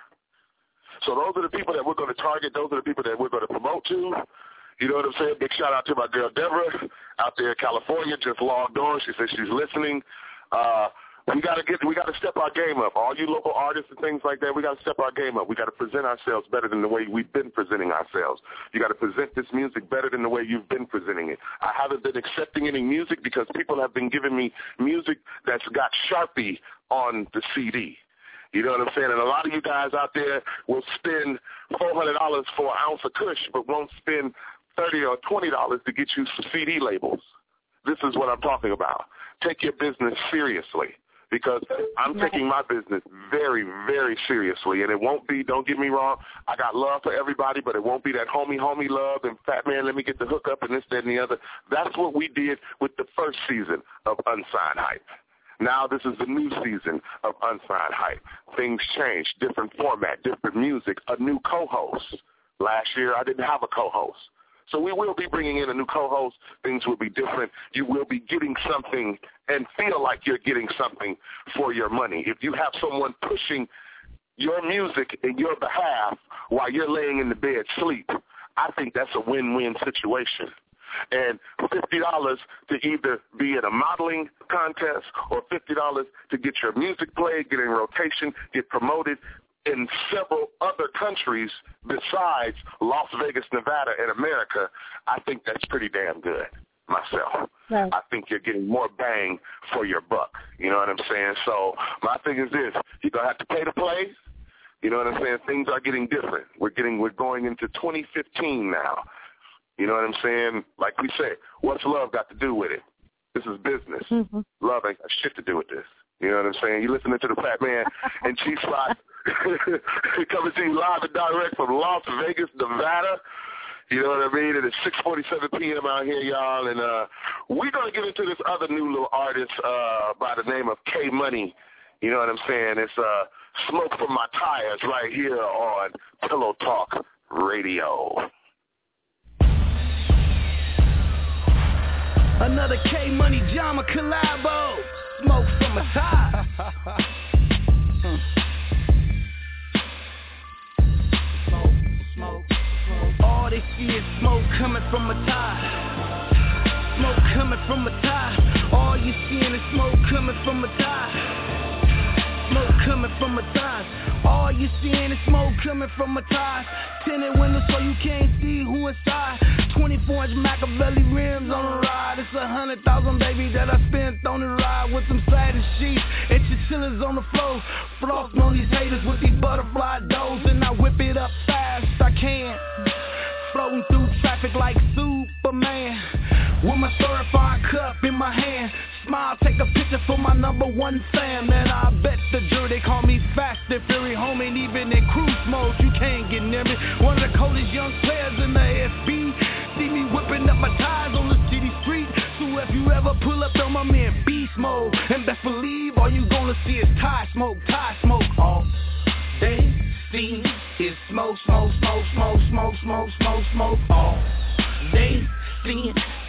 So those are the people that we're going to target. Those are the people that we're going to promote to. You know what I'm saying? Big shout out to my girl Deborah out there in California, just logged on. She says she's listening. Uh, we got to get, we got to step our game up. All you local artists and things like that, we got to step our game up. We got to present ourselves better than the way we've been presenting ourselves. You got to present this music better than the way you've been presenting it. I haven't been accepting any music because people have been giving me music that's got Sharpie on the C D. You know what I'm saying? And a lot of you guys out there will spend four hundred dollars for an ounce of Kush, but won't spend thirty dollars or twenty dollars to get you some C D labels. This is what I'm talking about. Take your business seriously, because I'm taking my business very, very seriously. And it won't be, don't get me wrong, I got love for everybody, but it won't be that homie, homie love and fat man, let me get the hookup and this, that, and the other. That's what we did with the first season of Unsigned Hype. Now this is the new season of Unsigned Hype. Things change, different format, different music, a new co-host. Last year I didn't have a co-host. So we will be bringing in a new co-host. Things will be different. You will be getting something and feel like you're getting something for your money. If you have someone pushing your music in your behalf while you're laying in the bed sleep, I think that's a win-win situation. And fifty dollars to either be in a modeling contest or fifty dollars to get your music played, get in rotation, get promoted in several other countries besides Las Vegas, Nevada, and America, I think that's pretty damn good myself. Right. I think you're getting more bang for your buck. You know what I'm saying? So my thing is this. You're going to have to pay to play. You know what I'm saying? Things are getting different. We're getting, we're going into twenty fifteen now. You know what I'm saying? Like we said, what's love got to do with it? This is business. Mm-hmm. Love ain't got shit to do with this. You know what I'm saying? You listening to the Fat Man and Chief Spot coming to you live and direct from Las Vegas, Nevada. You know what I mean? And it's six forty-seven p.m. out here, y'all. And uh, we're going to get into this other new little artist uh, by the name of K Money. You know what I'm saying? It's uh, Smoke From My Tires right here on Pillow Talk Radio. Another K Money Jama collabo. Smoke from a tie. Smoke, smoke, smoke. All they see is smoke coming from a tie. Smoke coming from a tie. All you seeing is smoke coming from a tie. Smoke coming from a tie. All you seeing is smoke coming from a tie. Tinted windows so you can't see who inside. twenty-four inch Machiavelli rims on the ride. It's a hundred thousand, baby, that I spent on the ride. With some satin sheets and chinchillas on the floor. Flossing on these haters with these butterfly doors. And I whip it up fast I can. Floating through traffic like Superman. With my certified cup in my hand. Smile, take a picture for my number one fan. Man, I bet the jury they call me Fast and Fury. Homie, and even in cruise mode, you can't get near me. One of the coldest young players in the S B. See me whipping up my tires on the city street. So if you ever pull up on my man beast mode, and best believe all you gonna see is tie smoke, tie smoke. All they see is smoke, smoke, smoke, smoke, smoke, smoke, smoke, smoke. All they see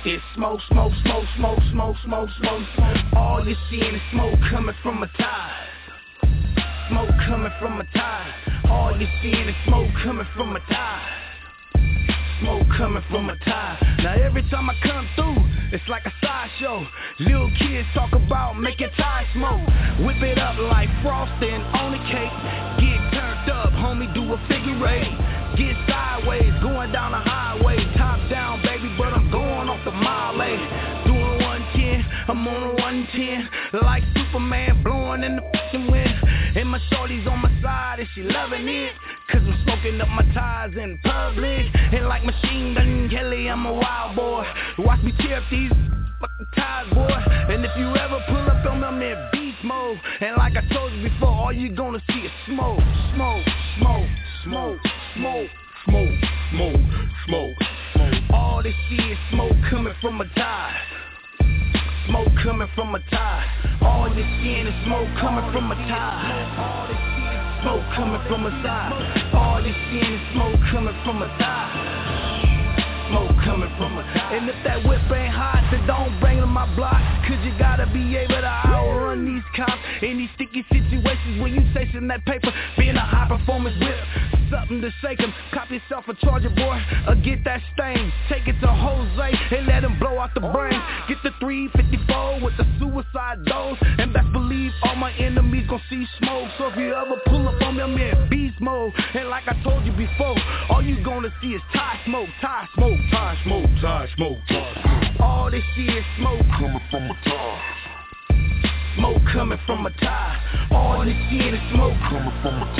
It's smoke, smoke, smoke, smoke, smoke, smoke, smoke, smoke. All you're seeing is smoke coming from my ties. Smoke coming from my ties. All you're seeing is smoke coming from my ties. Smoke coming from my ties. Now every time I come through, it's like a sideshow. Little kids talk about making tie smoke. Whip it up like frosting on a cake. Get turned up, homie, do a figure eight. Get sideways, going down the highway. Top down, baby, but I'm going off the mile eight. Doing one ten, I'm on a one ten. Like Superman blowing in the f***ing wind. And my shorty's on my side and she loving it. Cause I'm smoking up my ties in public. And like Machine Gun Kelly, I'm a wild boy. Watch me tear up these fucking ties, boy. And if you ever pull up on me, I'm in beast mode. And like I told you before, all you gonna see is smoke, smoke, smoke, smoke, smoke, smoke, smoke, smoke, smoke. All they see is smoke coming from my ties. Smoke coming from my ties. All you seeing is smoke coming from my ties. All they see is smoke coming from my side. All you seeing is smoke coming from my ties. Smoke coming from my ties. And if that whip ain't hot, then don't bring it to my block. Cause you gotta be able to outrun these cops in these sticky situations when you chasing that paper. Being a high performance whip, something to shake 'em. Cop yourself a charger, boy, or get that stain. Take it to Jose and let him blow out the brain. Get the three fifty-four with the suicide dose. And best believe all my enemies gon' see smoke. So if you ever pull up on me, I'm in beast mode. And like I told you before, all you gonna see is tie smoke, tie smoke, tie smoke, tie smoke, tie smoke. All they see is smoke coming from my tie. Smoke coming from my tie. All they see is smoke coming from my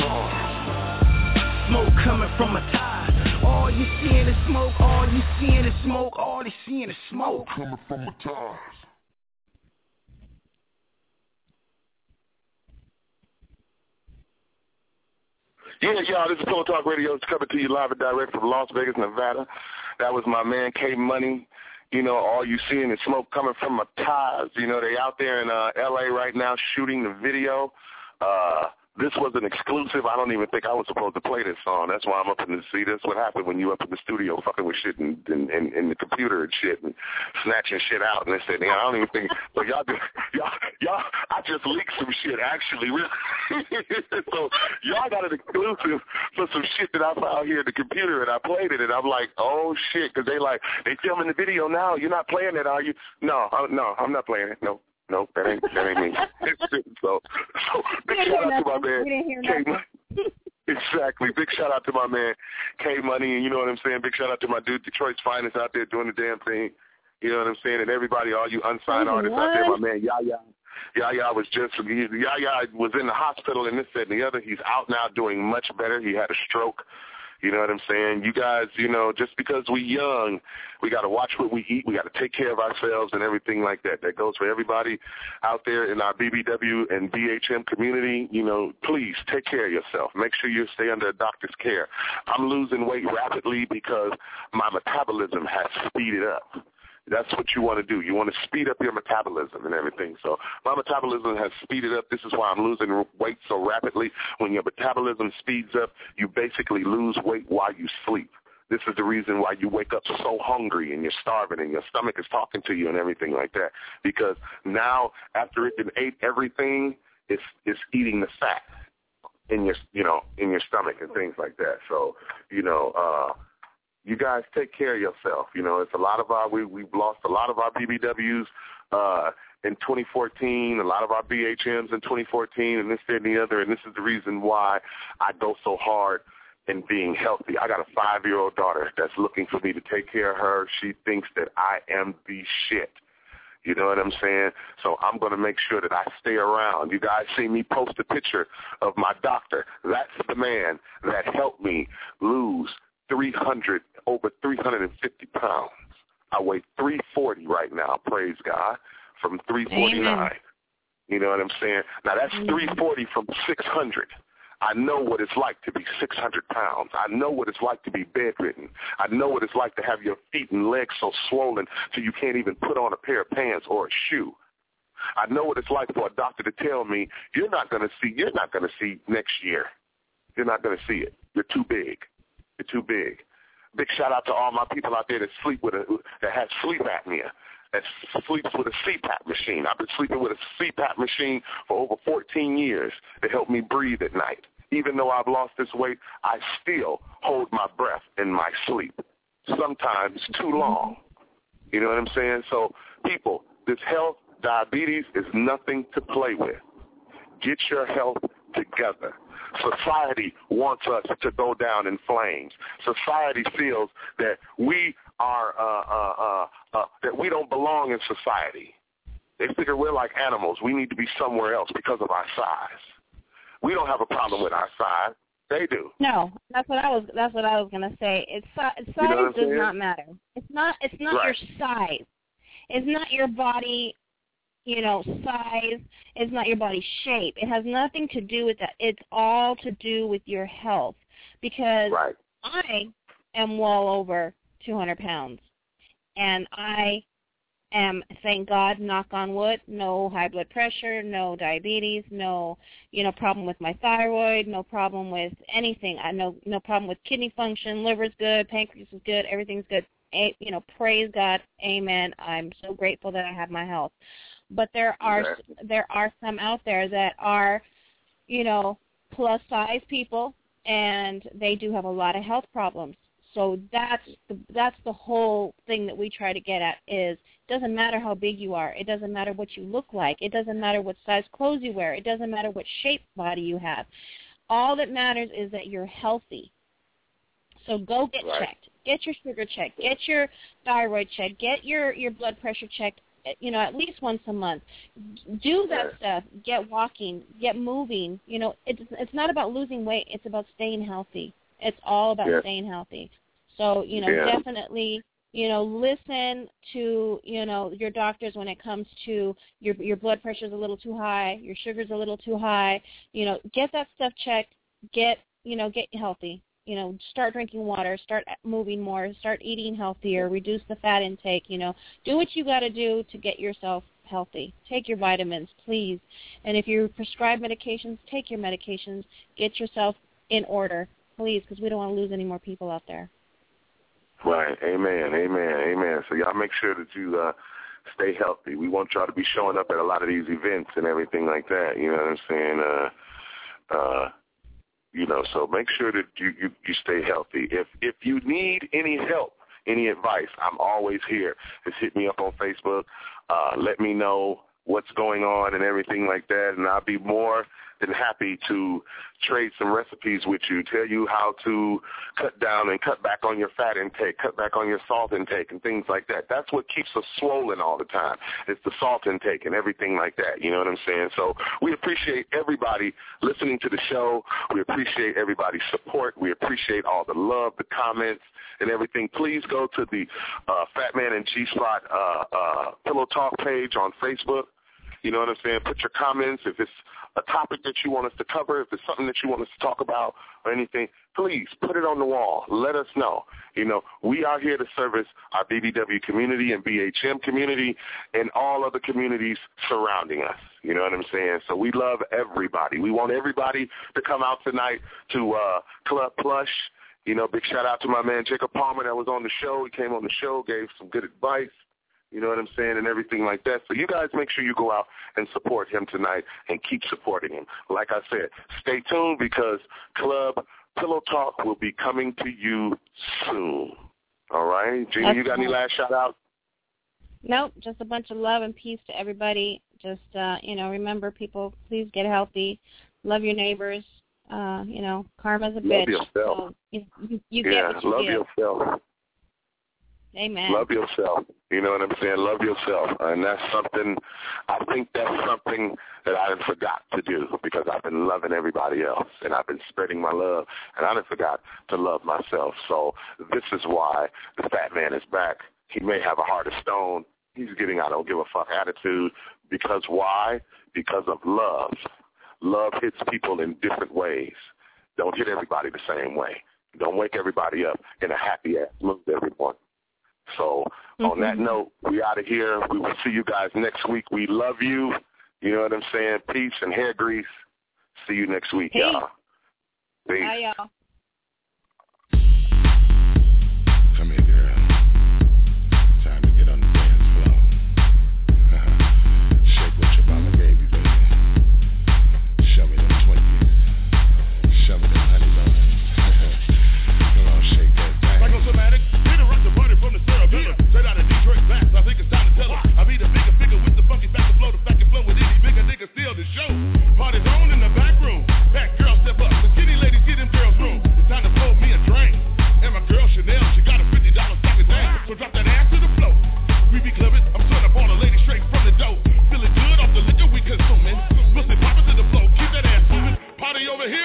tie. Smoke coming from my tie. All you seeing is smoke. All you seeing is smoke. All they seeing is smoke coming from my ties. Yeah, y'all, this is Pillow Talk Radio. It's coming to you live and direct from Las Vegas, Nevada. That was my man, K Money. You know, all you seeing is smoke coming from my ties. You know, they out there in uh, L A right now shooting the video. Uh, this was an exclusive. I don't even think I was supposed to play this song. That's why I'm up in the see. That's what happened when you up in the studio fucking with shit and in, in, in the computer and shit and snatching shit out. And they said, yeah, I don't even think. So y'all, y'all, y'all, I just leaked some shit actually. So y'all got an exclusive for some shit that I found here in the computer and I played it and I'm like, oh shit, because they like they filming the video now. You're not playing it, are you? No, I, no, I'm not playing it. No. Nope, that ain't that ain't me. so, so big shout out to my man K Money. Exactly. Big shout out to my man K Money, and you know what I'm saying. Big shout out to my dude Detroit's finest out there doing the damn thing. You know what I'm saying. And everybody, all you unsigned artists out there, my man Yaya. Yaya was just Yaya was in the hospital and this, that, and the other. He's out now, doing much better. He had a stroke. You know what I'm saying? You guys, you know, just because we young, we got to watch what we eat. We got to take care of ourselves and everything like that. That goes for everybody out there in our B B W and B H M community. You know, please take care of yourself. Make sure you stay under a doctor's care. I'm losing weight rapidly because my metabolism has speeded up. That's what you want to do. You want to speed up your metabolism and everything. So my metabolism has speeded up. This is why I'm losing weight so rapidly. When your metabolism speeds up, you basically lose weight while you sleep. This is the reason why you wake up so hungry and you're starving and your stomach is talking to you and everything like that. Because now after it ate everything, it's it's eating the fat in your you know in your stomach and things like that. So you know. uh You guys take care of yourself. You know, it's a lot of our, we, we've lost a lot of our B B Ws uh, in twenty fourteen, a lot of our B H Ms in twenty fourteen, and this, that, and the other, and this is the reason why I go so hard in being healthy. I got a five-year-old daughter that's looking for me to take care of her. She thinks that I am the shit. You know what I'm saying? So I'm going to make sure that I stay around. You guys see me post a picture of my doctor. That's the man that helped me lose three hundred, over three hundred fifty pounds. I weigh three forty right now, praise God, from three forty-nine. Amen. You know what I'm saying? Now, that's three forty from six hundred. I know what it's like to be six hundred pounds. I know what it's like to be bedridden. I know what it's like to have your feet and legs so swollen so you can't even put on a pair of pants or a shoe. I know what it's like for a doctor to tell me, you're not going to see, you're not going to see next year. You're not going to see it. You're too big. You're too big. Big shout out to all my people out there that sleep with a that have sleep apnea, that sleeps with a C PAP machine. I've been sleeping with a C PAP machine for over fourteen years to help me breathe at night. Even though I've lost this weight, I still hold my breath in my sleep, sometimes too long. You know what I'm saying? So, people, this health, diabetes is nothing to play with. Get your health together. Society wants us to go down in flames. Society feels that we are uh, uh, uh, uh, that we don't belong in society. They figure we're like animals. We need to be somewhere else because of our size. We don't have a problem with our size. They do. No, that's what I was. That's what I was gonna say. It's size you know does saying? not matter. It's not. It's not right. your size. It's not your body. You know, size. It's not your body shape. It has nothing to do with that. It's all to do with your health. Because right. I am well over two hundred pounds, and I am, thank God, knock on wood, no high blood pressure, no diabetes, no, you know, problem with my thyroid, no problem with anything. I no no problem with kidney function, liver's good, pancreas is good, everything's good. A, you know, praise God, amen. I'm so grateful that I have my health. But there are exactly. there are some out there that are, you know, plus size people, and they do have a lot of health problems. So that's the, that's the whole thing that we try to get at is it doesn't matter how big you are. It doesn't matter what you look like. It doesn't matter what size clothes you wear. It doesn't matter what shape body you have. All that matters is that you're healthy. So go get right. checked. Get your sugar checked. Get your thyroid checked. Get your, your blood pressure checked, you know, at least once a month. Do that right. stuff. Get walking. Get moving. You know, it's it's not about losing weight. It's about staying healthy. It's all about yeah. staying healthy. So, you know, yeah. definitely, you know, listen to, you know, your doctors when it comes to your your blood pressure is a little too high, your sugar's a little too high. You know, get that stuff checked. Get, you know, get healthy. You know, start drinking water, start moving more, start eating healthier, reduce the fat intake, you know. Do what you got to do to get yourself healthy. Take your vitamins, please. And if you're prescribed medications, take your medications. Get yourself in order, please, because we don't want to lose any more people out there. Right. Amen. Amen. Amen. So y'all make sure that you uh, stay healthy. We want y'all to be showing up at a lot of these events and everything like that. You know what I'm saying? Uh, uh, you know, so make sure that you, you, you stay healthy. If if you need any help, any advice, I'm always here. Just hit me up on Facebook. Uh, let me know what's going on and everything like that, and I'll be more than happy to trade some recipes with you, tell you how to cut down and cut back on your fat intake, cut back on your salt intake and things like that. That's what keeps us swollen all the time. It's the salt intake and everything like that. You know what I'm saying? So we appreciate everybody listening to the show. We appreciate everybody's support. We appreciate all the love, the comments, and everything. Please go to the uh, Fat Man and G-Spot uh, uh, Pillow Talk page on Facebook. You know what I'm saying? Put your comments. If it's a topic that you want us to cover, if it's something that you want us to talk about or anything, please put it on the wall. Let us know. You know, we are here to service our B B W community and B H M community and all other communities surrounding us. You know what I'm saying? So we love everybody. We want everybody to come out tonight to uh, Club Plush. You know, big shout out to my man Jacob Palmer that was on the show. He came on the show, gave some good advice. You know what I'm saying, and everything like that. So you guys make sure you go out and support him tonight and keep supporting him. Like I said, stay tuned because Club Pillow Talk will be coming to you soon. All right? Gina, you got any last shout-outs? Nope, just a bunch of love and peace to everybody. Just, uh, you know, remember, people, please get healthy. Love your neighbors. Uh, you know, karma's a bitch. Love yourself. So you, you, you get yeah, what you love give. yourself. Amen. Love yourself. You know what I'm saying? Love yourself. And that's something, I think that's something that I done forgot to do because I've been loving everybody else and I've been spreading my love and I done forgot to love myself. So this is why the Fat Man is back. He may have a heart of stone. He's getting I don't give a fuck attitude because why? Because of love. Love hits people in different ways. Don't hit everybody the same way. Don't wake everybody up in a happy ass mood, everyone. So mm-hmm. on that note, we out of here. We will see you guys next week. We love you. You know what I'm saying? Peace and hair grease. See you next week, Peace. y'all. Peace. Bye, y'all.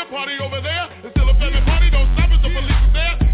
party over there. It's still a family party, don't stop it, the police is there.